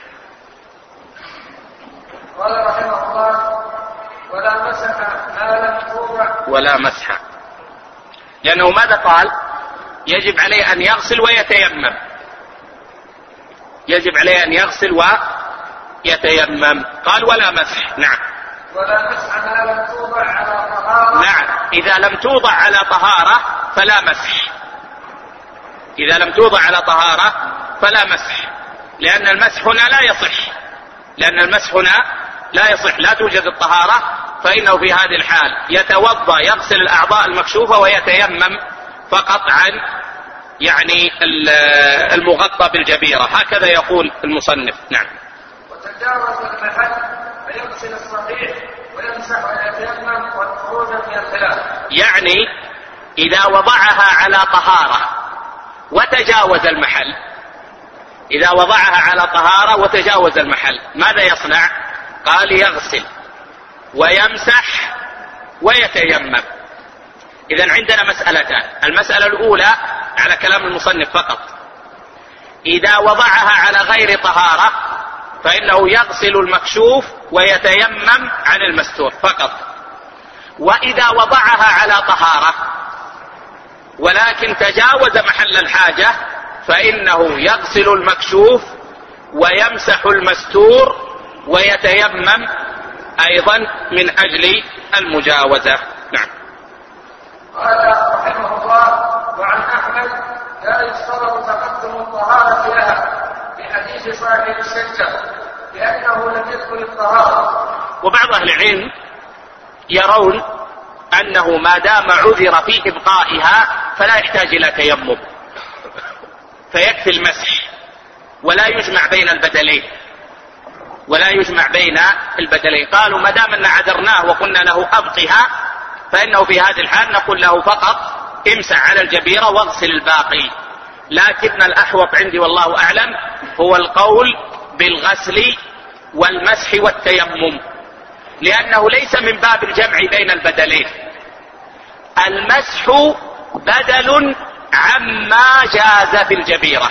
قال رحمه الله: ولا مسح ما لم توضع. ولا مسح، لأنه ماذا قال؟ يجب عليه أن يغسل ويتيمم، يجب عليه أن يغسل ويتيمم. قال ولا مسح. نعم. ولا مسح ما لم توضع على طهارة. نعم، إذا لم توضع على طهارة فلا مسح، إذا لم توضع على طهارة فلا مسح، لأن المسح هنا لا يصح، لا توجد الطهارة، فإنه في هذه الحال يتوضأ يغسل الأعضاء المكشوفة ويتيمم فقط عن يعني المغطى بالجبيرة. هكذا يقول المصنف. نعم. وتجاوز المحل فيغسل الصحيح ويمسح ويتيمم والخروج من الخلاف. يعني إذا وضعها على طهارة وتجاوز المحل، إذا وضعها على طهارة وتجاوز المحل ماذا يصنع؟ قال يغسل ويمسح ويتيمم. إذن عندنا مسألتان. المسألة الأولى على كلام المصنف فقط، إذا وضعها على غير طهارة فإنه يغسل المكشوف ويتيمم عن المستور فقط. وإذا وضعها على طهارة ولكن تجاوز محل الحاجة فإنه يغسل المكشوف ويمسح المستور ويتيمم أيضا من أجل المجاوزة. نعم. قال رحمه الله: وعن أحمد لا يشترط تقدم الطهارة لها بحديث صاحب الشجة لأنه لم يذكر الطهارة. وبعض أهل العلم يرون أنه ما دام عذر في إبقائها فلا يحتاج إلى تيمم، فيكفي المسح ولا يجمع بين البدلين. قالوا ما دام أن عذرناه وقلنا له أبقها فإنه في هذه الحال نقول له فقط امسح على الجبيرة واغسل الباقي. لكن الأحوط عندي والله أعلم هو القول بالغسل والمسح والتيمم، لأنه ليس من باب الجمع بين البدلين. المسح بدل عما جاز في الجبيرة،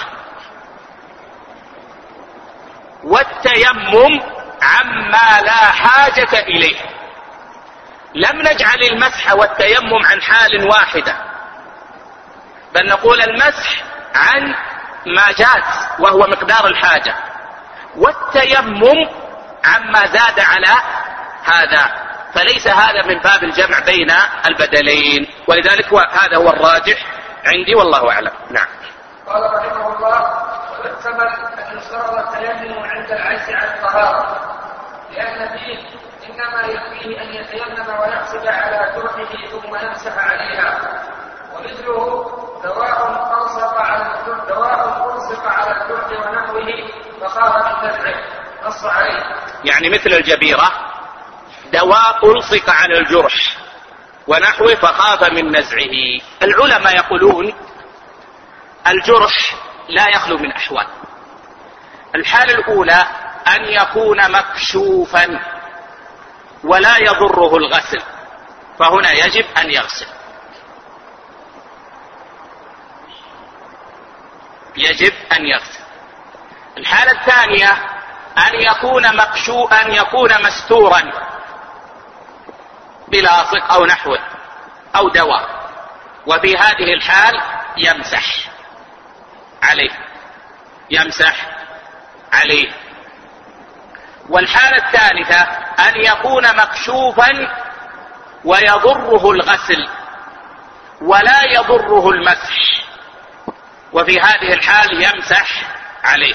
والتيمم عما لا حاجة إليه. لم نجعل المسح والتيمم عن حال واحدة، بل نقول المسح عن ما جاز وهو مقدار الحاجة، والتيمم عما زاد على هذا، فليس هذا من باب الجمع بين البدلين، ولذلك هذا هو الراجح عندي والله أعلم. نعم. قال رحمه الله: ويحتمل أن يشترط التيمم عند العجز عن الطهارة، لأن فيه إنما يكفيه أن يتيمم ويغسل على جرحه ثم يمسح عليها، ومثله دواء ألصق على الجرح ونحوه فخاف من نزعه، نص عليه. يعني مثل الجبيرة دواء ألصق على الجرح ونحوه فخاف من نزعه. العلماء يقولون الجرح لا يخلو من أحوال. الحالة الأولى أن يكون مكشوفا ولا يضره الغسل، فهنا يجب أن يغسل. الحالة الثانية أن يكون مستورا بلاصق أو نحوه أو دواء، وفي هذه الحال يمسح عليه. والحالة الثالثة أن يكون مكشوفا ويضره الغسل ولا يضره المسح، وفي هذه الحال يمسح عليه.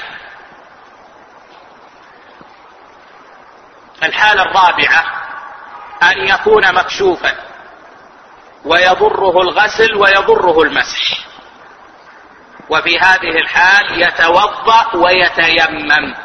الحالة الرابعة أن يكون مكشوفا ويضره الغسل ويضره المسح، وفي هذه الحال يتوضأ ويتيمم.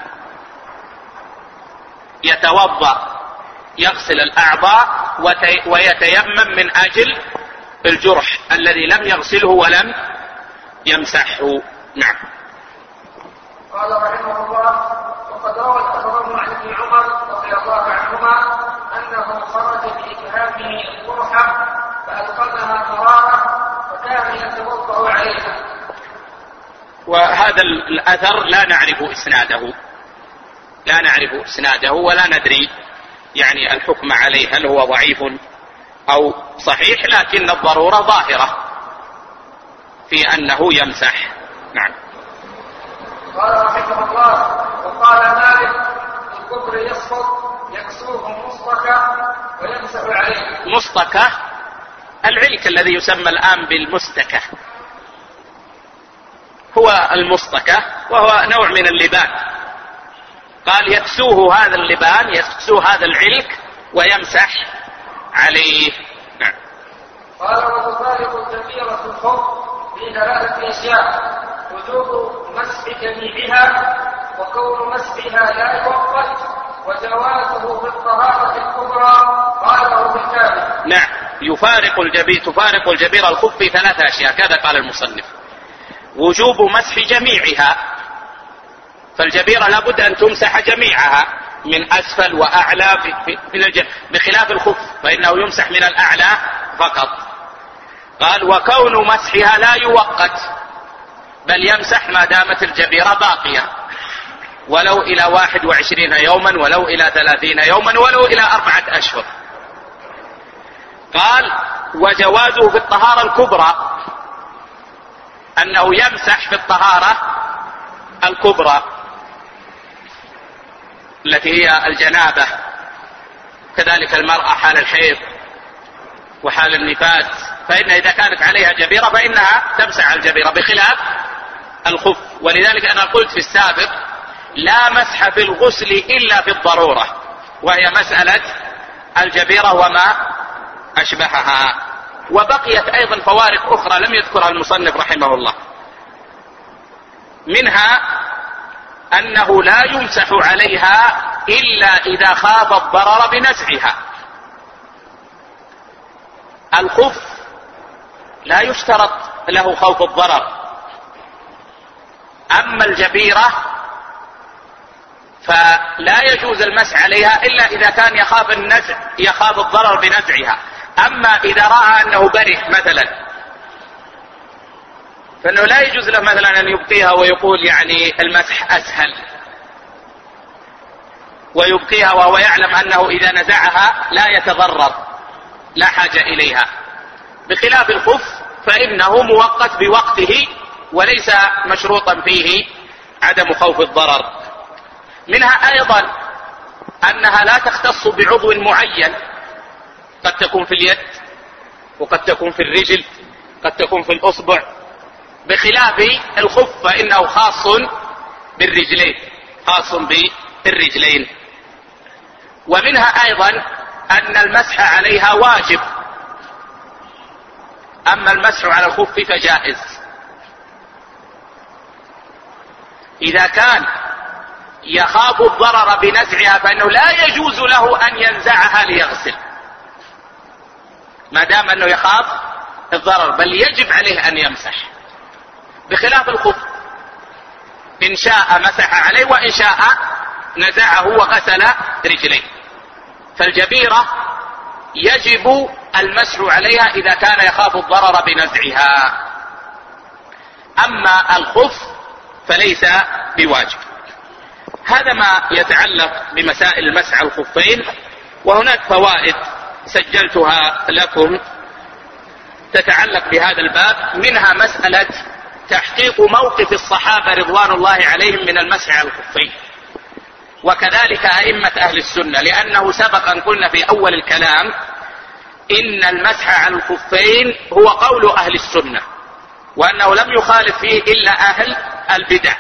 يغسل الأعضاء ويتيمم من أجل الجرح الذي لم يغسله ولم يمسحه. نعم. قال رحمه الله: وقد روى الأخبار عن ابن عمر رضي الله عنهما أنه خرج بإكهامه القرحة فألقمها قرارة فكان يتوضأ عليها. وهذا الأثر لا نعرف إسناده ولا ندري يعني الحكم عليه هل هو ضعيف أو صحيح، لكن الضرورة ظاهرة في أنه يمسح. نعم. قال رحمه الله: وقال مالك: الكفر يسقط يكسوه مصطكة ويمسح عليه. مصطكة العلك الذي يسمى الآن بالمستكة، هو المصطكة وهو نوع من اللبان. قال يكسوه هذا اللبان، يكسوه هذا العلك ويمسح عليه. نعم. قال: وتفارق الكبيرة الخف في 3 أشياء: وجوب مسح جميعها، وكون مسحها لا يوقت، وجوازه بالطهارة الكبرى. قاله بالكامل. نعم. تفارق الجبيرة الخف في 3 أشياء، كذا قال المصنف: وجوب مسح جميعها، فالجبيرة لابد أن تمسح جميعها من أسفل وأعلى بخلاف الخف فإنه يمسح من الأعلى فقط. قال وكون مسحها لا يوقت، بل يمسح ما دامت الجبيرة باقية، ولو إلى 21 يوما، ولو إلى 30 يوما، ولو إلى 4 أشهر. قال وجوازه في الطهارة الكبرى، أنه يمسح في الطهارة الكبرى التي هي الجنابة، كذلك المرأة حال الحيض وحال النفاس، فإن إذا كانت عليها جبيرة فإنها تمسح الجبيرة بخلاف الخف. ولذلك أنا قلت في السابق لا مسح في الغسل إلا في الضرورة، وهي مسألة الجبيرة وما أشبهها. وبقيت أيضا فوارق أخرى لم يذكرها المصنف رحمه الله، منها أنه لا يمسح عليها إلا إذا خاف الضرر بنزعها. الخف لا يشترط له خوف الضرر، أما الجبيرة فلا يجوز المسح عليها إلا إذا كان يخاف الضرر بنزعها. أما إذا رأى أنه برئ مثلا، فإنه لا يجوز له مثلا أن يبقيها ويقول يعني المسح أسهل، ويبقيها وهو يعلم أنه إذا نزعها لا يتضرر، لا حاجة إليها، بخلاف الخف فإنه مؤقت بوقته وليس مشروطا فيه عدم خوف الضرر. منها أيضا أنها لا تختص بعضو معين، قد تكون في اليد، وقد تكون في الرجل، قد تكون في الأصبع، بخلاف الخف فإنه خاص بالرجلين. ومنها أيضا أن المسح عليها واجب، أما المسح على الخف فجائز. إذا كان يخاف الضرر بنزعها فإنه لا يجوز له أن ينزعها ليغسل، ما دام أنه يخاف الضرر، بل يجب عليه أن يمسح، بخلاف الخف إن شاء مسح عليه وإن شاء نزعه وغسل رجليه. فالجبيرة يجب المسح عليها إذا كان يخاف الضرر بنزعها، أما الخف فليس بواجب. هذا ما يتعلق بمسائل المسح على الخفين. وهناك فوائد سجلتها لكم تتعلق بهذا الباب، منها مسألة تحقيق موقف الصحابة رضوان الله عليهم من المسح على الخفين، وكذلك أئمة أهل السنة، لأنه سبق أن قلنا في أول الكلام إن المسح على الخفين هو قول أهل السنة، وأنه لم يخالف فيه إلا أهل البدع.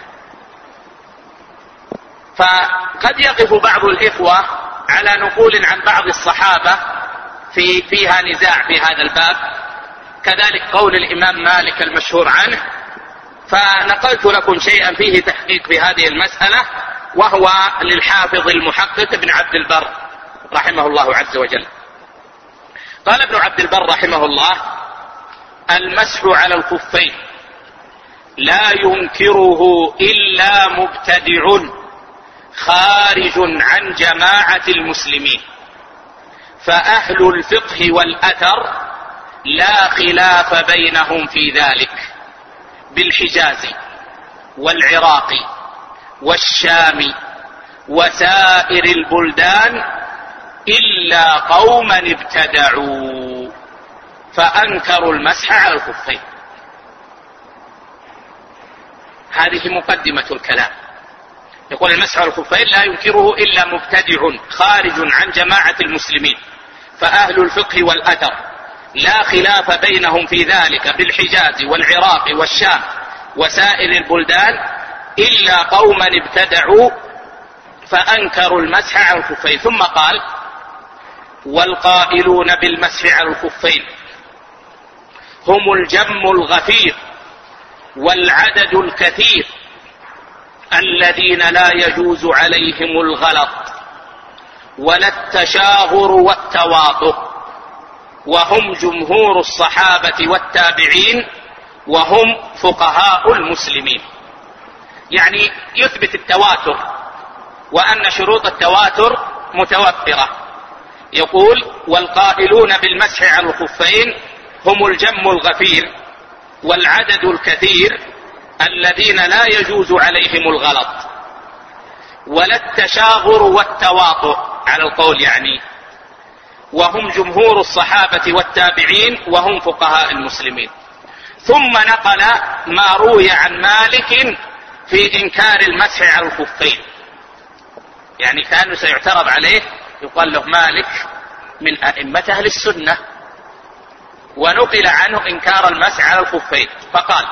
فقد يقف بعض الإخوة على نقول عن بعض الصحابة فيها نزاع في هذا الباب، كذلك قول الإمام مالك المشهور عنه، فنقلت لكم شيئا فيه تحقيق في هذه المسألة، وهو للحافظ المحقق ابن عبد البر رحمه الله عز وجل. قال ابن عبد البر رحمه الله: المسح على الخفين لا ينكره إلا مبتدع خارج عن جماعة المسلمين، فأهل الفقه والأثر لا خلاف بينهم في ذلك، بالحجاز والعراق والشام وسائر البلدان إلا قوما ابتدعوا فأنكروا المسح على الخفين. هذه مقدمة الكلام. يقول المسح على الخفين لا ينكره إلا مبتدع خارج عن جماعة المسلمين، فأهل الفقه والأثر لا خلاف بينهم في ذلك، بالحجاز والعراق والشام وسائر البلدان إلا قوما ابتدعوا فأنكروا المسح على الخفين. ثم قال: والقائلون بالمسح على الخفين هم الجم الغفير والعدد الكثير الذين لا يجوز عليهم الغلط ولا التشاغر والتواطؤ، وهم جمهور الصحابة والتابعين، وهم فقهاء المسلمين. يعني يثبت التواتر وأن شروط التواتر متوفرة. يقول: والقائلون بالمسح على الخفين هم الجم الغفير والعدد الكثير الذين لا يجوز عليهم الغلط ولا التشاغر والتواطؤ على القول يعني، وهم جمهور الصحابة والتابعين وهم فقهاء المسلمين. ثم نقل ما روي عن مالك في إنكار المسح على الخفين، يعني كان سيعترض عليه، يقال له مالك من أئمة أهل السنة، ونقل عنه إنكار المسح على الخفين، فقال: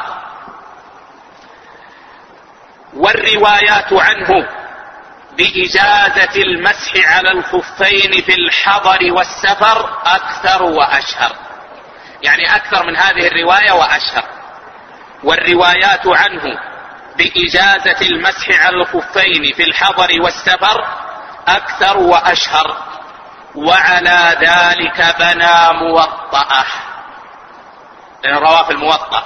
والروايات عنه بإجازة المسح على الخفين في الحضر والسفر أكثر وأشهر، يعني أكثر من هذه الرواية وأشهر. والروايات عنه بإجازة المسح على الخفين في الحضر والسفر أكثر وأشهر، وعلى ذلك بنى موطأه، لأنه رواه في الموطأ،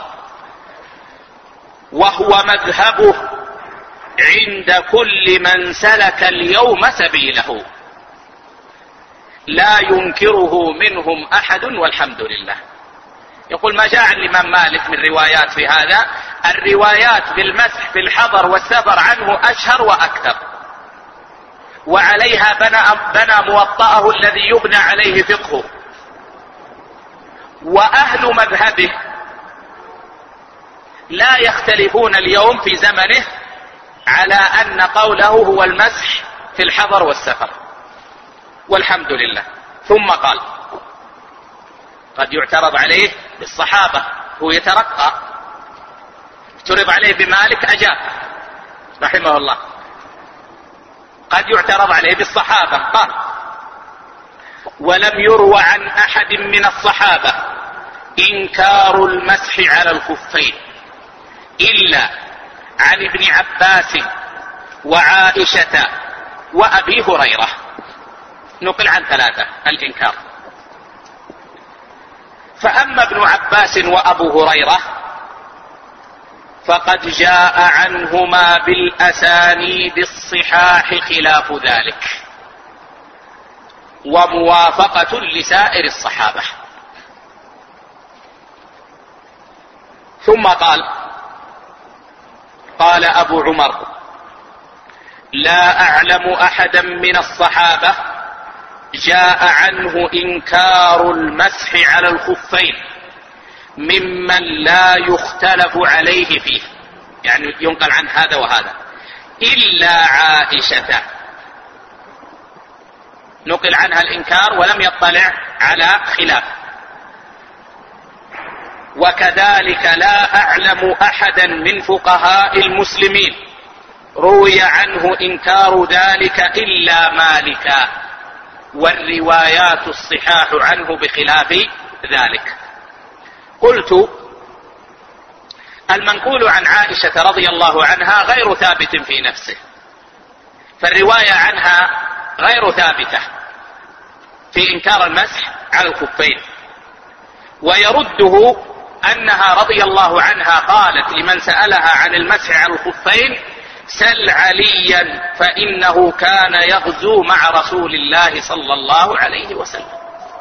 وهو مذهبه عند كل من سلك اليوم سبيله، لا ينكره منهم أحد والحمد لله. يقول: ما جاء عن الإمام مالك من روايات في هذا، الروايات بالمسح في الحضر والسفر عنه أشهر وأكثر، وعليها بنى موطأه الذي يبنى عليه فقهه. وأهل مذهبه لا يختلفون اليوم في زمنه على أن قوله هو المسح في الحضر والسفر، والحمد لله. ثم قال: قد يعترض عليه بالصحابة، هو يترقى، اعترض عليه بمالك أجاب رحمه الله. قد يعترض عليه بالصحابة، قال: ولم يروى عن أحد من الصحابة إنكار المسح على الخفين إلا عن ابن عباس وعائشة وأبي هريرة. نقل عن ثلاثة الإنكار. فأما ابن عباس وأبو هريرة فقد جاء عنهما بالأسانيد الصحاح خلاف ذلك، وموافقة لسائر الصحابة. ثم قال أبو عمر: لا أعلم أحدا من الصحابة جاء عنه إنكار المسح على الخفين ممن لا يختلف عليه فيه، يعني ينقل عن هذا وهذا، إلا عائشة نقل عنها الإنكار ولم يطلع على خلاف. وكذلك لا أعلم أحدا من فقهاء المسلمين روي عنه إنكار ذلك إلا مالكا، والروايات الصحاح عنه بخلاف ذلك. قلت: المنقول عن عائشة رضي الله عنها غير ثابت في نفسه، فالرواية عنها غير ثابتة في إنكار المسح على الخفين، ويرده أنها رضي الله عنها قالت لمن سألها عن المسح على الخفين: سل عليا فإنه كان يغزو مع رسول الله صلى الله عليه وسلم،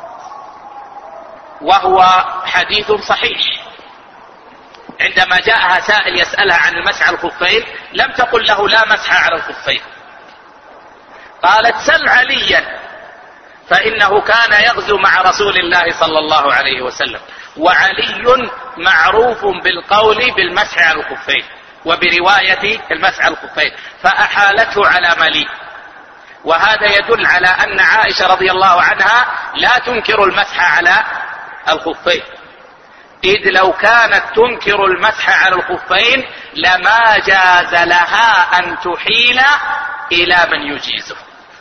وهو حديث صحيح. عندما جاءها سائل يسألها عن المسح على الخفين لم تقل له لا مسح على الخفين، قالت: سل عليا فإنه كان يغزو مع رسول الله صلى الله عليه وسلم، وعلي معروف بالقول بالمسح على الخفين وبرواية المسح على الخفين، فأحالته على ملي. وهذا يدل على أن عائشة رضي الله عنها لا تنكر المسح على الخفين، إذ لو كانت تنكر المسح على الخفين لما جاز لها أن تحيل إلى من يجيزه.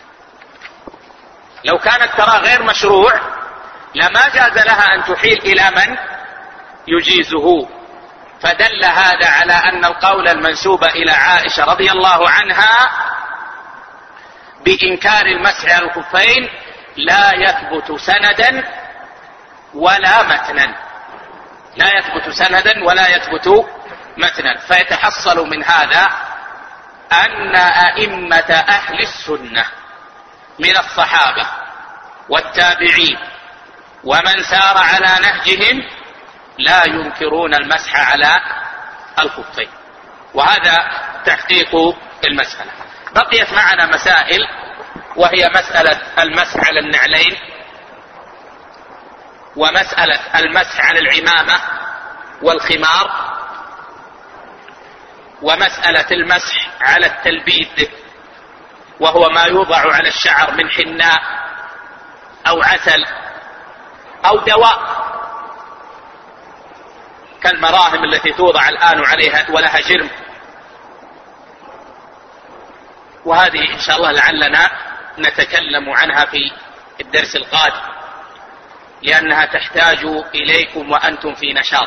لو كانت ترى غير مشروع لما جاز لها أن تحيل إلى من يجيزه. فدل هذا على أن القول المنسوب إلى عائشة رضي الله عنها بإنكار المسح على الخفين لا يثبت سندا ولا متنا، لا يثبت سندا ولا يثبت متنا. فيتحصل من هذا أن أئمة أهل السنة من الصحابة والتابعين ومن سار على نهجهم لا ينكرون المسح على الخفين، وهذا تحقيق المسألة. بقيت معنا مسائل، وهي مسألة المسح على النعلين، ومسألة المسح على العمامة والخمار، ومسألة المسح على التلبيد وهو ما يوضع على الشعر من حناء أو عسل أو دواء كالمراهم التي توضع الآن عليها ولها جرم. وهذه إن شاء الله لعلنا نتكلم عنها في الدرس القادم، لأنها تحتاج إليكم وأنتم في نشاط،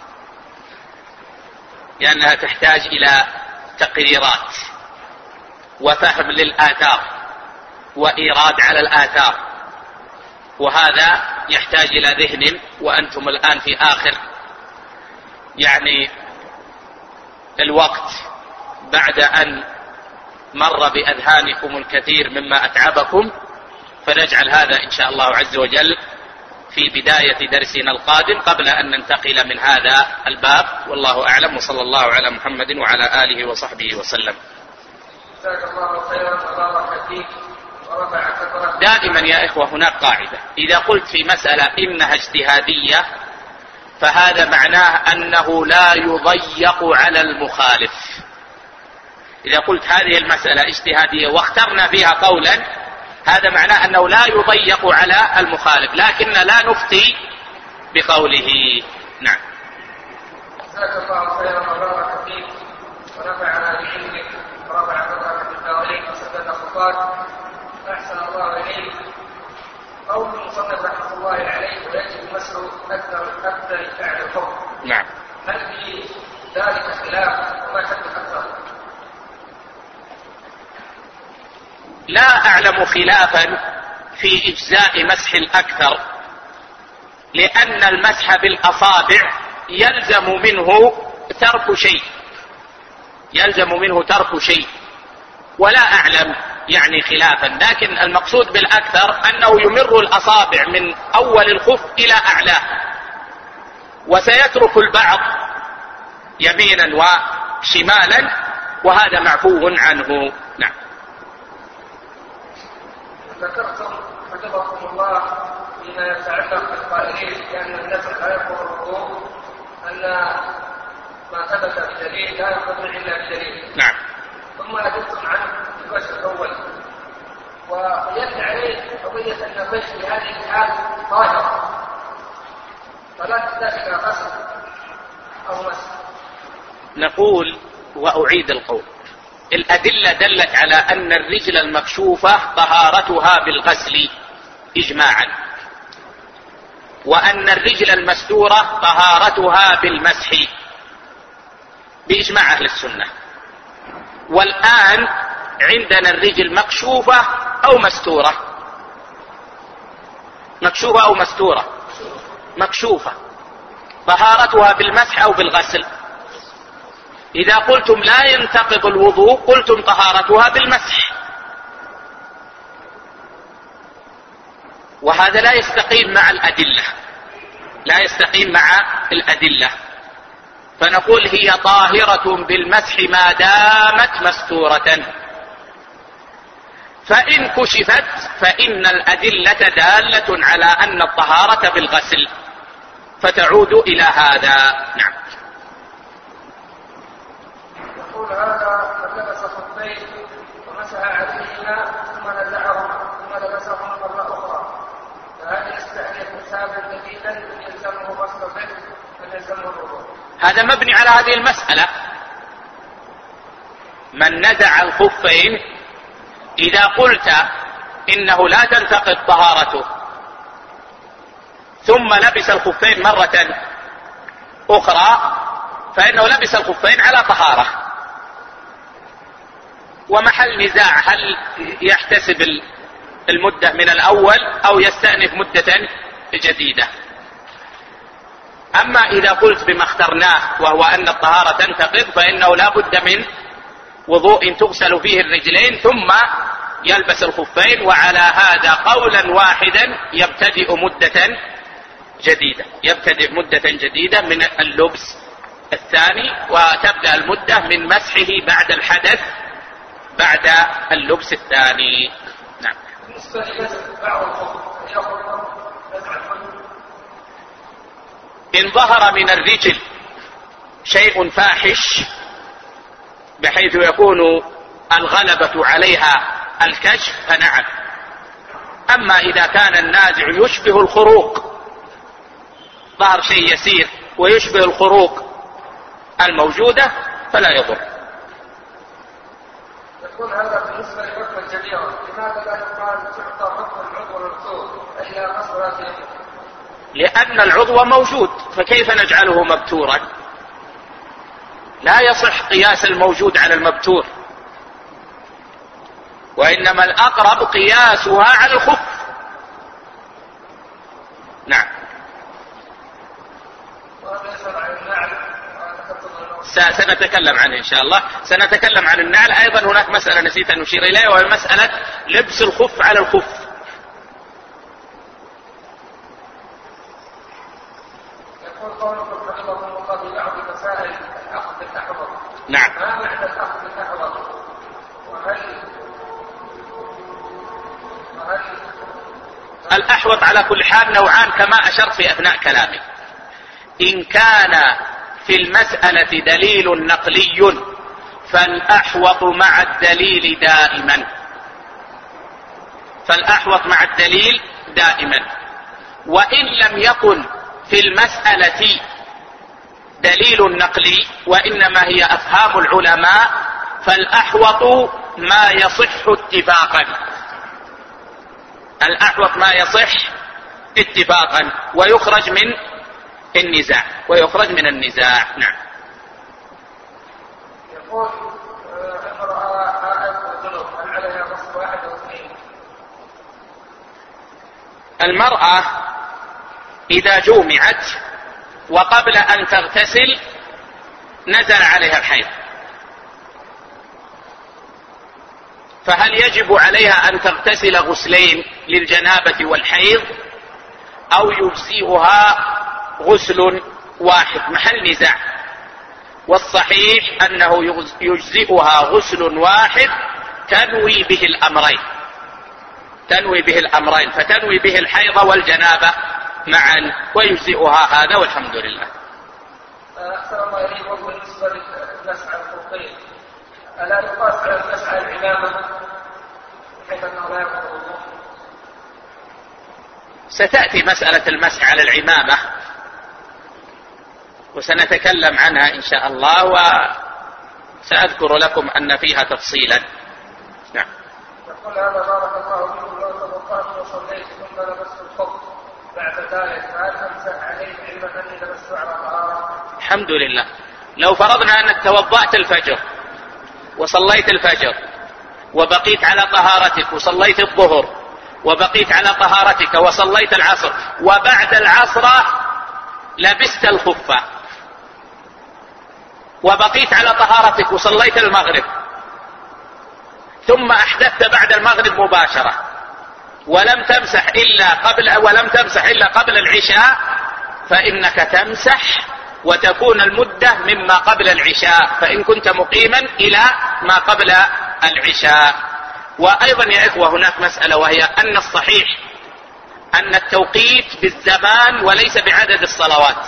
لأنها تحتاج إلى تقريرات وفهم للآثار وإيراد على الآثار، وهذا يحتاج إلى ذهن، وأنتم الآن في آخر يعني الوقت بعد أن مر بأذهانكم الكثير مما أتعبكم، فنجعل هذا إن شاء الله عز وجل في بداية درسنا القادم قبل أن ننتقل من هذا الباب. والله أعلم، وصلى الله على محمد وعلى آله وصحبه وسلم. دائما يا إخوة هناك قاعدة، إذا قلت في مسألة إنها اجتهادية فهذا معناه أنه لا يضيق على المخالف. إذا قلت هذه المسألة اجتهادية واخترنا فيها قولا، هذا معناه أنه لا يضيق على المخالف، لكن لا نفتي بقوله. نعم. جزاك الله خيرا وبارك فيك ونفعنا بعلمك ورفع قدرك في الدارين وسدد خطاك. أحسن الله إليك. قول المصنف رحمه الله عليه ويجب مسح أكثر فعل الحكم. نعم. هل في ذلك خلاف وما شد أكثر؟ لا أعلم خلافا في إجزاء مسح الأكثر، لأن المسح بالأصابع يلزم منه ترك شيء، ولا أعلم يعني خلافا، لكن المقصود بالأكثر أنه يمر الأصابع من أول الخف إلى أعلاه، وسيترك البعض يمينا وشمالا، وهذا معفو عنه. نعم. ذكرتم حفظكم الله فيما يتعلق بالقائلين بأن النفس لا ينقض الوضوء أن ما ثبت بدليل لا ينقض إلا بدليل. نعم. ثم أجبتم عن الوجه الأول، ويدل عليه قضية أن الوجه في هذه الحال ظاهر فلا تحتاج إلى غسل أو مسح. نقول وأعيد القول، الأدلة دلت على أن الرجل المكشوفة طهارتها بالغسل إجماعا، وأن الرجل المستورة طهارتها بالمسح بإجماع أهل السنة. والآن عندنا الرجل مكشوفة أو مستورة، مكشوفة طهارتها بالمسح أو بالغسل. إذا قلتم لا ينتقض الوضوء قلتم طهارتها بالمسح، وهذا لا يستقيم مع الأدلة، فنقول هي طاهرة بالمسح ما دامت مستورة، فإن كشفت فإن الأدلة دالة على أن الطهارة بالغسل، فتعود إلى هذا. نعم. يقول هذا من لبس خفين ومسح عليهما ثم نزعهما ثم لبسهما مرة أخرى، فهل يستحيل حسابا جديدا يلزمه غسل الرجل أم يلزمه الوضوء؟ هذا مبني على هذه المسألة. من نزع الخفين إذا قلت إنه لا تنتقض طهارته ثم لبس الخفين مرة أخرى فإنه لبس الخفين على طهارة، ومحل نزاع هل يحتسب المدة من الأول أو يستأنف مدة جديدة. أما إذا قلت بما اخترناه وهو أن الطهارة تنتقض فإنه لا بد من وضوء تغسل فيه الرجلين ثم يلبس الخفين. وعلى هذا قولا واحدا يبتدئ مدة جديدة من اللبس الثاني، وتبدأ المدة من مسحه بعد الحدث بعد اللبس الثاني. نعم. إن ظهر من الرجل شيء فاحش بحيث يكون الغلبة عليها الكشف فنعم. أما إذا كان النازع يشبه الخروق، ظهر شيء يسير ويشبه الخروق الموجودة فلا يضر. يقول هذا بالنسبة لحكم الجبيرة، لماذا لا يقال تعطى حكم العضو المبتور إلى مصدر؟ لأن العضو موجود، فكيف نجعله مبتورا؟ لا يصح قياس الموجود على المبتور، وإنما الأقرب قياسها على الخف. نعم. سنتكلم عنه إن شاء الله، سنتكلم عن النعل. أيضا هناك مسألة نسيت أن نشير إليها، وهي مسألة لبس الخف على الخف. يقول قولكم حفظكم الله في بعض مسائل الأخذ بالأحوط. نعم. ما معنى الأخذ بالأحوط؟ الأحوط على كل حال نوعان كما أشرت في أثناء كلامي. إن كان في المسألة دليل نقلي فالأحوط مع الدليل دائما، وإن لم يكن في المسألة دليل نقلي وإنما هي أفهام العلماء فالأحوط ما يصح اتفاقا، ويخرج من النزاع. نعم. يقول امرأة حائض وجنب هل عليها غسل واحد أو اثنين؟ المرأة إذا جومعت وقبل أن تغتسل نزل عليها الحيض، فهل يجب عليها أن تغتسل غسلين للجنابة والحيض أو يجزئها غسل واحد؟ محل نزاع، والصحيح أنه يجزئها غسل واحد تنوي به الأمرين، فتنوي به الحيض والجنابة معا ويجزئها هذا والحمد لله. أحسن الله إليك. بالنسبة للمسح على الخفين ألا يقاس على المسح على العمامة بحيث أنه لا يقضي الوضوء؟ ستأتي مسألة المسح على العمامة وسنتكلم عنها إن شاء الله، وسأذكر لكم أن فيها تفصيلا. نعم. يقول هذا بارك الله فيكم، لو توضأت وصليت ثم لبست الخف بعد ذلك فهل أمسح عليه علما أني لبست على طهارة؟ الحمد لله. لو فرضنا أنك توضأت الفجر وصليت الفجر وبقيت على طهارتك وصليت الظهر وبقيت على طهارتك وصليت العصر وبعد العصر لبست الخف وبقيت على طهارتك وصليت المغرب ثم أحدثت بعد المغرب مباشرة ولم تمسح إلا قبل العشاء، فإنك تمسح وتكون المدة مما قبل العشاء، فإن كنت مقيما إلى ما قبل العشاء. وأيضا يا إخوة هناك مسألة، وهي أن الصحيح أن التوقيت بالزمان وليس بعدد الصلوات.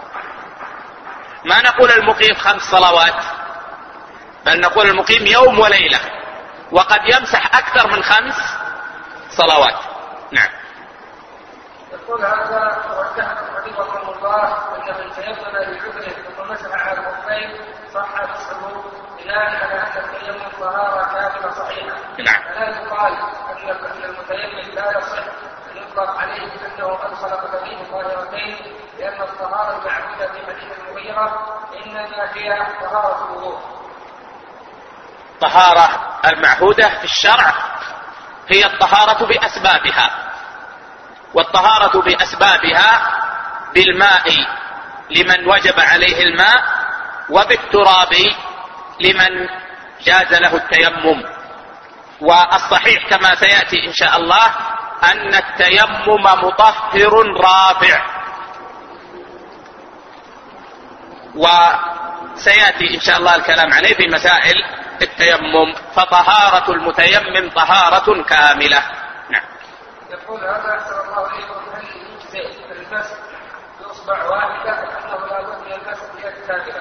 ما نقول المقيم 5 صلوات، بل نقول المقيم يوم وليلة، وقد يمسح أكثر من 5 صلوات. نعم. يقول هذا وجهكم حفظكم الله أن من تيمم بعذره ثم مسح على الخفين صح مسحه بناء على أن التيمم طهارة كاملة صحيحة. نعم. فلا يقال أن المتيمم لا يصح أن يطلق عليه أنه أدخل قدميه طاهرتين، لأن الطهارة المعبودة في حديث المغيرة إنما هي طهارة الوضوء. الطهارة المعهودة في الشرع هي الطهارة بأسبابها، والطهارة بأسبابها بالماء لمن وجب عليه الماء، وبالتراب لمن جاز له التيمم. والصحيح كما سيأتي إن شاء الله أن التيمم مطهر رافع، وسيأتي إن شاء الله الكلام عليه في مسائل التيمم. فطهارة المتيمم طهارة كاملة. نعم. يقول هذا أحسن الله إليكم، هل يجزئ المسح بإصبع واحدة أنه لا بد من المسح بيد كاملة؟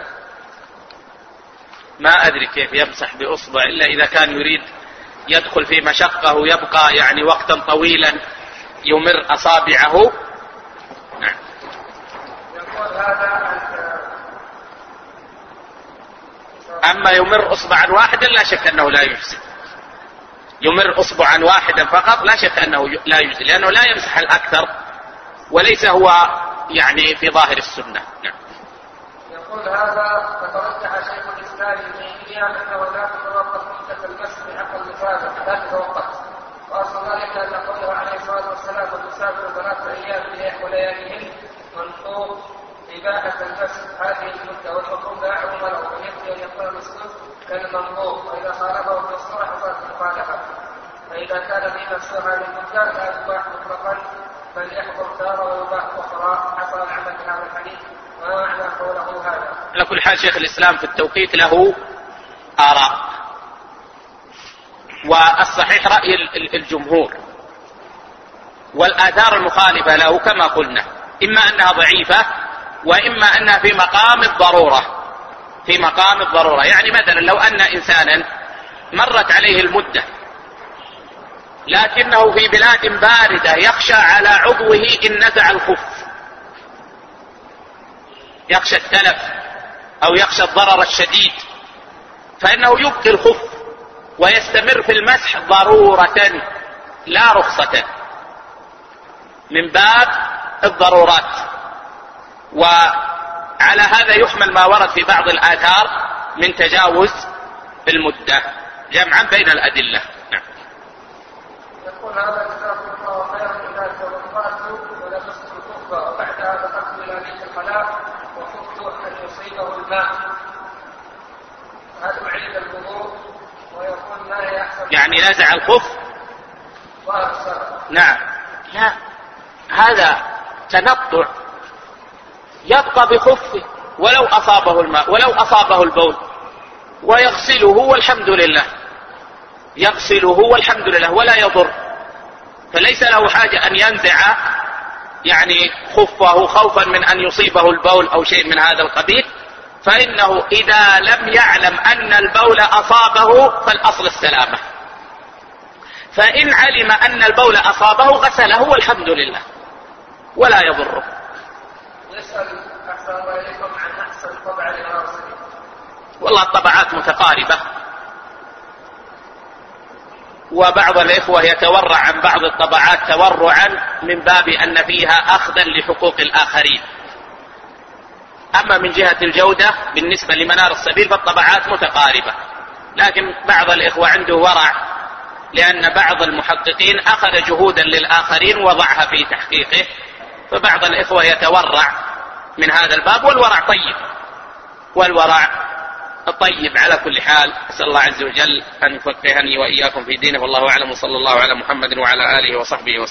ما أدري كيف يمسح بإصبع إلا إذا كان يريد يدخل في مشقة ويبقى يعني وقتا طويلا يمر أصابعه. نعم. يقول هذا أما يمر أصبعا واحدا لا شك أنه لا يجزي. يمر أصبعا واحدا فقط لا شك أنه لا يجزي، لأنه لا يمسح الأكثر وليس هو يعني في ظاهر السنة. نعم. يقول هذا فترجح شيخ الإسلام ابن تيمية أنه لا تتوقف مدة المسح بحق اللسان، لا تتوقف، وأصل ذلك أن قوله عليه الصلاة والسلام والمسافر 3 أيام ولياليهن منصوب إباحة المسح هذه المدة، والحكم لا عموم له، ويكفي أن يكون المسلوب كالمنظور، وإذا خالفه في الصورة حصلت مخالفة، فإذا كان في نفس هذه المدة لا يباح مطلقا فليحضر دار ويباح أخرى. حصل العمل بهذا الحديث، وما معنى قوله هذا؟ على كل حال شيخ الإسلام في التوقيت له آراء، والصحيح رأي الجمهور، والآثار المخالفة له كما قلنا إما أنها ضعيفة وإما أنها في مقام الضرورة. في مقام الضرورة يعني مثلا لو أن إنسانا مرت عليه المدة لكنه في بلاد باردة يخشى على عضوه إن نزع الخف، يخشى التلف أو يخشى الضرر الشديد، فإنه يبقي الخف ويستمر في المسح ضرورة لا رخصة، من باب الضرورات. وعلى هذا يحمل ما ورد في بعض الآثار من تجاوز المدة جمعا بين الأدلة. نعم. يقول هذا جزاكم الله خيرا، إذا توضأت ولبست الخف وبعد هذا دخلت إلى بيت الخلاء وخفت أن يصيبه الماء، هذا أعيد الوضوء ويقول ما هي أحسن؟ يعني نزع الخف؟ نعم. لا، هذا تنطع، يبقى بخفه ولو أصابه الماء ولو أصابه البول ويغسله والحمد لله، يغسله والحمد لله ولا يضر، فليس له حاجة أن ينزع يعني خفه خوفا من أن يصيبه البول أو شيء من هذا القبيل، فإنه إذا لم يعلم أن البول أصابه فالأصل السلامة، فإن علم أن البول أصابه غسله والحمد لله ولا يضره. يسأل أحسن الله إليكم عن أحسن طبع للغاسل. والله الطبعات متقاربة، وبعض الإخوة يتورع عن بعض الطبعات تورعا من باب أن فيها أخذا لحقوق الآخرين. أما من جهة الجودة بالنسبة لمنار السبيل فالطبعات متقاربة، لكن بعض الإخوة عنده ورع، لأن بعض المحققين أخذ جهودا للآخرين وضعها في تحقيقه، فبعض الإخوة يتورع من هذا الباب، والورع طيب، والورع طيب على كل حال. أسأل الله عز وجل أن يفقهني وإياكم في دينه، والله أعلم، وصلى الله على محمد وعلى آله وصحبه وسلم.